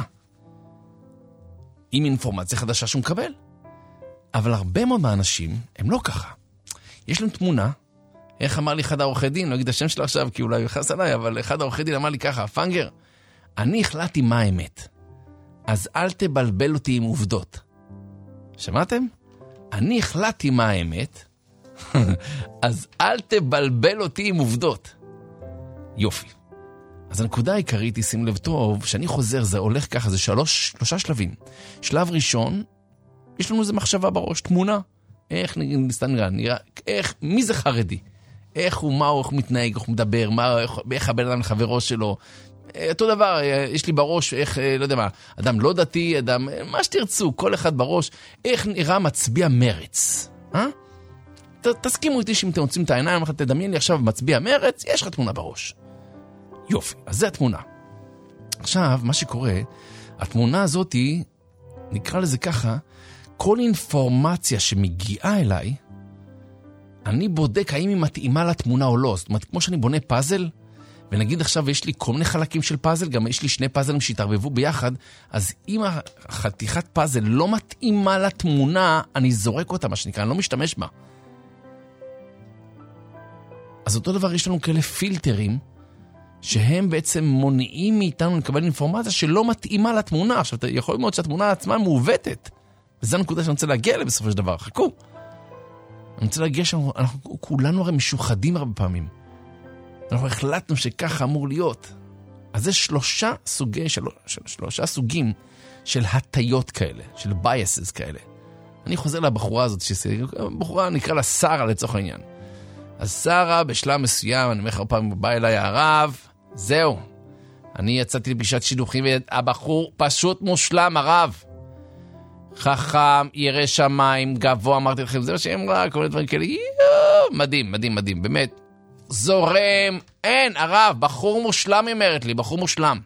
עם אינפורמציה חדשה שהוא מקבל. אבל הרבה מאוד מהאנשים הם לא ככה. יש להם תמונה, איך אמר לי אחד העורכי דין, לא אגיד השם שלו עכשיו, כי אולי הוא יחס עליי, אבל אחד העורכי דין אמר לי ככה, פנגר, אני החלטתי מה האמת. אז אל תבלבל אותי עם עובדות. שמעתם? אני החלטתי מה האמת, אז אל תבלבל אותי עם עובדות. יופי. אז הנקודה העיקרית היא, שים לב טוב, שאני חוזר, זה הולך ככה, זה שלוש, שלושה שלבים. שלב ראשון, יש לנו איזה מחשבה בראש, תמונה. איך נראה, נראה, איך, מי זה חרדי? איך הוא, מה הוא, איך הוא מתנהג, איך הוא מדבר, מה, איך, איך הבן אדם לחברו שלו. אותו דבר, יש לי בראש, איך, לא יודע מה, אדם לא דתי, אדם, מה שתרצו, כל אחד בראש, איך נראה מצביע מרץ. אה? ת, תסכימו איתי שאם אתם רוצים את העיניים, תדמיין לי עכשיו מצביע מרץ, יש לך תמונה בראש. יופי, אז זה התמונה. עכשיו, מה שקורה, התמונה הזאת היא, נקרא לזה ככה, כל אינפורמציה שמגיעה אליי, אני בודק האם היא מתאימה לתמונה או לא. זאת אומרת, כמו שאני בונה פאזל, ונגיד עכשיו יש לי כל מיני חלקים של פאזל, גם יש לי שני פאזלים שהתערבבו ביחד, אז אם החתיכת פאזל לא מתאימה לתמונה, אני זורק אותה, מה שנקרא, אני לא משתמש בה. אז אותו דבר יש לנו כאלה פילטרים, שהם בעצם מונעים מאיתנו לקבל אינפורמציה שלא מתאימה לתמונה. עכשיו, יכול מאוד שהתמונה עצמה מעוותת. וזו הנקודה שאני רוצה להגיע לה בסופו של דבר. חכו. אני רוצה להגיע שאנחנו אנחנו, כולנו הרי משוחדים הרבה פעמים. אנחנו החלטנו שככה אמור להיות. אז זה שלושה סוגי, של, של, שלושה סוגים של הטיות כאלה, של biases כאלה. אני חוזר לבחורה הזאת, בחורה נקרא לה שרה לצורך העניין. אז שרה בשלב מסוים, אני אומר לך פעם, בא אליי הרב, זהו. אני יצאתי לפגישת שידוכים, והבחור פשוט מושלם, הרב. חכם, ירא שמיים, גבוה, אמרתי לכם, זה מה שהם ראה, כל מיני דברים כאלה, יואו, מדהים, מדהים, מדהים, באמת. זורם, אין, הרב, בחור מושלם, אמרת לי, בחור מושלם.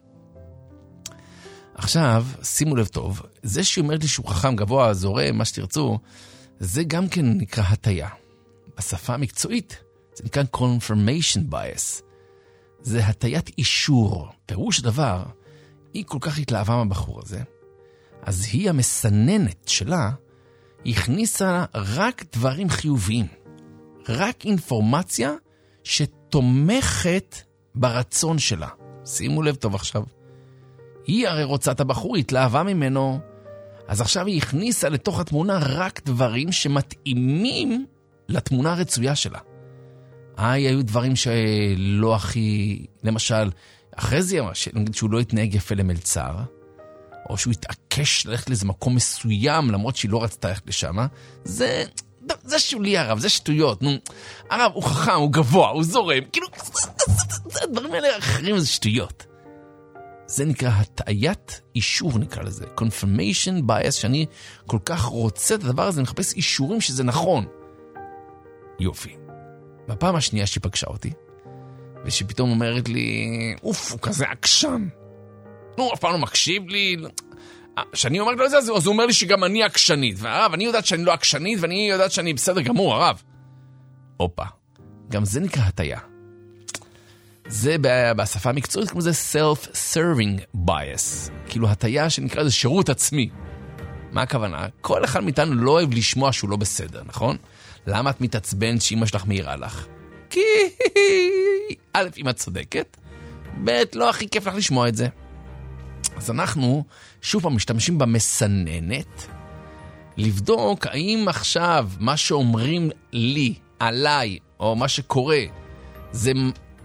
עכשיו, שימו לב טוב, זה שאומרת לי שהוא חכם, גבוה, זורם, מה שתרצו, זה גם כן נקרא הטיה. בשפה המקצועית, זה נקרא confirmation bias. זה הטיית אישור. פירוש הדבר, היא כל כך התלהבה מהבחור הזה, אז היא המסננת שלה, הכניסה רק דברים חיוביים. רק אינפורמציה שתומכת ברצון שלה. שימו לב טוב עכשיו. היא הרי רוצה את הבחור, היא התלהבה ממנו, אז עכשיו היא הכניסה לתוך התמונה רק דברים שמתאימים לתמונה הרצויה שלה. היי, היו דברים שלא הכי, למשל, אחרי זה אמרה, נגיד שהוא לא יתנהג יפה למלצר, או שהוא יתעקש ללכת לאיזה מקום מסוים, למרות שהיא לא רצתה ללכת לשם, זה, זה שולי הרב, זה שטויות. נו, הרב הוא חכם, הוא גבוה, הוא זורם, כאילו, הדברים האלה אחרים זה שטויות. זה נקרא הטעיית אישור, נקרא לזה. confirmation bias, שאני כל כך רוצה את הדבר הזה, אני מחפש אישורים שזה נכון. יופי. בפעם השנייה שהיא פגשה אותי, ושפתאום אומרת לי, אוף, הוא כזה עקשן. נו, אף פעם לא מקשיב לי. שאני אומרת לו את זה, אז הוא אומר לי שגם אני עקשנית. והרב, אני יודעת שאני לא עקשנית, ואני יודעת שאני בסדר גמור, הרב. אופה. גם זה נקרא הטיה. זה בשפה המקצועית, כמו זה self-serving bias. כאילו הטיה שנקרא זה שירות עצמי. מה הכוונה? כל אחד מאיתנו לא אוהב לשמוע שהוא לא בסדר, נכון? למה את מתעצבן שאמא שלך מהירה לך? כי א', אמא צודקת, ב', לא הכי כיף לך לשמוע את זה. אז אנחנו שוב פעם משתמשים במסננת, לבדוק האם עכשיו מה שאומרים לי, עליי, או מה שקורה, זה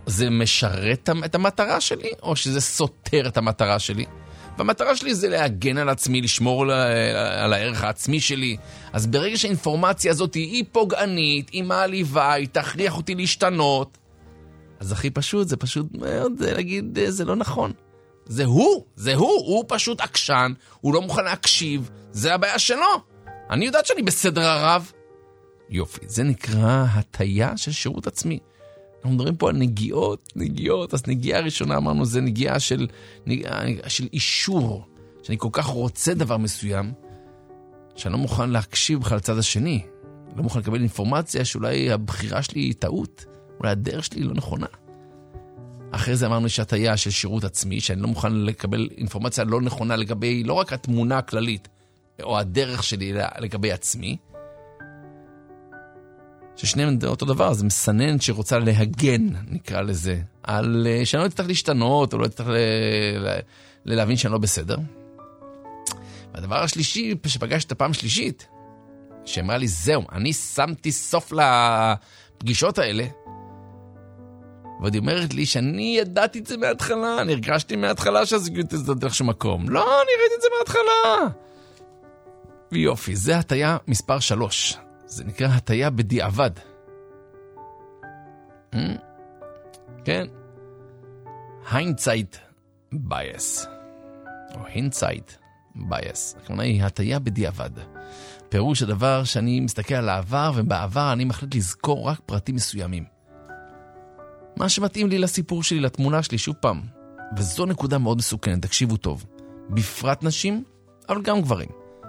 זה משרת את המטרה שלי, או שזה סותר את המטרה שלי? והמטרה שלי זה להגן על עצמי, לשמור על הערך העצמי שלי. אז ברגע שהאינפורמציה הזאת היא פוגענית, היא מעליבה, היא תכריח אותי להשתנות, אז הכי פשוט, זה פשוט מאוד להגיד, זה לא נכון. זה הוא, זה הוא, הוא פשוט עקשן, הוא לא מוכן להקשיב, זה הבעיה שלו. אני יודעת שאני בסדר הרב. יופי, זה נקרא הטיה של שירות עצמי. אנחנו מדברים פה על נגיעות, נגיעות, אז נגיעה הראשונה אמרנו, זה נגיעה של, נגיעה של אישור, שאני כל כך רוצה דבר מסוים, שאני לא מוכן להקשיב בכלל לצד השני, לא מוכן לקבל אינפורמציה שאולי הבחירה שלי היא טעות, אולי הדרך שלי היא לא נכונה. אחרי זה אמרנו שהטיה של שירות עצמי, שאני לא מוכן לקבל אינפורמציה לא נכונה לגבי, לא רק התמונה הכללית, או הדרך שלי לגבי עצמי, ששניהם אותו דבר, זה מסנן שרוצה להגן, נקרא לזה, על שאני לא אצטרך להשתנות, או לא אצטרך ל... ל... להבין שאני לא בסדר. והדבר השלישי, שפגשת הפעם שלישית, שאמרה לי, זהו, אני שמתי סוף לפגישות האלה, ועוד היא אומרת לי שאני ידעתי את זה מההתחלה, אני הרגשתי מההתחלה שהזוגיות הזאת דרך שום מקום. לא, אני ראיתי את זה מההתחלה. ויופי, זה הטיה מספר שלוש. זה נקרא הטיה בדיעבד. כן. hindsight bias. או hindsight bias. הכוונה היא הטיה בדיעבד. פירוש הדבר שאני מסתכל על העבר, ובעבר אני מחליט לזכור רק פרטים מסוימים. מה שמתאים לי לסיפור שלי, לתמונה שלי, שוב פעם. וזו נקודה מאוד מסוכנת, תקשיבו טוב. בפרט נשים, אבל גם גברים.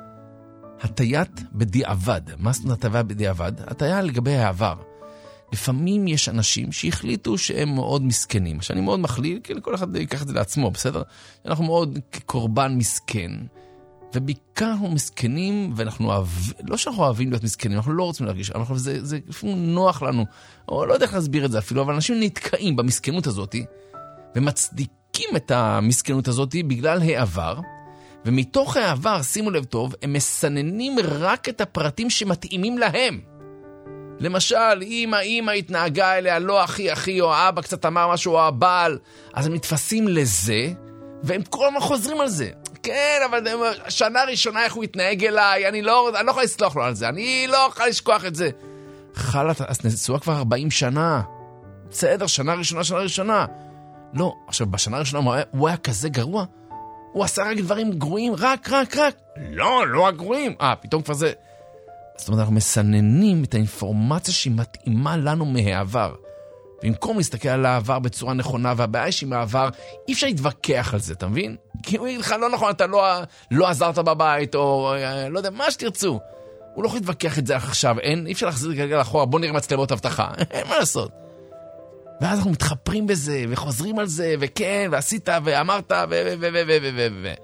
הטיית בדיעבד. מה זאת אומרת הטיה בדיעבד? הטיה לגבי העבר. לפעמים יש אנשים שהחליטו שהם מאוד מסכנים. שאני מאוד מכליל, כי כל אחד ייקח את זה לעצמו, בסדר? אנחנו מאוד כקורבן מסכן. ובעיקר אנחנו מסכנים, ואנחנו אוהב... לא שאנחנו אוהבים להיות מסכנים, אנחנו לא רוצים להרגיש, אבל זה, זה לפעמים נוח לנו, או לא יודע איך להסביר את זה אפילו, אבל אנשים נתקעים במסכנות הזאת, ומצדיקים את המסכנות הזאת בגלל העבר, ומתוך העבר, שימו לב טוב, הם מסננים רק את הפרטים שמתאימים להם. למשל, אם האמא התנהגה אליה, לא אחי אחי, או האבא קצת אמר משהו, או הבעל, אז הם מתפסים לזה, והם כל הזמן חוזרים על זה. כן, אבל שנה ראשונה איך הוא התנהג אליי, אני לא, אני לא יכול לסלוח לו על זה, אני לא יכול לשכוח את זה. חלת, אז נצועה כבר ארבעים שנה. בסדר, שנה ראשונה, שנה ראשונה. לא, עכשיו, בשנה ראשונה הוא היה, הוא היה כזה גרוע. הוא עשה רק דברים גרועים, רק, רק, רק. לא, לא הגרועים. אה, פתאום כבר זה... זאת אומרת, אנחנו מסננים את האינפורמציה שהיא מתאימה לנו מהעבר. במקום להסתכל על העבר בצורה נכונה, והבעיה שהיא מהעבר, אי אפשר להתווכח על זה, אתה מבין? כי הוא יגיד לך, לא נכון, אתה לא, לא עזרת בבית, או לא יודע, מה שתרצו. הוא לא יכול להתווכח את זה עכשיו, אין, אי אפשר להחזיר גלגל אחורה, בוא נראה מצלמות הבטחה, אין מה לעשות. ואז אנחנו מתחפרים בזה, וחוזרים על זה, וכן, ועשית, ואמרת, ו... ו... ו... ו... ו... ו... ו...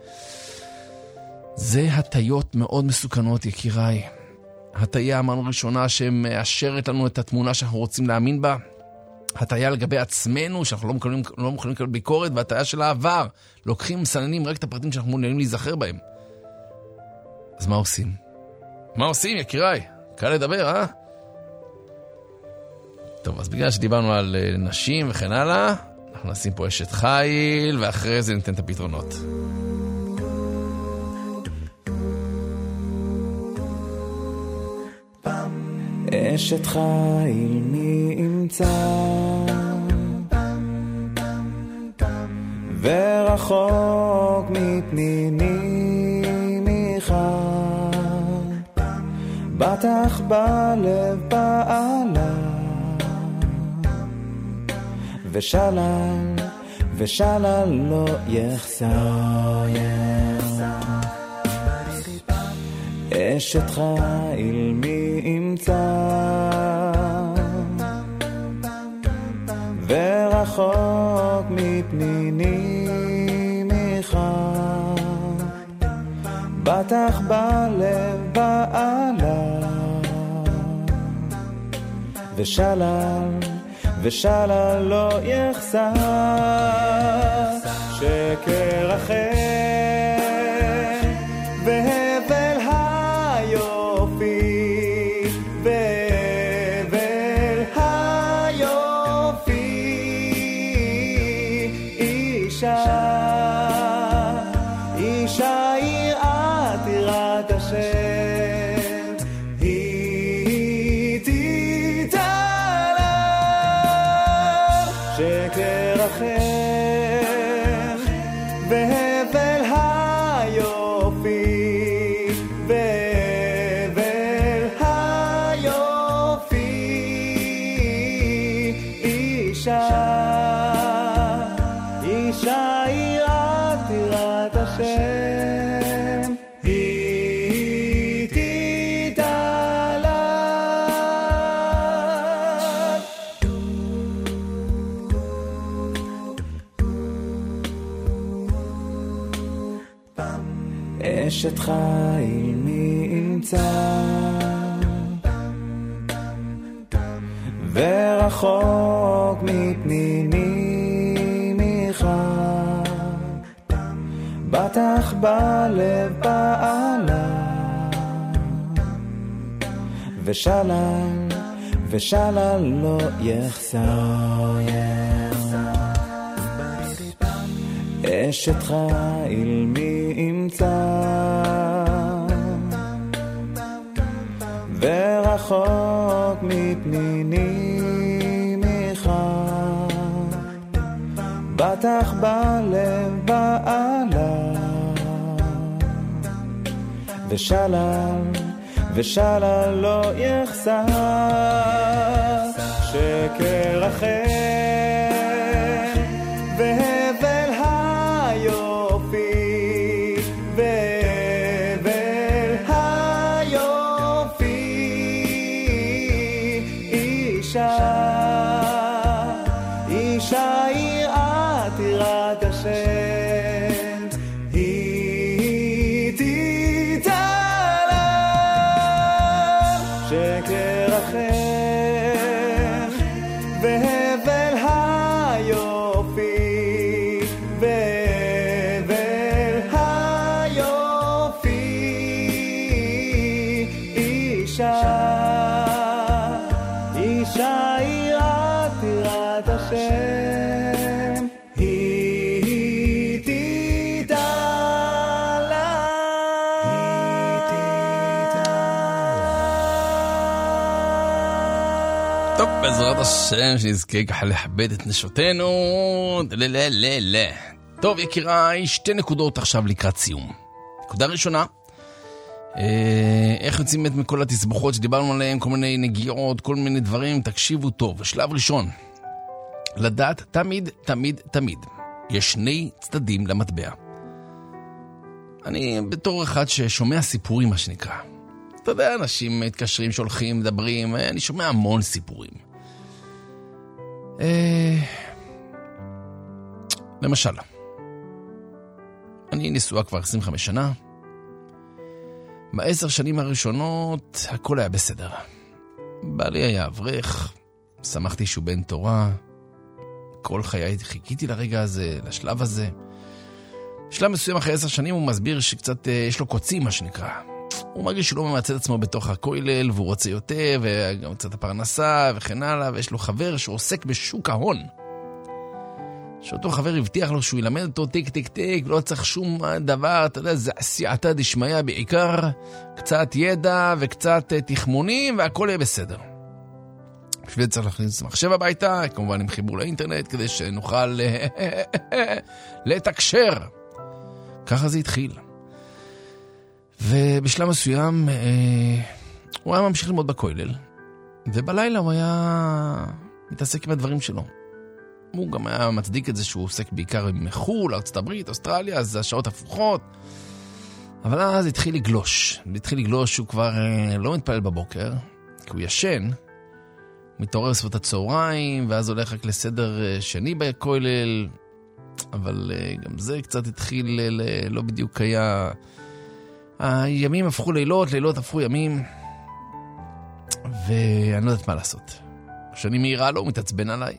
זה הטיות מאוד מסוכנות, יקיריי. הטיה, אמרנו ראשונה, שמאשרת לנו את התמונה שאנחנו רוצים להאמין בה. הטיה לגבי עצמנו, שאנחנו לא מוכנים, לא מוכנים לקבל ביקורת, והטיה של העבר. לוקחים, מסננים רק את הפרטים שאנחנו מעוניינים להיזכר בהם. אז מה עושים? מה עושים, יקיריי? קל לדבר, אה? טוב, אז בגלל שדיברנו על נשים וכן הלאה, אנחנו נשים פה אשת חיל, ואחרי זה ניתן את הפתרונות. אשת חיל מי ימצא ורחוק מפניני מיכל בטח בלב בעלה ושלל ושלל לא יחסר אשת חיל מי ימצא ורחוק מפניני מיכל בטח בלב בעלה ושלל ושלל לא יחסר שקר אחר והבל היופי והבל היופי השם, היא תתעלה. שקר אחר והבל היופי, והבל היופי, אישה, אישה יראת יראת השם, היא תתעלה. אשת חיל מי ימצא, ורחוק מפניני מיכה, בטח בלב בעלה, ושלל ושלל לא יחסר. אשת חיל מי ימצא, ורחוק מפניני מיכה, בטח בלב בעלה, ושלל ושלל לא יחסר. שקר אחר והבל היופי, והבל היופי, אישה, אישה יראת יראת השם, היא תתעלה. שקר אחר והבל היופי, והבל היופי, אישה, אישה יראת יראת השם, היא תתעלה. טוב, בעזרת השם שנזכה ככה לכבד את נשותינו. לה לה לה לה. טוב יקיריי, שתי נקודות עכשיו לקראת סיום. נקודה ראשונה, אה, איך יוצאים את מכל התסבוכות שדיברנו עליהן, כל מיני נגיעות, כל מיני דברים, תקשיבו טוב. שלב ראשון, לדעת תמיד תמיד תמיד יש שני צדדים למטבע. אני בתור אחד ששומע סיפורים מה שנקרא, אתה יודע, אנשים מתקשרים, שולחים, מדברים, אני שומע המון סיפורים. אה, למשל, אני נשואה כבר עשרים וחמש שנה, בעשר שנים הראשונות הכל היה בסדר. בעלי היה אברך, שמחתי שהוא בן תורה, כל חיי חיכיתי לרגע הזה, לשלב הזה. בשלב מסוים אחרי עשר שנים הוא מסביר שקצת יש לו קוצים מה שנקרא. הוא מרגיש שהוא לא ממצא את עצמו בתוך הכולל, והוא רוצה יותר, וגם קצת הפרנסה וכן הלאה, ויש לו חבר שעוסק בשוק ההון. שאותו חבר הבטיח לו שהוא ילמד אותו טיק טיק טיק, לא צריך שום דבר, אתה יודע, זה עשייתא דשמיא בעיקר, קצת ידע וקצת תחמונים, והכל יהיה בסדר. בשביל צריך להכניס מחשב הביתה, כמובן עם חיבור לאינטרנט, כדי שנוכל לתקשר. ככה זה התחיל. ובשלב מסוים הוא היה ממשיך ללמוד בכולל, ובלילה הוא היה מתעסק עם הדברים שלו. הוא גם היה מצדיק את זה שהוא עוסק בעיקר מחול, ארצות הברית, אוסטרליה, אז זה השעות הפוכות. אבל אז התחיל לגלוש. התחיל לגלוש שהוא כבר לא מתפלל בבוקר, כי הוא ישן, מתעורר סביבות הצהריים, ואז הולך רק לסדר שני בכולל, אבל גם זה קצת התחיל, לא בדיוק היה... הימים הפכו לילות, לילות הפכו ימים, ואני לא יודעת מה לעשות. כשאני מהירה לו, הוא מתעצבן עליי.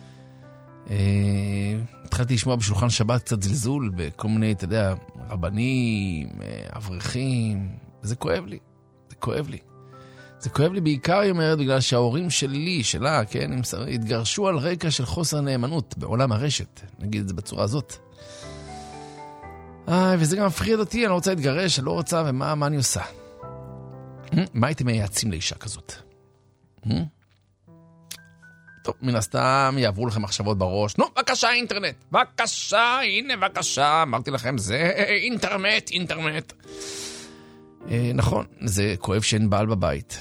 התחלתי לשמוע בשולחן שבת קצת זלזול, בכל מיני, אתה יודע, רבנים, אברכים, וזה כואב לי, זה כואב לי. זה כואב לי בעיקר, היא אומרת, בגלל שההורים שלי, שלה, כן, הם התגרשו על רקע של חוסר נאמנות בעולם הרשת, נגיד את זה בצורה הזאת. אה, וזה גם מפחיד אותי, אני לא רוצה להתגרש, אני לא רוצה, ומה מה אני עושה? מה הייתם מייעצים לאישה כזאת? טוב, מן הסתם יעברו לכם מחשבות בראש. נו, בבקשה אינטרנט. בבקשה, הנה בבקשה. אמרתי לכם, זה אינטרנט, אינטרנט. אה, נכון, זה כואב שאין בעל בבית.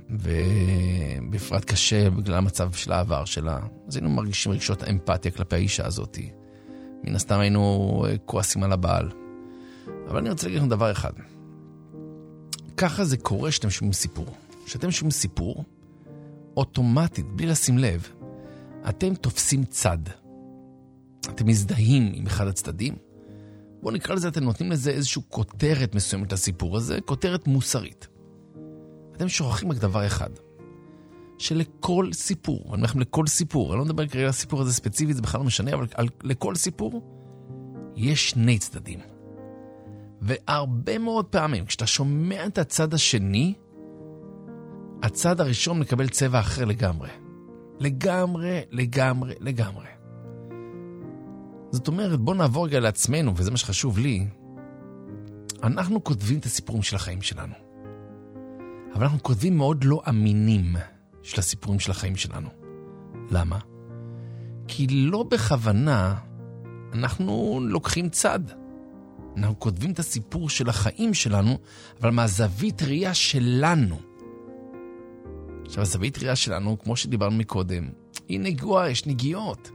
ובפרט קשה בגלל המצב של העבר שלה. אז היינו מרגישים רגשות אמפתיה כלפי האישה הזאת. מן הסתם היינו כועסים על הבעל. אבל אני רוצה להגיד לכם דבר אחד. ככה זה קורה שאתם שומעים סיפור. שאתם שומעים סיפור, אוטומטית, בלי לשים לב, אתם תופסים צד. אתם מזדהים עם אחד הצדדים. בואו נקרא לזה, אתם נותנים לזה איזושהי כותרת מסוימת לסיפור הזה, כותרת מוסרית. אתם שוכחים רק דבר אחד, שלכל סיפור, אני אומר לכם לכל סיפור, אני לא מדבר כרגע על הסיפור הזה ספציפית, זה בכלל לא משנה, אבל על, לכל סיפור יש שני צדדים. והרבה מאוד פעמים, כשאתה שומע את הצד השני, הצד הראשון מקבל צבע אחר לגמרי. לגמרי, לגמרי, לגמרי. זאת אומרת, בוא נעבור רגע לעצמנו, וזה מה שחשוב לי. אנחנו כותבים את הסיפורים של החיים שלנו. אבל אנחנו כותבים מאוד לא אמינים של הסיפורים של החיים שלנו. למה? כי לא בכוונה אנחנו לוקחים צד. אנחנו כותבים את הסיפור של החיים שלנו, אבל מהזווית ראייה שלנו. עכשיו, הזווית ראייה שלנו, כמו שדיברנו מקודם, היא נגועה, יש נגיעות.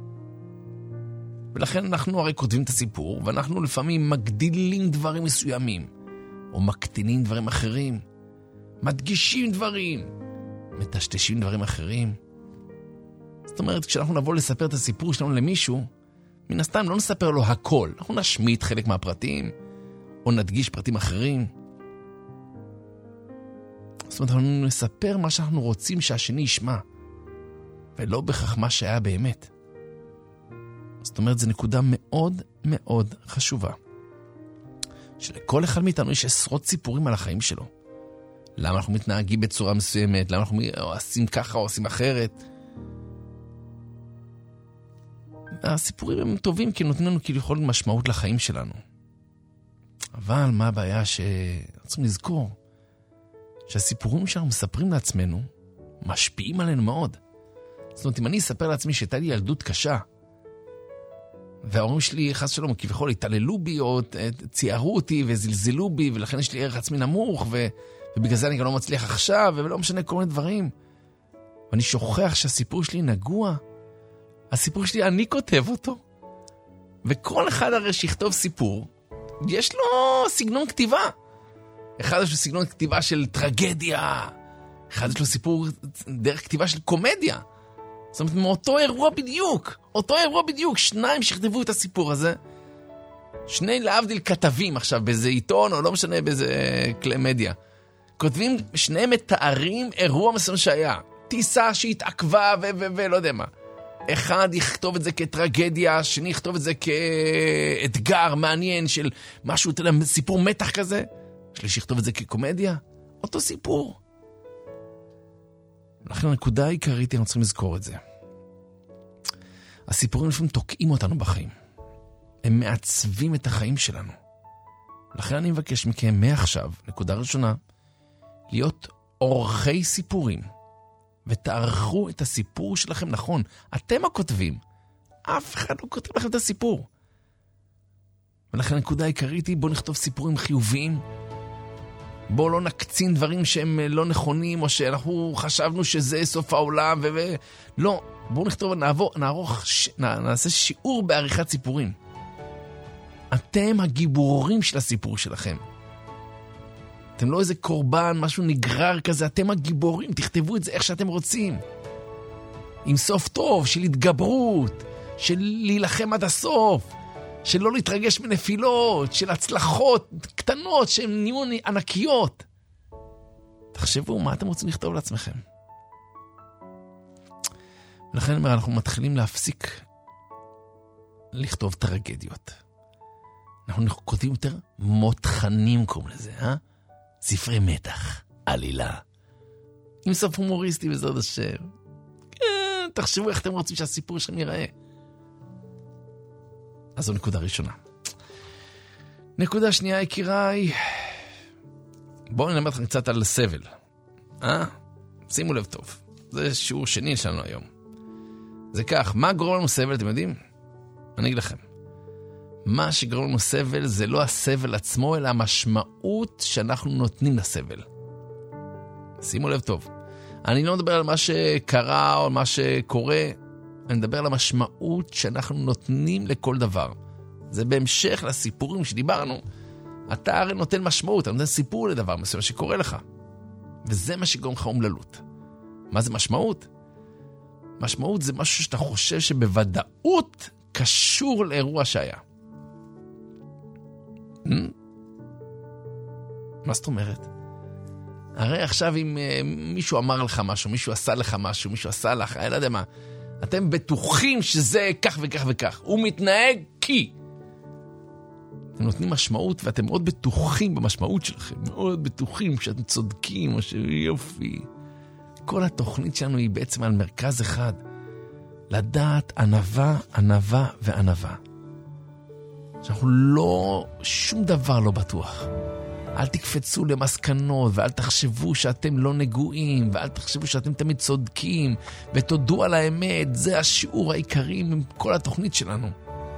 ולכן אנחנו הרי כותבים את הסיפור, ואנחנו לפעמים מגדילים דברים מסוימים, או מקטינים דברים אחרים, מדגישים דברים, מטשטשים דברים אחרים. זאת אומרת, כשאנחנו נבוא לספר את הסיפור שלנו למישהו, מן הסתם לא נספר לו הכל. אנחנו נשמיט חלק מהפרטים, או נדגיש פרטים אחרים. זאת אומרת, אנחנו נספר מה שאנחנו רוצים שהשני ישמע, ולא בכך מה שהיה באמת. זאת אומרת, זו נקודה מאוד מאוד חשובה. שלכל אחד מאיתנו יש עשרות סיפורים על החיים שלו. למה אנחנו מתנהגים בצורה מסוימת, למה אנחנו עושים ככה או עושים אחרת. הסיפורים הם טובים כי נותנים לנו כאילו יכול משמעות לחיים שלנו. אבל מה הבעיה שרוצים לזכור? שהסיפורים שאנחנו מספרים לעצמנו משפיעים עלינו מאוד. זאת אומרת, אם אני אספר לעצמי שהייתה לי ילדות קשה, וההורים שלי חס שלום כביכול התעללו בי או ציירו אותי וזלזלו בי, ולכן יש לי ערך עצמי נמוך, ו... ובגלל זה אני גם לא מצליח עכשיו, ולא משנה כל מיני דברים. ואני שוכח שהסיפור שלי נגוע. הסיפור שלי, אני כותב אותו. וכל אחד הרי שיכתוב סיפור, יש לו סגנון כתיבה. אחד יש לו סגנון כתיבה של טרגדיה, אחד יש לו סיפור דרך כתיבה של קומדיה. זאת אומרת, מאותו אירוע בדיוק, אותו אירוע בדיוק, שניים שכתבו את הסיפור הזה, שני להבדיל כתבים עכשיו באיזה עיתון, או לא משנה באיזה כלי מדיה. כותבים, שניהם מתארים אירוע מסוים שהיה, טיסה שהתעכבה ולא יודע מה. אחד יכתוב את זה כטרגדיה, שני יכתוב את זה כאתגר מעניין של משהו, אתה יודע, סיפור מתח כזה. שלישי יכתוב את זה כקומדיה. אותו סיפור. לכן הנקודה העיקרית, אנחנו צריכים לזכור את זה. הסיפורים לפעמים תוקעים אותנו בחיים. הם מעצבים את החיים שלנו. לכן אני מבקש מכם מעכשיו, נקודה ראשונה, להיות אורחי סיפורים. ותערכו את הסיפור שלכם נכון. אתם הכותבים. אף אחד לא כותב לכם את הסיפור. ולכן הנקודה העיקרית היא, בואו נכתוב סיפורים חיוביים. בואו לא נקצין דברים שהם לא נכונים, או שאנחנו חשבנו שזה סוף העולם, ו... לא, בואו נכתוב, נעבור, נערוך, ש... נעשה שיעור בעריכת סיפורים. אתם הגיבורים של הסיפור שלכם. אתם לא איזה קורבן, משהו נגרר כזה, אתם הגיבורים, תכתבו את זה איך שאתם רוצים. עם סוף טוב, של התגברות, של להילחם עד הסוף, של לא להתרגש מנפילות, של הצלחות קטנות שהן נהיו ענקיות. תחשבו מה אתם רוצים לכתוב לעצמכם. ולכן אומר, אנחנו מתחילים להפסיק לכתוב טרגדיות. אנחנו כותבים יותר מותחנים קוראים לזה, אה? ספרי מתח, עלילה. עם סוף הומוריסטי בעזרת השם. כן, תחשבו איך אתם רוצים שהסיפור שלכם ייראה. אז זו נקודה ראשונה. נקודה שנייה, יקיריי, בואו נלמד לכם קצת על סבל. אה? שימו לב טוב. זה שיעור שני שלנו היום. זה כך, מה גורם לנו סבל, אתם יודעים? אני אגיד לכם. מה שגורם לנו סבל זה לא הסבל עצמו, אלא המשמעות שאנחנו נותנים לסבל. שימו לב טוב. אני לא מדבר על מה שקרה או מה שקורה, אני מדבר על המשמעות שאנחנו נותנים לכל דבר. זה בהמשך לסיפורים שדיברנו. אתה הרי נותן משמעות, אתה נותן סיפור לדבר מסוים שקורה לך. וזה מה שגורם לך אומללות. מה זה משמעות? משמעות זה משהו שאתה חושב שבוודאות קשור לאירוע שהיה. מה זאת אומרת? הרי עכשיו אם uh, מישהו אמר לך משהו, מישהו עשה לך משהו, מישהו עשה לך, אני לא יודע מה, אתם בטוחים שזה כך וכך וכך. הוא מתנהג כי. אתם נותנים משמעות ואתם מאוד בטוחים במשמעות שלכם, מאוד בטוחים שאתם צודקים או שיופי. כל התוכנית שלנו היא בעצם על מרכז אחד. לדעת ענווה, ענווה וענווה. שאנחנו לא, שום דבר לא בטוח. אל תקפצו למסקנות, ואל תחשבו שאתם לא נגועים, ואל תחשבו שאתם תמיד צודקים, ותודו על האמת. זה השיעור העיקרי עם כל התוכנית שלנו.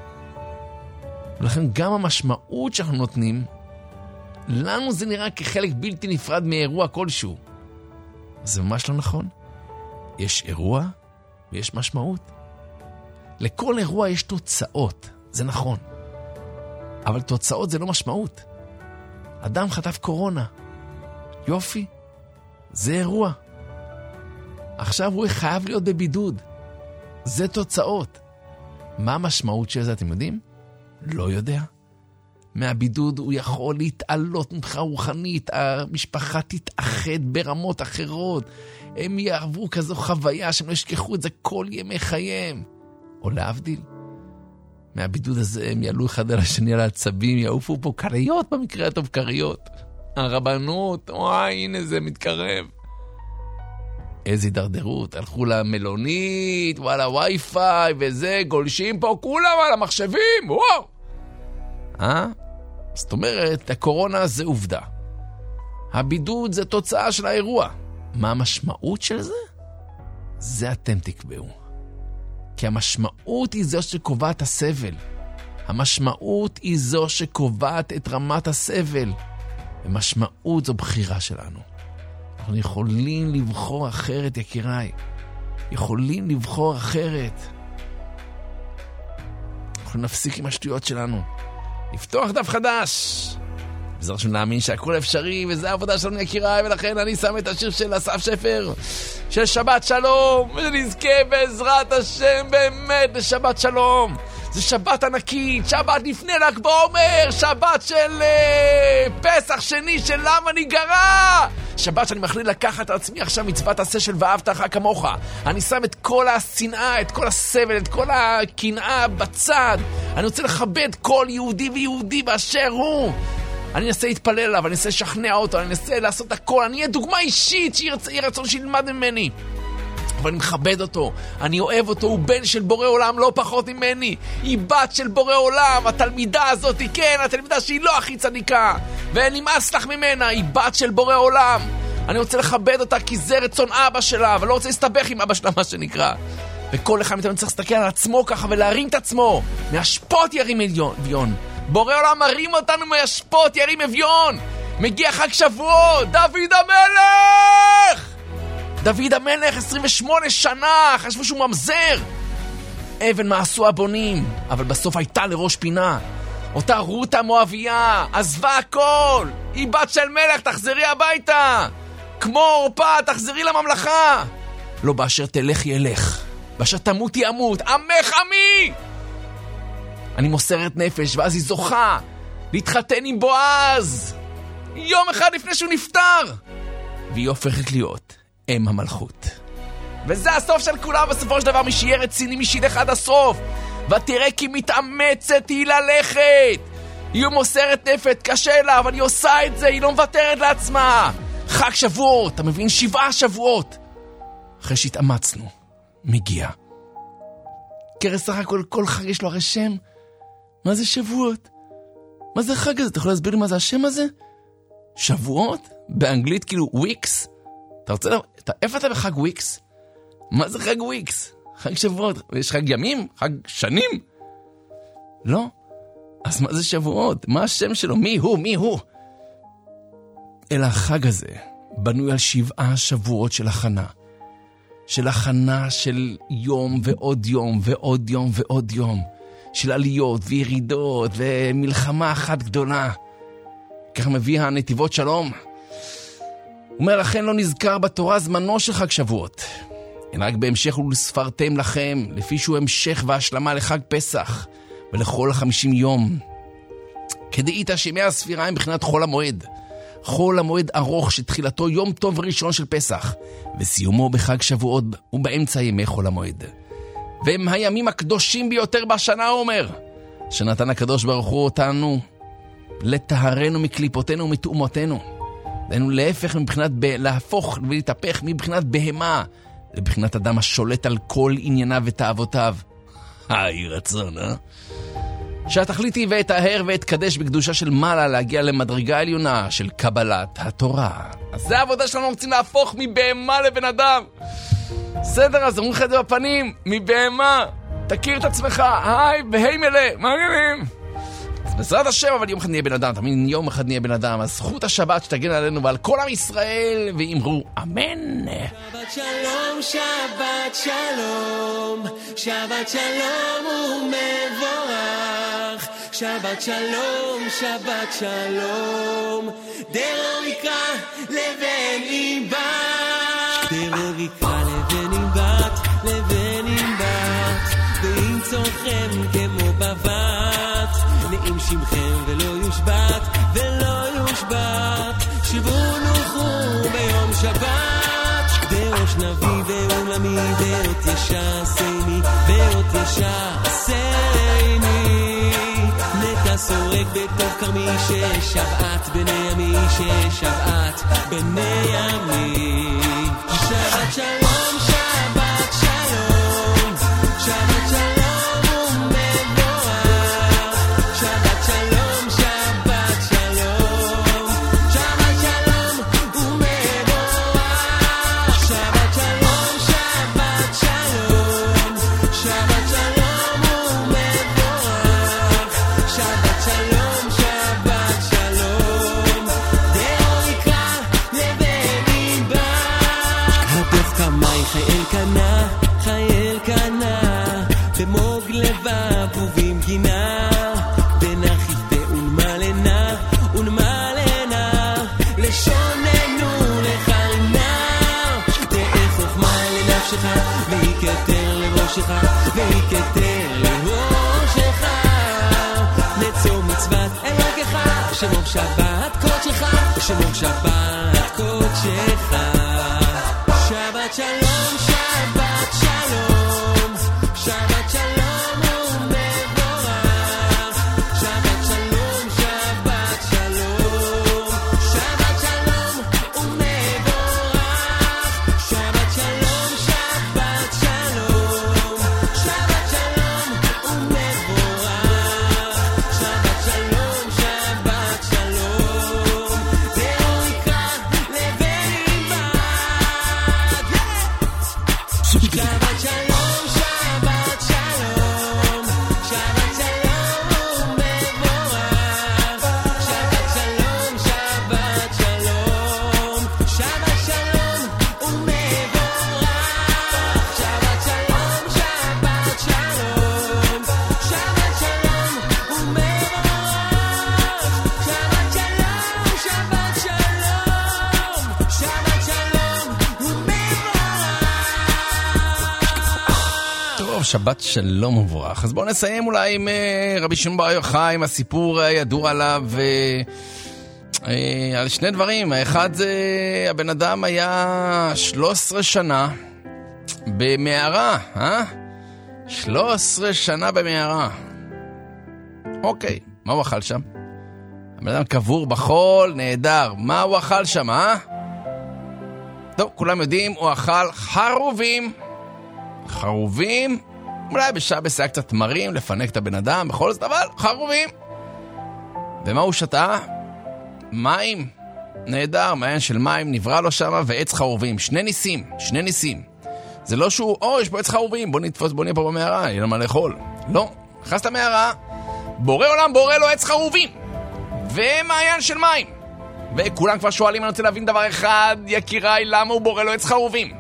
ולכן גם המשמעות שאנחנו נותנים, לנו זה נראה כחלק בלתי נפרד מאירוע כלשהו. זה ממש לא נכון. יש אירוע ויש משמעות. לכל אירוע יש תוצאות, זה נכון. אבל תוצאות זה לא משמעות. אדם חטף קורונה. יופי. זה אירוע. עכשיו הוא חייב להיות בבידוד. זה תוצאות. מה המשמעות של זה, אתם יודעים? לא יודע. מהבידוד הוא יכול להתעלות ממך רוחנית, המשפחה תתאחד ברמות אחרות, הם יעברו כזו חוויה שהם לא ישכחו את זה כל ימי חייהם. או להבדיל. מהבידוד הזה הם יעלו אחד על השני על העצבים, יעופו פה קריות, במקרה הטוב קריות. הרבנות, וואי, הנה זה מתקרב. איזה הידרדרות, הלכו למלונית, וואלה וי-פיי וזה, גולשים פה כולם על המחשבים, וואו. אה? זאת אומרת, הקורונה זה עובדה. הבידוד זה תוצאה של האירוע. מה המשמעות של זה? זה אתם תקבעו. כי המשמעות היא זו שקובעת הסבל. המשמעות היא זו שקובעת את רמת הסבל. ומשמעות זו בחירה שלנו. אנחנו יכולים לבחור אחרת, יקיריי. יכולים לבחור אחרת. אנחנו נפסיק עם השטויות שלנו. לפתוח דף חדש. בעזרת השם להאמין שהכל אפשרי, וזה העבודה שלנו יקיריי, ולכן אני שם את השיר של אסף שפר, של שבת שלום, ונזכה בעזרת השם באמת לשבת שלום. זה שבת ענקית, שבת לפני ל"ג בעומר, שבת של uh, פסח שני של למה ניגרע. שבת שאני מחליט לקחת על עצמי עכשיו מצוות עשה של ואהבת לך כמוך. אני שם את כל השנאה, את כל הסבל, את כל הקנאה בצד. אני רוצה לכבד כל יהודי ויהודי באשר הוא. אני אנסה להתפלל עליו, אני אנסה לשכנע אותו, אני אנסה לעשות הכל, אני אהיה דוגמה אישית שיהיה רצון שילמד ממני. אבל אני מכבד אותו, אני אוהב אותו, הוא בן של בורא עולם לא פחות ממני, היא בת של בורא עולם, התלמידה הזאת, כן, התלמידה שהיא לא הכי צדיקה, ואין לי מסלח ממנה, היא בת של בורא עולם. אני רוצה לכבד אותה כי זה רצון אבא שלה, ולא רוצה להסתבך עם אבא שלה, מה שנקרא. וכל אחד מאיתנו צריך להסתכל על עצמו ככה ולהרים את עצמו, מהשפוט ירים אביון. בורא עולם מרים אותנו מהשפוט ירים אביון. מגיע חג שבועות, דוד המלך! דוד המלך, עשרים ושמונה שנה, חשבו שהוא ממזר. אבן מה עשו הבונים, אבל בסוף הייתה לראש פינה. אותה רות המואביה, עזבה הכל. היא בת של מלך, תחזרי הביתה. כמו אורפה, תחזרי לממלכה. לא באשר תלך ילך, באשר תמות ימות, עמך עמי. אני מוסרת נפש, ואז היא זוכה להתחתן עם בועז. יום אחד לפני שהוא נפטר. והיא הופכת להיות אם המלכות. וזה הסוף של כולם בסופו של דבר, מי שיהיה רציני, מי שילך עד הסוף. ותראה כי מתאמצת היא ללכת. היא מוסרת נפש, קשה לה, אבל היא עושה את זה, היא לא מוותרת לעצמה. חג שבועות, אתה מבין? שבעה שבועות. אחרי שהתאמצנו, מגיע. כי סך הכל, כל חג יש לו הרי שם. מה זה שבועות? מה זה חג הזה? אתה יכול להסביר לי מה זה השם הזה? שבועות? באנגלית כאילו וויקס. אתה רוצה, אתה, איפה אתה בחג וויקס? מה זה חג וויקס? חג שבועות. יש חג ימים? חג שנים? לא. אז מה זה שבועות? מה השם שלו? מי הוא? מי הוא? אלא החג הזה בנוי על שבעה שבועות של הכנה. של הכנה של יום ועוד יום ועוד יום ועוד יום. של עליות וירידות ומלחמה אחת גדולה. ככה מביא הנתיבות שלום. הוא אומר, לכן לא נזכר בתורה זמנו של חג שבועות. אין רק בהמשך ולספרתם לכם, לפי שהוא המשך והשלמה לחג פסח, ולכל החמישים יום. כדאית שימי הספירה הם בחינת חול המועד. חול המועד ארוך שתחילתו יום טוב ראשון של פסח, וסיומו בחג שבועות ובאמצע ימי חול המועד. והם הימים הקדושים ביותר בשנה, הוא אומר. שנתן הקדוש ברוך הוא אותנו לטהרנו מקליפותינו ומתאומותינו. דהיינו להפך מבחינת, ב... להפוך ולהתהפך מבחינת בהמה, לבחינת אדם השולט על כל ענייניו ותאוותיו. היי רצון, אה? שהתכלית היא ואתאהר ואתקדש בקדושה של מעלה, להגיע למדרגה עליונה של קבלת התורה. אז זה העבודה שלנו, רוצים להפוך מבהמה לבן אדם. בסדר, אז אומרים לך את זה בפנים, מבהמה, תכיר את עצמך, היי, בהי מלא, מה העניינים? אז בעזרת השם, אבל יום אחד נהיה בן אדם, תמיד יום אחד נהיה בן אדם, אז זכות השבת שתגן עלינו ועל כל עם ישראל, ואמרו אמן. שבת שלום, שבת שלום, שבת שלום ומבורך, שבת שלום, שבת שלום, דרור יקרא לבן אימבת, דרור יקרא לבן אימבת, לבן אימבת, ואם צורכם כמו בבת, נעים שמכם ולא יושבת, ולא יושבת, שבו נוחו ביום שבת, דרוש נביא ואוממי, דעות ישר סייני, דעות ישר סייני, נטע סורק בתוך קרמי, ששבעת בני ימי, ששבעת בני ימי, שבת שלום, שבת שלום, שבת שלום ויקטר לראשך, נצור מצוות אלוהיך, שמור שבת קודשך, שמור שבת קודשך. שבת שלום, שבת שלום, שבת שלום ומבורך, שבת שלום, שבת שלום, שבת שלום ומבורך, שבת שלום, שבת שלום, שבת שלום ומבורך, שבת שלום, שבת שלום, דרור יקרא לבן אימבת, שבת שלום, שבת שלום, שבת שלום ומבורך, שבת שלום, שבת שלום, שבת שלום ומבורך, שבת שלום, שבת שלום, שבת שלום ומבורך, שבת שלום, שבת שלום, שבת שלום ומבורך. טוב, שבת שלום ומבורך. אז בואו נסיים אולי עם אה, רבי שמעון בר יוחאי, עם הסיפור הידוע עליו, אה, אה, על שני דברים. האחד זה, הבן אדם היה שלוש עשרה שנה במערה, אה? שלוש עשרה שנה במערה. אוקיי, מה הוא אכל שם? הבן אדם קבור בחול, נהדר. מה הוא אכל שם, אה? טוב, כולם יודעים, הוא אכל חרובים. חרובים, אולי בשבס היה קצת תמרים, לפנק את הבן אדם, בכל זאת, אבל חרובים. ומה הוא שתה? מים. נהדר, מעיין של מים, נברא לו שם, ועץ חרובים. שני ניסים, שני ניסים. זה לא שהוא, או, יש פה עץ חרובים, בוא נתפוס, בוא נהיה פה במערה, יהיה למה לאכול. לא, נכנס למערה, בורא עולם בורא לו עץ חרובים, ומעיין של מים. וכולם כבר שואלים, אני רוצה להבין דבר אחד, יקיריי, למה הוא בורא לו עץ חרובים?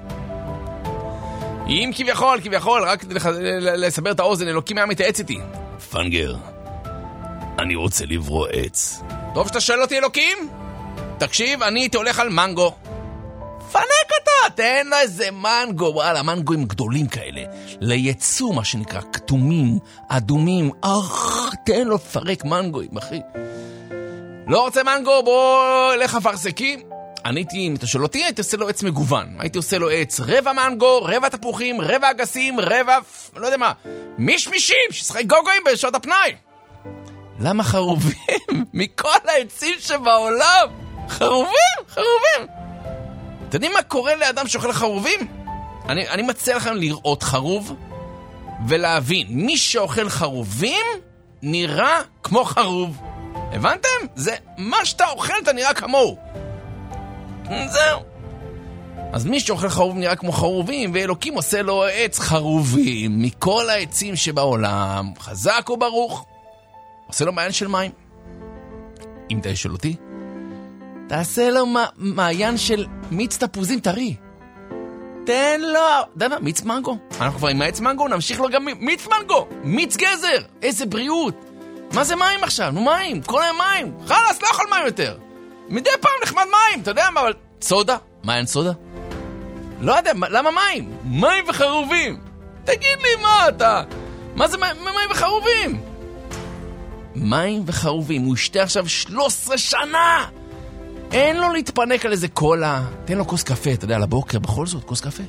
אם כביכול, כביכול, רק לסבר את האוזן, אלוקים היה מתייעץ איתי. פנגר, אני רוצה לברוא עץ. טוב שאתה שואל אותי אלוקים? תקשיב, אני הייתי הולך על מנגו. פנק אתה, תן לו איזה מנגו. וואלה, מנגוים גדולים כאלה. ליצוא, מה שנקרא, כתומים, אדומים. אך, תן לו פרק מנגוים, אחי. לא רוצה מנגו, בוא לך פרסקים. אני הייתי, אם אתה שואל אותי, הייתי עושה לו עץ מגוון. הייתי עושה לו עץ רבע מנגו, רבע תפוחים, רבע אגסים, רבע, לא יודע מה, מישמישים, ששחק גוגויים בשעות הפנאי. למה חרובים? מכל העצים שבעולם. חרובים, חרובים. אתם יודעים מה קורה לאדם שאוכל חרובים? אני, אני מציע לכם לראות חרוב ולהבין, מי שאוכל חרובים נראה כמו חרוב. הבנתם? זה מה שאתה אוכל, אתה נראה כמוהו. זהו. אז מי שאוכל חרוב נראה כמו חרובים, ואלוקים עושה לו עץ חרובים מכל העצים שבעולם. חזק וברוך. עושה לו מעיין של מים. אם אתה שואל אותי, תעשה לו מעיין של מיץ תפוזים טרי. תן לו, די מה, מיץ מנגו. אנחנו כבר עם מיץ מנגו, נמשיך לו גם מיץ מנגו. מיץ גזר, איזה בריאות. מה זה מים עכשיו? נו מים, כל היום מים. חלס, לא יכול מים יותר. מדי פעם נחמד מים, אתה יודע מה, אבל סודה? מעיין סודה? לא יודע, למה מים? מים וחרובים. תגיד לי מה אתה? מה זה מים וחרובים? מים וחרובים, הוא ישתה עכשיו שלוש עשרה שנה. אין לו להתפנק על איזה קולה. תן לו כוס קפה, אתה יודע, לבוקר, בכל זאת, כוס קפה.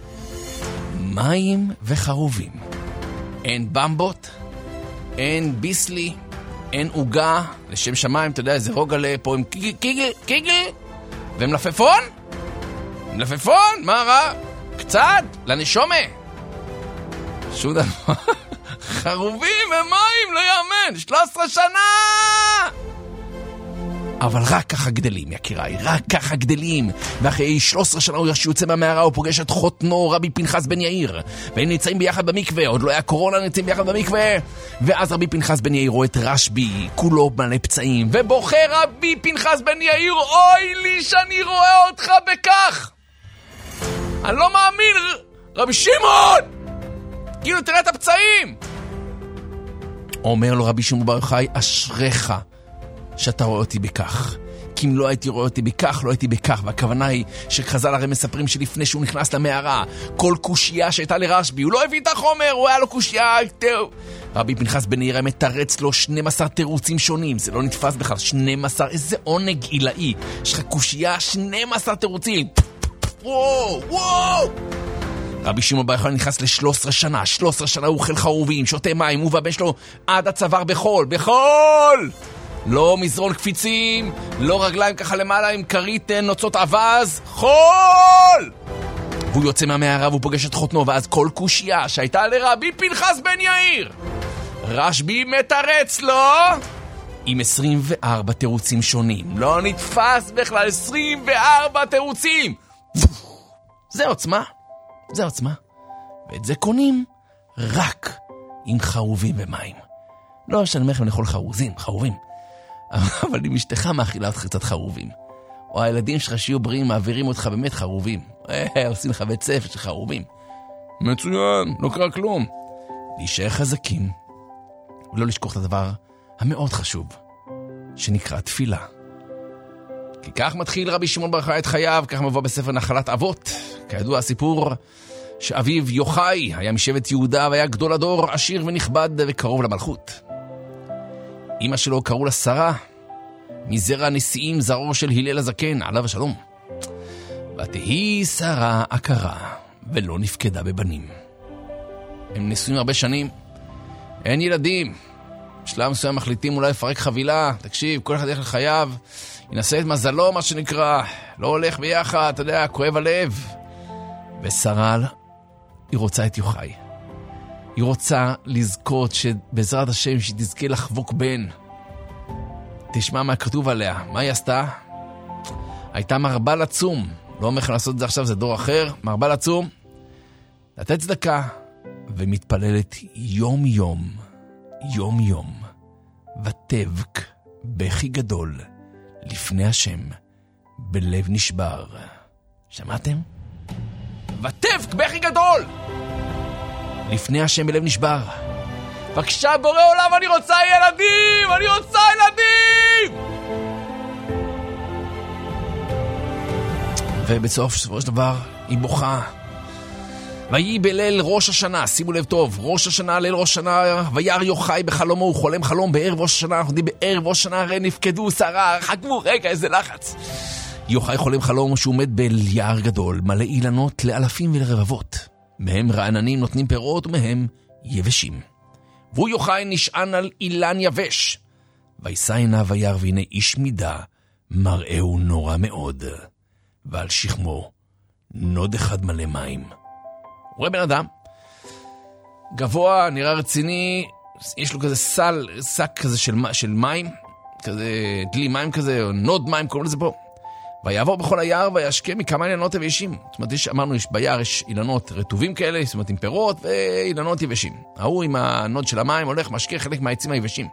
מים וחרובים. אין במבות, אין ביסלי, אין עוגה, לשם שמיים, אתה יודע, איזה רוגלה פה עם קיגי, קיגי, קיגי, ומלפפון? מלפפון? מה רע? קצת, לנשומה. שום דבר. חרובים ומים, לא יאמן, שלוש עשרה שנה! אבל רק ככה גדלים, יקיריי, רק ככה גדלים. ואחרי שלוש עשרה שנה הוא יוצא מהמערה, הוא פוגש את חותנו רבי פנחס בן יאיר, והם נמצאים ביחד במקווה, עוד לא היה קורונה, נמצאים ביחד במקווה. ואז רבי פנחס בן יאיר רואה את רשב"י, כולו מלא פצעים, ובוחר רבי פנחס בן יאיר, אוי לי שאני רואה אותך בכך. אני לא מאמין, רבי שמעון! כאילו תראה את הפצעים. אומר לו רבי שמעון בר יוחאי, אשריך שאתה רואה אותי בכך, כי אם לא הייתי רואה אותי בכך, לא הייתי בכך. והכוונה היא שחז"ל הרי מספרים שלפני שהוא נכנס למערה, כל קושייה שהייתה לרשב"י, הוא לא הביא את החומר, הוא היה לו קושייה, טוב. רבי פנחס בן יאיר מתרץ לו שנים עשר תירוצים שונים, זה לא נתפס בכלל, שנים עשר, איזה עונג עילאי, יש לך קושייה, שנים עשר תירוצים, וואו, וואו. רבי שמעון בר יוחאי נכנס ל-שלוש עשרה שנה, שלוש עשרה שנה הוא אוכל חרובים, שותה מים, הוא והבן שלו עד הצוואר בחול, בחול! לא מזרון קפיצים, לא רגליים ככה למעלה עם כרית נוצות אבז, חול! והוא יוצא מהמערה והוא פוגש את חותנו, ואז כל קושייה שהייתה לרבי פנחס בן יאיר, רשב"י מתרץ לו עם עשרים וארבע תירוצים שונים. לא נתפס בכלל, עשרים וארבע תירוצים. זה עוצמה, זה עוצמה. ואת זה קונים רק עם חרובים ומים. לא שאני אומר לכם לאכול חרוזים, חרובים. אבל אם אשתך מאכילה אותך קצת חרובים, או הילדים שלך שיהיו בריאים מעבירים אותך באמת חרובים, אה, עושים לך בית ספר של חרובים, מצוין, לא קרה כלום. להישאר חזקים ולא לשכוח את הדבר המאוד חשוב שנקרא תפילה. כי כך מתחיל רבי שמעון בר יוחאי את חייו, כך מבוא בספר נחלת אבות. כידוע הסיפור שאביו יוחאי היה משבט יהודה והיה גדול הדור, עשיר ונכבד וקרוב למלכות. אמא שלו קראו לה שרה, מזרע נשיאים זרעו של הלל הזקן, עליו השלום. ותהי שרה עקרה ולא נפקדה בבנים. הם נשואים הרבה שנים, אין ילדים. בשלב מסוים מחליטים אולי לפרק חבילה. תקשיב, כל אחד ילך לחייו, ינסה את מזלו, מה שנקרא, לא הולך ביחד, אתה יודע, כואב הלב. ושרה, היא רוצה את יוחאי. היא רוצה לזכות שבעזרת השם שתזכה לחבוק בן. תשמע מה כתוב עליה, מה היא עשתה? הייתה מרבל עצום, לא אומר לך לעשות את זה עכשיו, זה דור אחר, מרבל עצום, לתת צדקה, ומתפללת יום יום, יום יום, ותבק בכי גדול, לפני השם, בלב נשבר. שמעתם? ותבק בכי גדול, לפני השם בלב נשבר. בבקשה בורא עולם, אני רוצה ילדים, אני רוצה ילדים! ובסוף של דבר היא בוכה. ויהי בליל ראש השנה, שימו לב טוב, ראש השנה, ליל ראש השנה, וירא יוחאי בחלומו, הוא חולם חלום בערב ראש השנה, אנחנו יודעים בערב ראש השנה, הרי נפקדו שרה, חכמו, רגע, איזה לחץ. יוחאי חולם חלום שהוא עומד ביער גדול, מלא אילנות לאלפים ולרבבות. מהם רעננים נותנים פירות ומהם יבשים. והוא יוחאי נשען על אילן יבש. וישא עיניו וירא והנה איש מידה, מראהו נורא מאוד. ועל שכמו נוד אחד מלא מים. הוא רואה בן אדם, גבוה, נראה רציני, יש לו כזה סל, סק כזה של, של מים, כזה דלי מים כזה, או נוד מים, קוראים לזה פה. ויעבור בכל היער וישקה מכמה אילנות יבשים. זאת אומרת, יש, אמרנו, יש ביער יש אילנות רטובים כאלה, זאת אומרת, עם פירות ואילנות יבשים. ההוא עם הנוד של המים הולך, משקה חלק מהעצים היבשים.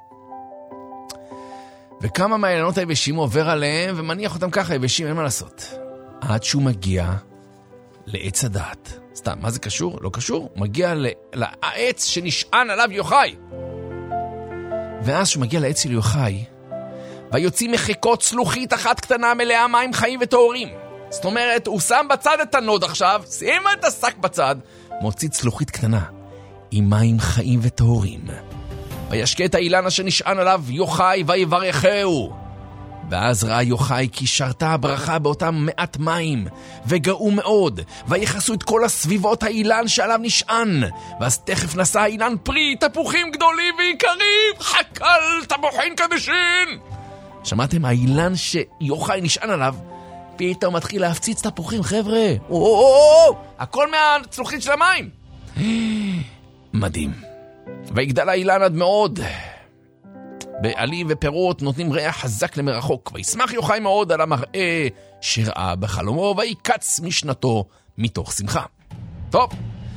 וכמה מהאילנות היבשים הוא עובר עליהם ומניח אותם ככה, יבשים, אין מה לעשות. עד שהוא מגיע לעץ הדעת. סתם, מה זה קשור? לא קשור. הוא מגיע לעץ שנשען עליו יוחאי. ואז שהוא מגיע לעץ של יוחאי, ויוצאים מחיקות צלוחית אחת קטנה מלאה מים חיים וטהורים. זאת אומרת, הוא שם בצד את הנוד עכשיו, שים את השק בצד, מוציא צלוחית קטנה עם מים חיים וטהורים. וישקה את האילן אשר נשען עליו יוחאי ויברכהו. ואז ראה יוחאי כי שרתה הברכה באותם מעט מים, וגאו מאוד, ויחסו את כל הסביבות האילן שעליו נשען. ואז תכף נשא האילן פרי, תפוחים גדולים ויקרים, חקל תפוחים קדשים. שמעתם? האילן שיוחאי נשען עליו, פתאום מתחיל להפציץ תפוחים, חבר'ה. או, או, או, או, הכל מהצלוחית של המים. מדהים. ויגדל האילן עד מאוד. בעלים ופירות נותנים ריח חזק למרחוק. וישמח יוחאי מאוד על המראה שראה בחלומו, ויקץ משנתו מתוך שמחה. טוב.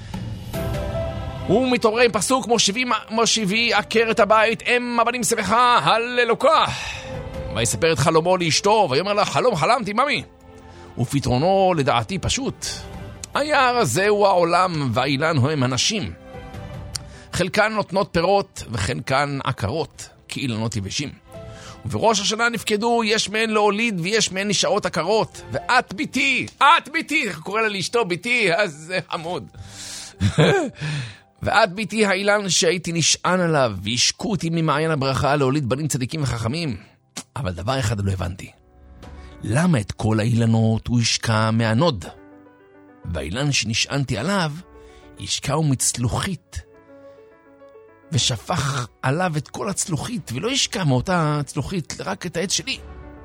הוא מתעורר עם פסוק כמו שבי עקר את הבית, אם הבנים שמחה, הללוקה. ויספר את חלומו לאשתו, ויאמר לה, חלום חלמתי, ממי. ופתרונו לדעתי פשוט. היער הזה הוא העולם, והאילן הם הנשים. חלקן נותנות פירות, וחלקן עקרות, כאילנות יבשים. ובראש השנה נפקדו, יש מהן להוליד, ויש מהן נשארות עקרות. ואת ביתי, את ביתי, איך קורא לה לאשתו ביתי, אז זה חמוד. ואת ביתי האילן שהייתי נשען עליו, וישקו אותי ממעיין הברכה להוליד בנים צדיקים וחכמים. אבל דבר אחד לא הבנתי. למה את כל האילנות הוא ישקע מהנוד? והאילן שנשענתי עליו, ישקעו מצלוחית. ושפך עליו את כל הצלוחית, ולא ישקע מאותה צלוחית, רק את העץ שלי.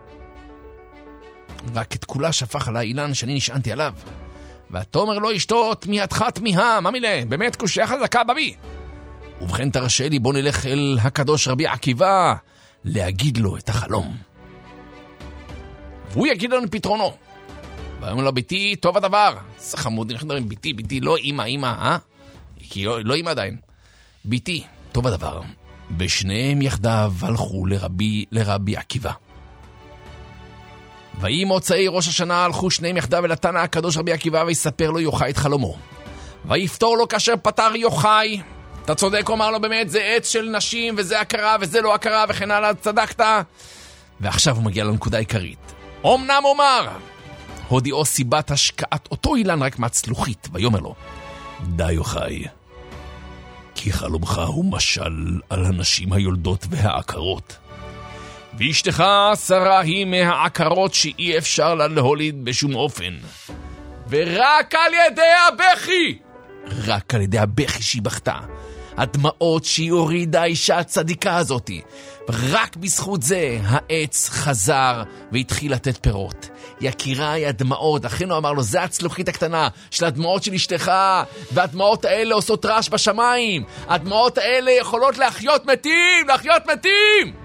רק את כולה שפך על האילן שאני נשענתי עליו. והתומר לא ישתות מידך תמיהה, מה מילה? באמת קושיה חזקה בבי. ובכן תרשה לי, בוא נלך אל הקדוש רבי עקיבא, להגיד לו את החלום. והוא יגיד לנו פתרונו. ואומר לו, ביתי, טוב הדבר. זה חמוד, אנחנו מדברים, ביתי, ביתי, לא אמא, אמא, אה? כי לא אמא עדיין. ביתי, טוב הדבר. בשניהם יחדיו הלכו לרבי, לרבי עקיבא. ויהי מוצאי ראש השנה הלכו שניהם יחדיו אל התנא הקדוש רבי עקיבא, ויספר לו יוחאי את חלומו. ויפתור לו כאשר פתר יוחאי. אתה צודק, אומר לו באמת, זה עץ של נשים, וזה הכרה, וזה לא הכרה, וכן הלאה, צדקת. ועכשיו הוא מגיע לנקודה עיקרית. אמנם אומר, הודיעו סיבת השקעת אותו אילן רק מהצלוחית, ויאמר לו, די יוחאי, כי חלומך הוא משל על הנשים היולדות והעקרות. ואשתך שרה היא מהעקרות שאי אפשר לה להוליד בשום אופן. ורק על ידי הבכי, רק על ידי הבכי שהיא בכתה, הדמעות שהיא הורידה האישה הצדיקה הזאת, רק בזכות זה העץ חזר והתחיל לתת פירות. יקיריי, הדמעות, אחינו אמר לו, זה הצלוחית הקטנה של הדמעות של אשתך, והדמעות האלה עושות רעש בשמיים. הדמעות האלה יכולות להחיות מתים, להחיות מתים.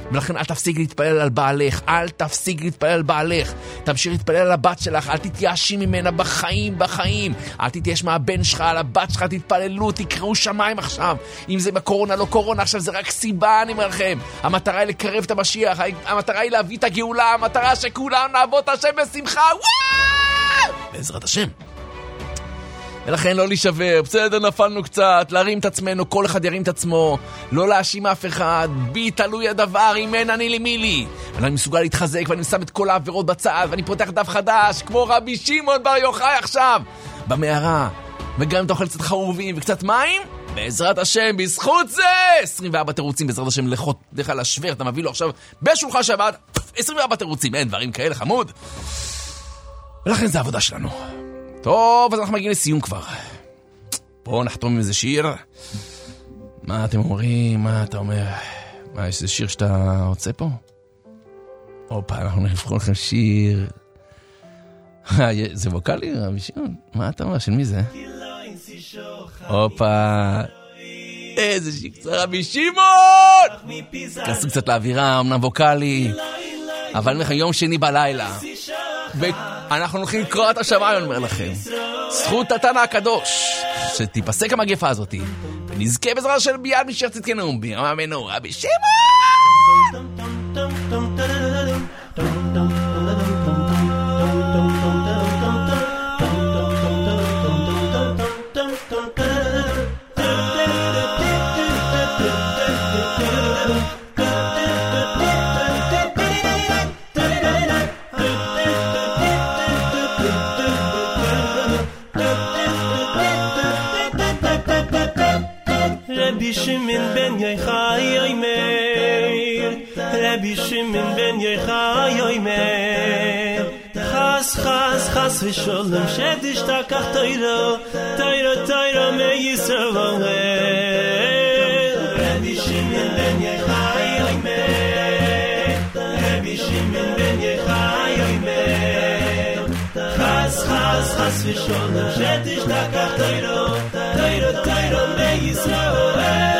ולכן אל תפסיק להתפלל על בעלך, אל תפסיק להתפלל על בעלך, תמשיך להתפלל על הבת שלך, אל תתייאשי ממנה בחיים, בחיים, אל תתייאש מהבן שלך, על הבת שלך, תתפללו, תקראו שמיים עכשיו, אם זה בקורונה, לא קורונה, עכשיו זה רק סיבה, אני אומר לכם, המטרה היא לקרב את המשיח, המטרה היא להביא את הגאולה, המטרה שכולם נעבוד את השם בשמחה, וואו! בעזרת השם. ולכן לא להישבר, בסדר, נפלנו קצת, להרים את עצמנו, כל אחד ירים את עצמו, לא להאשים אף אחד, בי תלוי הדבר, אם אין אני למי לי. ואני מסוגל להתחזק, ואני שם את כל העבירות בצד, ואני פותח דף חדש, כמו רבי שמעון בר יוחאי עכשיו, במערה, וגם אם אתה אוכל קצת חרובים וקצת מים, בעזרת השם, בזכות זה, עשרים וארבע תירוצים, בעזרת השם, לך לשוור, אתה מביא לו עכשיו בשולחן שבת, עשרים וארבע תירוצים, אין דברים כאלה, חמוד. ולכן זה העבודה שלנו. טוב, אז אנחנו מגיעים לסיום כבר. בואו נחתום עם איזה שיר. מה אתם אומרים? מה אתה אומר? מה, יש איזה שיר שאתה רוצה פה? אופה, אנחנו נבחור לכם שיר. זה ווקלי, רבי שמעון? מה אתה אומר? של מי זה? הופה. איזה שיר קצר, רבי שמעון! כנסו קצת לאווירה, אמנם ווקלי. אבל אני אומר, יום שני בלילה. ואנחנו הולכים לקרוא את השמיים, אני אומר לכם. זכות התנא הקדוש, שתיפסק המגפה הזאת, ונזכה בעזרה של ביד משך צדקנו, בירמה מנורה בשמעון! Rabbi Shimon ben Yochai Omer, Rabbi Shimon ben Yochai Omer, Chas chas chas v'sholem shedishtakach toiro, toiro toiro me Yisrael. Rabbi Shimon ben Yochai Omer, Rabbi Shimon ben Yochai Omer, Chas chas chas v'sholem shedishtakach toiro, toiro toiro me Yisrael.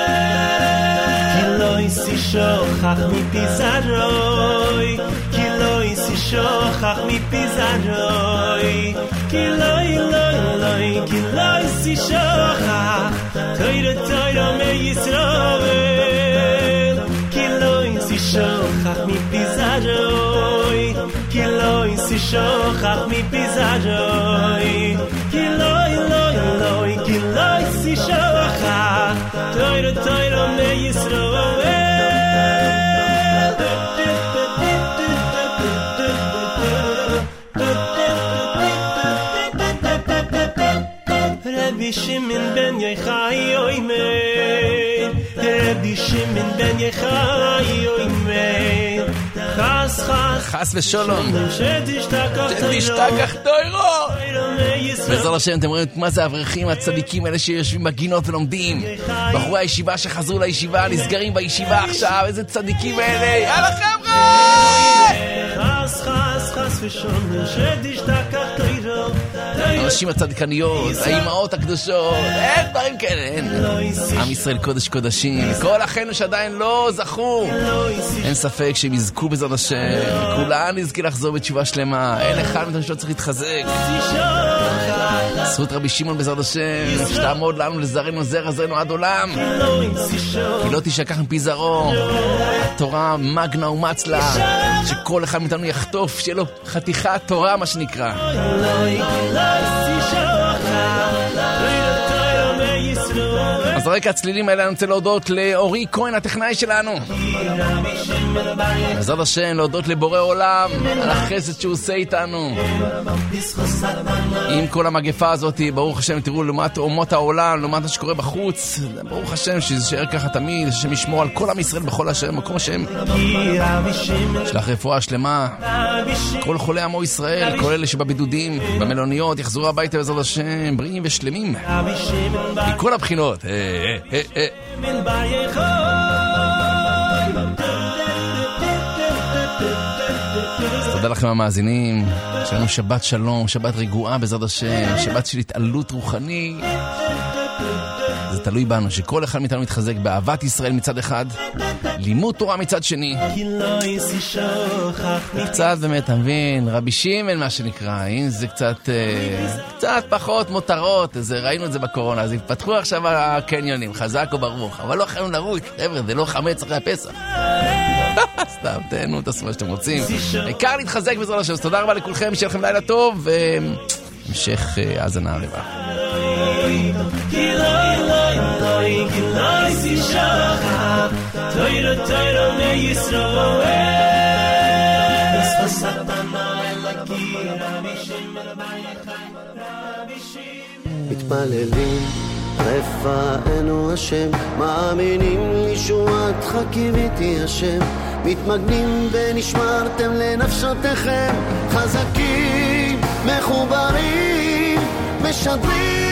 Si shochach mi pizaroi, ki loi si shochach mi pizaroi, ki loi loi loi, ki loi si shochach, toiro toiro me Yisrael, ki loi si shochach mi pizaroi, ki loi si shochach mi pizaroi, ki loi loi loi, ki loi si shochach, toiro toiro me Yisrael. Rabbi Shimon ben Yochai Omer, Rabbi Shimon ben Yochai Omer, Chas chas חס ושלום, שתשתכח שתשתכח תוירו. בעזרת השם, אתם רואים מה זה האברכים הצדיקים האלה שיושבים בגינות ולומדים, בחורי הישיבה שחזרו לישיבה, נסגרים בישיבה עכשיו, איזה צדיקים האלה, יאללה חבר'ה! חס חס חס ושלום שתשתכח תוירו, הנשים הצדקניות, האימהות הקדושות, אין דברים כאלה, אין. עם ישראל קודש קודשים, כל אחינו שעדיין לא זכו, אין ספק שהם יזכו בעזרת השם, כולן נזכה לחזור בתשובה שלמה, אין אחד מאיתנו שלא צריך להתחזק. זכות רבי שמעון בעזרת השם, שתעמוד לנו לזרענו זרע זרענו עד עולם, כי לא תשכח מפי זרעו, התורה מגנה ומצלה, שכל אחד מאיתנו יחטוף, שיהיה לו חתיכת תורה מה שנקרא. אז רקע הצלילים האלה אני רוצה להודות לאורי כהן הטכנאי שלנו, בעזרת השם להודות לבורא עולם על החסד שהוא עושה איתנו עם כל המגפה הזאת. ברוך השם, תראו לעומת אומות העולם, לעומת מה שקורה בחוץ, ברוך השם שישאר ככה תמיד, השם ישמור על כל עם ישראל בכל השם מקום השם, שלח רפואה שלמה כל חולי עמו ישראל, כל אלה שבבידודים במלוניות יחזרו הביתה בעזרת השם בריאים ושלמים מכל הבחינות. תודה לכם המאזינים, שלנו שבת שלום, שבת רגועה בעזרת השם, שבת של התעלות רוחנית, זה תלוי בנו, שכל אחד מאיתנו מתחזק באהבת ישראל מצד אחד, לימוד תורה מצד שני. קצת באמת, אתה מבין, רבי שמעון מה שנקרא, אם זה קצת, קצת פחות מותרות, זה, ראינו את זה בקורונה, אז יפתחו עכשיו הקניונים, חזק וברוך, אבל לא יכולנו לרוץ, חבר'ה, זה לא חמץ אחרי הפסח. סתם, תהנו, תעשו מה שאתם רוצים. העיקר להתחזק בעזרת השם, אז תודה רבה לכולכם, שיהיה לכם לילה טוב, והמשך האזנה הרבה. מתפללים רפאנו השם, מאמינים לישועתך קיוויתי השם, מתמגנים ונשמרתם לנפשותיכם, חזקים מחוברים משדרים